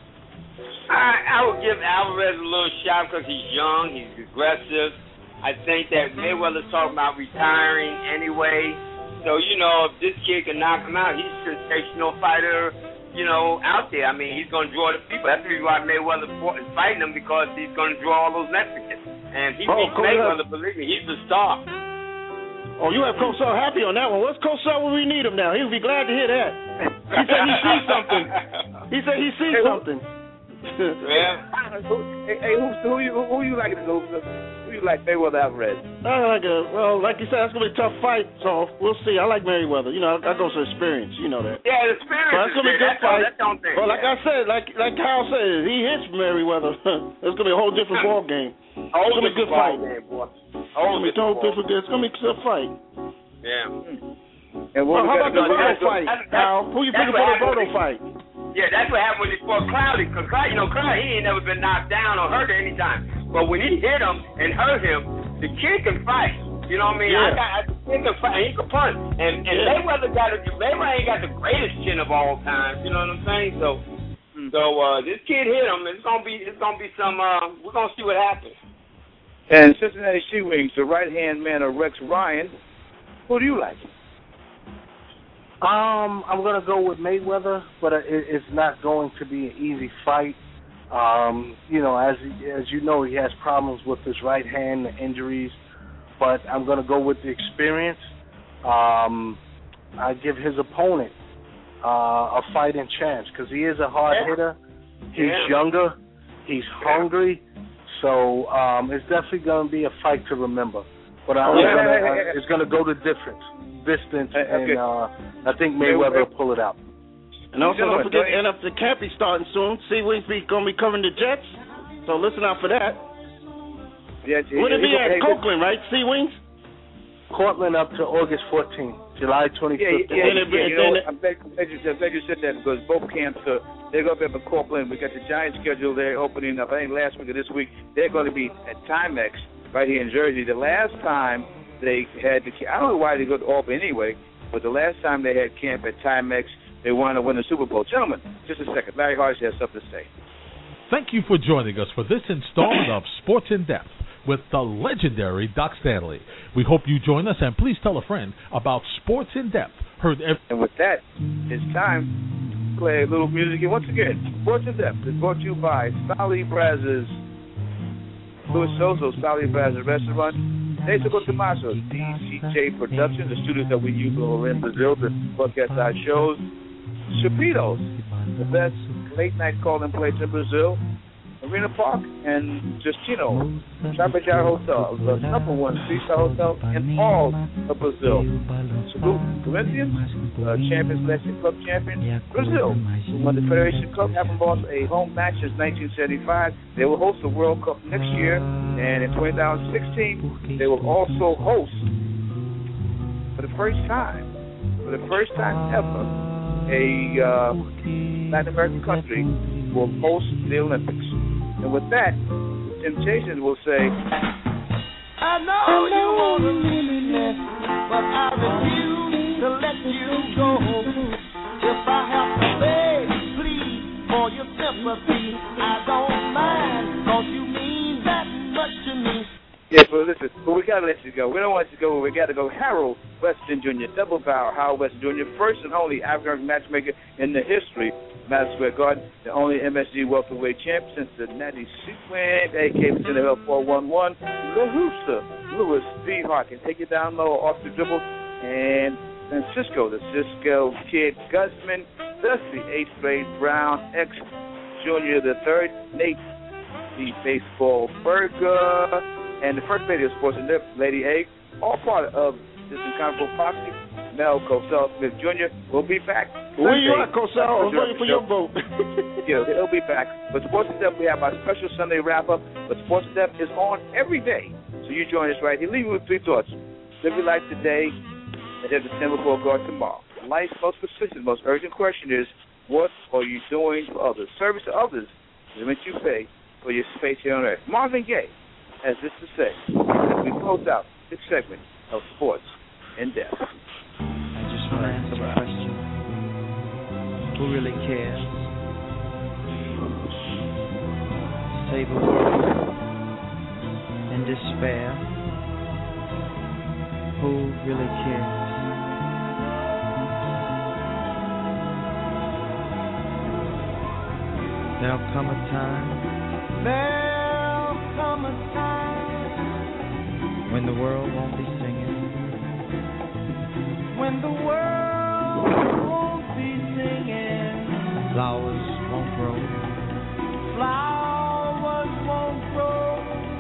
I would give Alvarez a little shot because he's young, he's aggressive. I think that Mayweather's talking about retiring anyway. So, if this kid can knock him out, he's a sensational fighter, out there. I mean, he's going to draw the people. That's the reason why Mayweather is fighting him, because he's going to draw all those Mexicans. And he beats Mayweather, believe me, he's the star. Oh, you have Cosell happy on that one. What's Cosell when we need him now? He'll be glad to hear that. He said he sees something. He said he sees something. Yeah. Hey, who you like? Who you like, Mayweather, Alvarez? Like you said, that's gonna be a tough fight. So we'll see. I like Mayweather. I go for experience. You know that. Yeah, the experience. But it's gonna be a good fight. Well, like I said, like Kyle said, he hits Mayweather. It's gonna be a whole different ball game. It's gonna be a good fight. It's gonna be a good fight. Yeah. And how about the Berto fight? Kyle, who you picking for the Berto fight? Yeah, that's what happened when he fought Cloudy. Because Cloudy, he ain't never been knocked down or hurt at any time. But when he hit him and hurt him, the kid can fight. You know what I mean? Yeah. The kid can fight. He can punch. And Mayweather ain't got the greatest chin of all time. You know what I'm saying? So this kid hit him. It's gonna be some. We're gonna see what happens. And Cincinnati Sea Wings, the right-hand man of Rex Ryan. Who do you like? I'm going to go with Mayweather, but it's not going to be an easy fight. As you know, he has problems with his right hand, the injuries, but I'm going to go with the experience. I give his opponent a fighting chance because he is a hard hitter. He's younger. He's hungry. So it's definitely going to be a fight to remember. But it's going to go the distance, and I think Mayweather will pull it out. And also, don't forget, the camp is starting soon. Sea Wings going to be covering the Jets, so listen out for that. Would it be at Courtland, right, Sea Wings? Courtland up to August 14th, July 25th. I'm glad you said that because both camps they're going to be up at Courtland. We got the Giants schedule there opening up, I think last week or this week. They're going to be at Timex right here in Jersey. The last time they had I don't know why they go to Albany anyway, but the last time they had camp at Timex, they wanted to win the Super Bowl. Gentlemen, just a second. Larry Hodge has something to say. Thank you for joining us for this installment of Sports in Depth with the legendary Doc Stanley. We hope you join us, and please tell a friend about Sports in Depth. And with that, it's time to play a little music. And once again, Sports in Depth is brought to you by Sally Braz's Louis Sozo, Sally Braz's Restaurant, Nezuko Tommaso, DCJ Productions, the studios that we use in Brazil to broadcast our shows, Chapitos, the best late-night call-in place in Brazil, Marina Park, and Justino, Chapajara Hotel, the number one three-star hotel in all of Brazil. Salute Corinthians, champions, Mexican Club champion, Brazil, who won the Federation Cup, haven't lost a home match since 1975. They will host the World Cup next year, and in 2016, they will also host, for the first time ever, a Latin American country will host the Olympics. And with that, Temptations will say, I know you want to leave me, but I refuse to let you go. If I have to beg, please, for your sympathy, I don't mind, 'cause you mean that much to me. Yeah, but listen, but we got to let you go. We don't want you to go. We got to go. Harold Weston Jr., double barrel Harold Weston Jr., first and only African matchmaker in the history of Madison Square Garden, the only MSG welterweight champ since the Natty Sequin, a.k.a. NFL 411, the Rooster, Louis B. Harkin. Take it down low off the dribble, and Francisco, the Cisco Kid Guzman, Dusty, 8th grade Brown, X Jr. the third, Nate, the baseball burger, and the first lady of Sports and Depth, Lady A, all part of this incredible posse. Mel Cosell Smith Jr. will be back. Where you at, Cosell? I'm waiting for your vote. Yeah, he'll be back. But Sports and Depth, we have our special Sunday wrap-up. But Sports and Depth is on every day. So you join us right here. Leave you with 3 thoughts. Live your life today, and have the same before God tomorrow. Life's most persistent, most urgent question is, what are you doing for others? Service to others is what you pay for your space here on earth. Marvin Gaye has this to say as we close out this segment of Sports in Depth. I just want to ask a question. Who really cares? Save a world in despair. Who really cares? There'll come a time. There'll come a time when the world won't be singing. When the world won't be singing. Flowers won't grow. Flowers won't grow.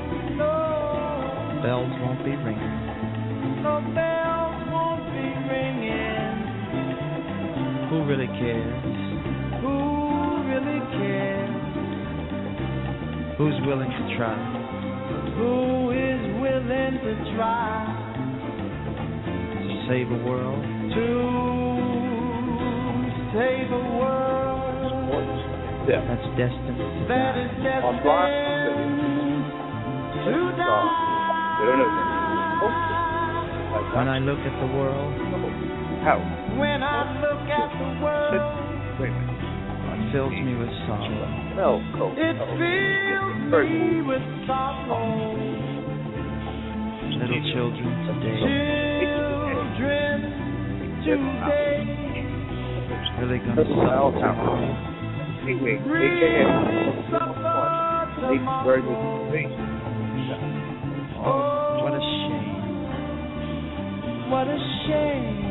No. Bells won't be ringing. No bells won't be ringing. Who really cares? Who really cares? Who's willing to try? Who is willing to try to save a world? To save a world that's destined to die. To die. When I look at the world, when I look at the world, it fills me with sorrow. It fills me with sorrow. Little children today. Really gonna suffer tomorrow. Oh, what a shame. What a shame.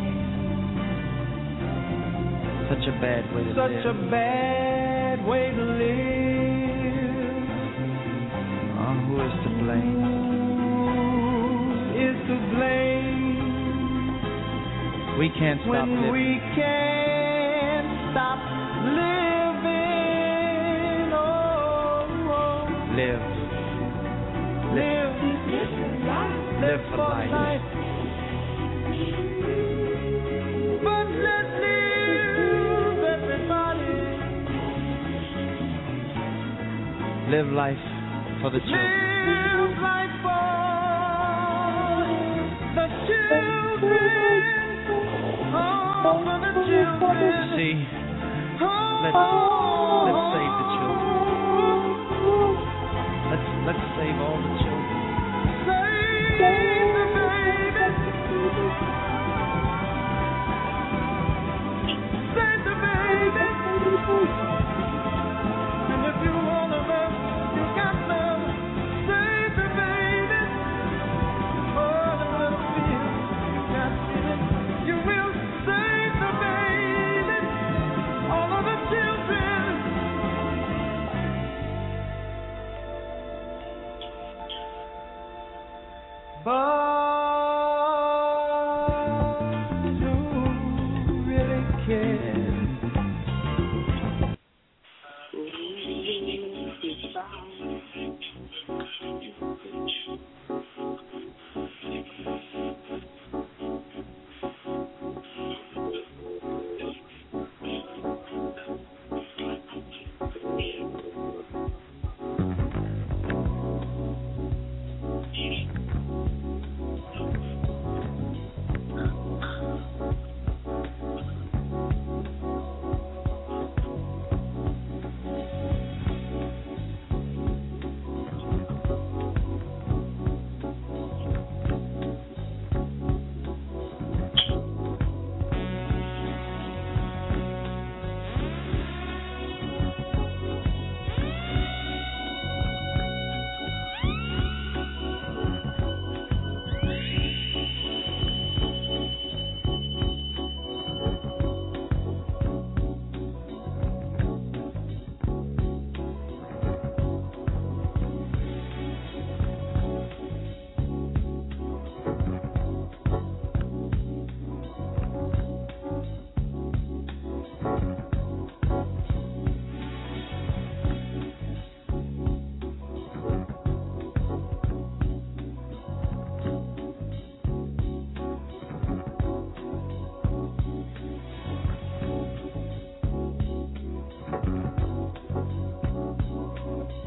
Such a bad way to live. Such a bad way to live. Oh, who is to blame? Who is to blame? We can't stop living. When we can't stop living. Oh, oh. Live. Live. Live for life. But let's live, everybody. Live life for the children. Live life for the children. Oh, for the children. See, let's save the children. Let's save all the children.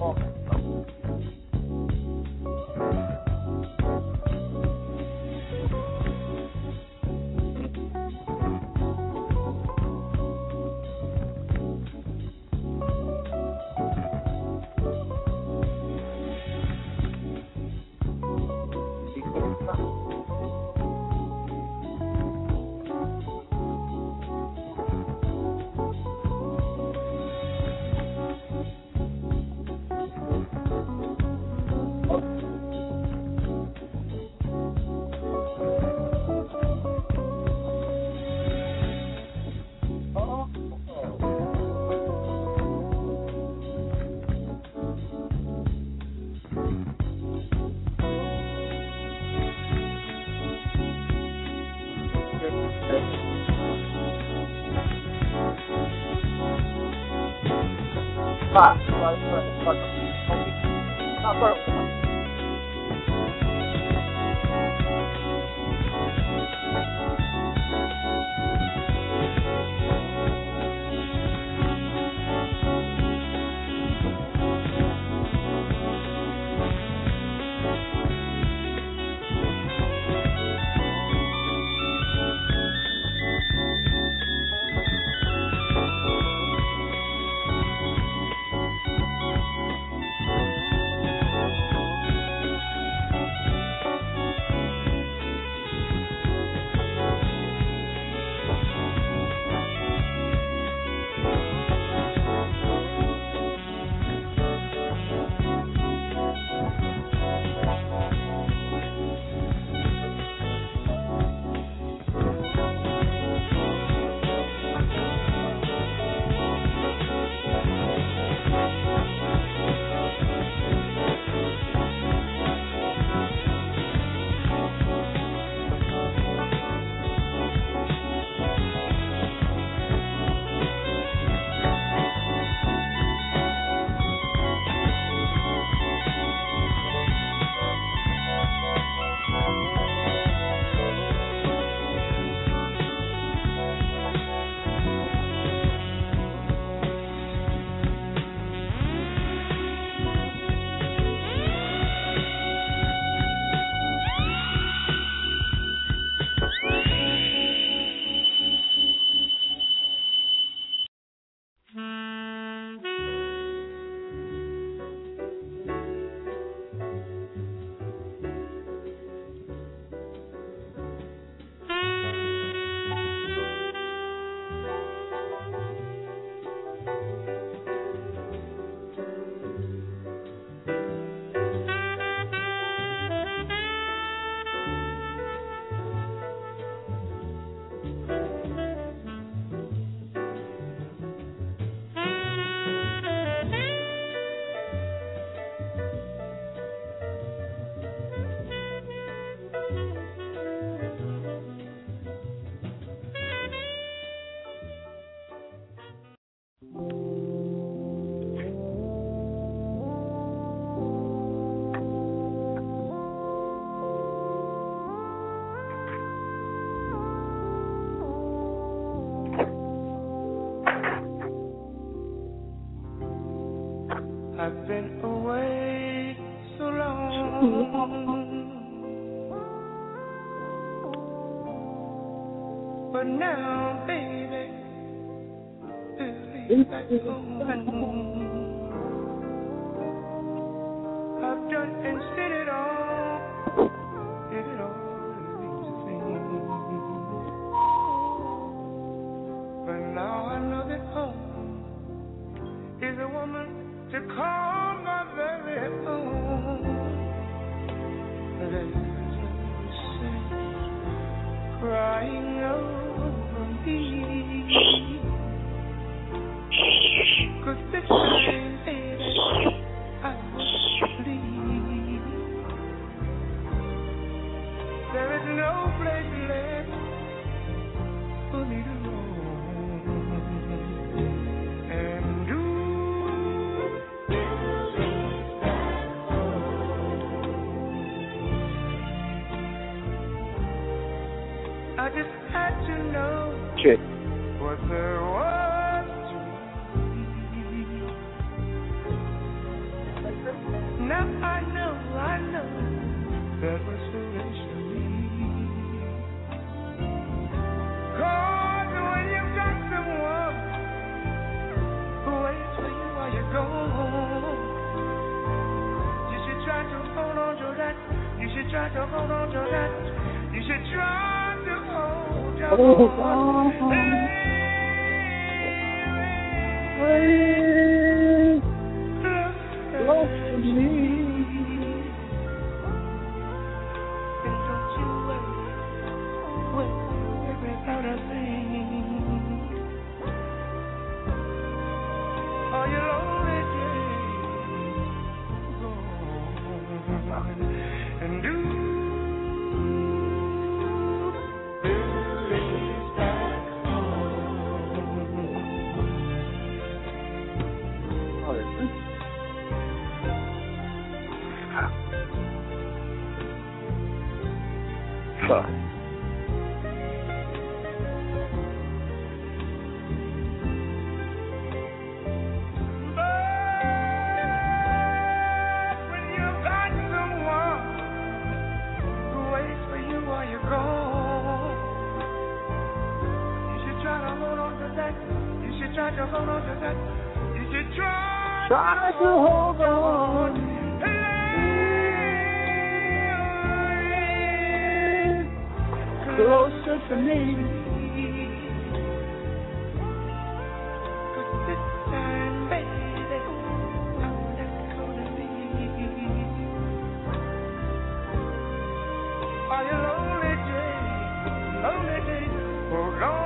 I've been away so long, but now, baby, we're back home. I've done and said it all, but now I know that home is a woman to call my very own. There's no sense crying over me, 'cause this time, baby, I was leave. There is no place left for me to roam. I just had to know what there was to be. should try to hold on to that. You should try to hold your heart. Close to me. And don't you worry about a thing. Are you lonely, Jane? Go on and do. Billy's back home. Try to hold on. Closer to me. 'Cause this time, baby, I'm not gonna leave. Are you lonely, Jane? Lonely, Jane? Hold on.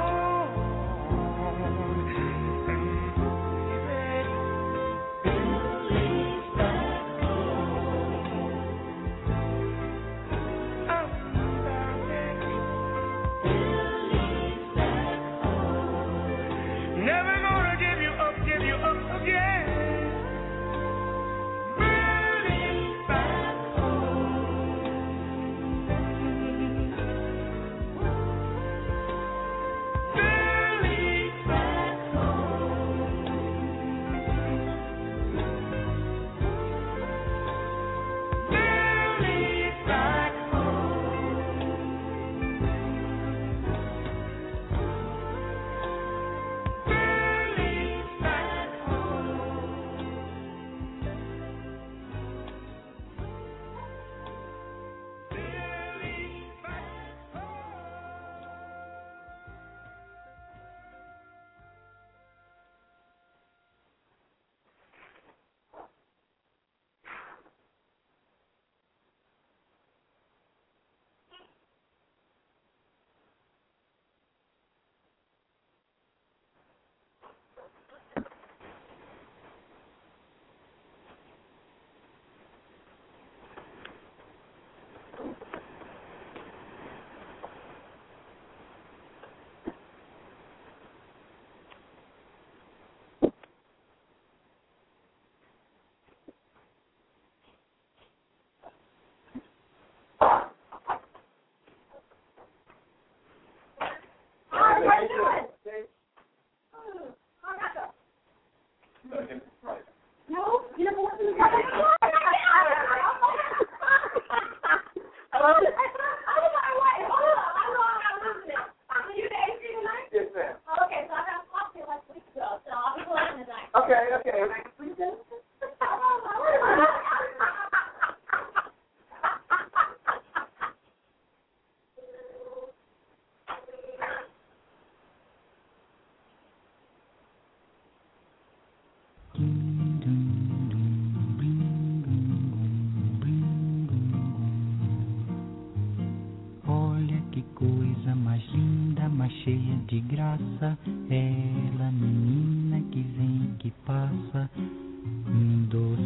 Ela, menina que vem, que passa, um doce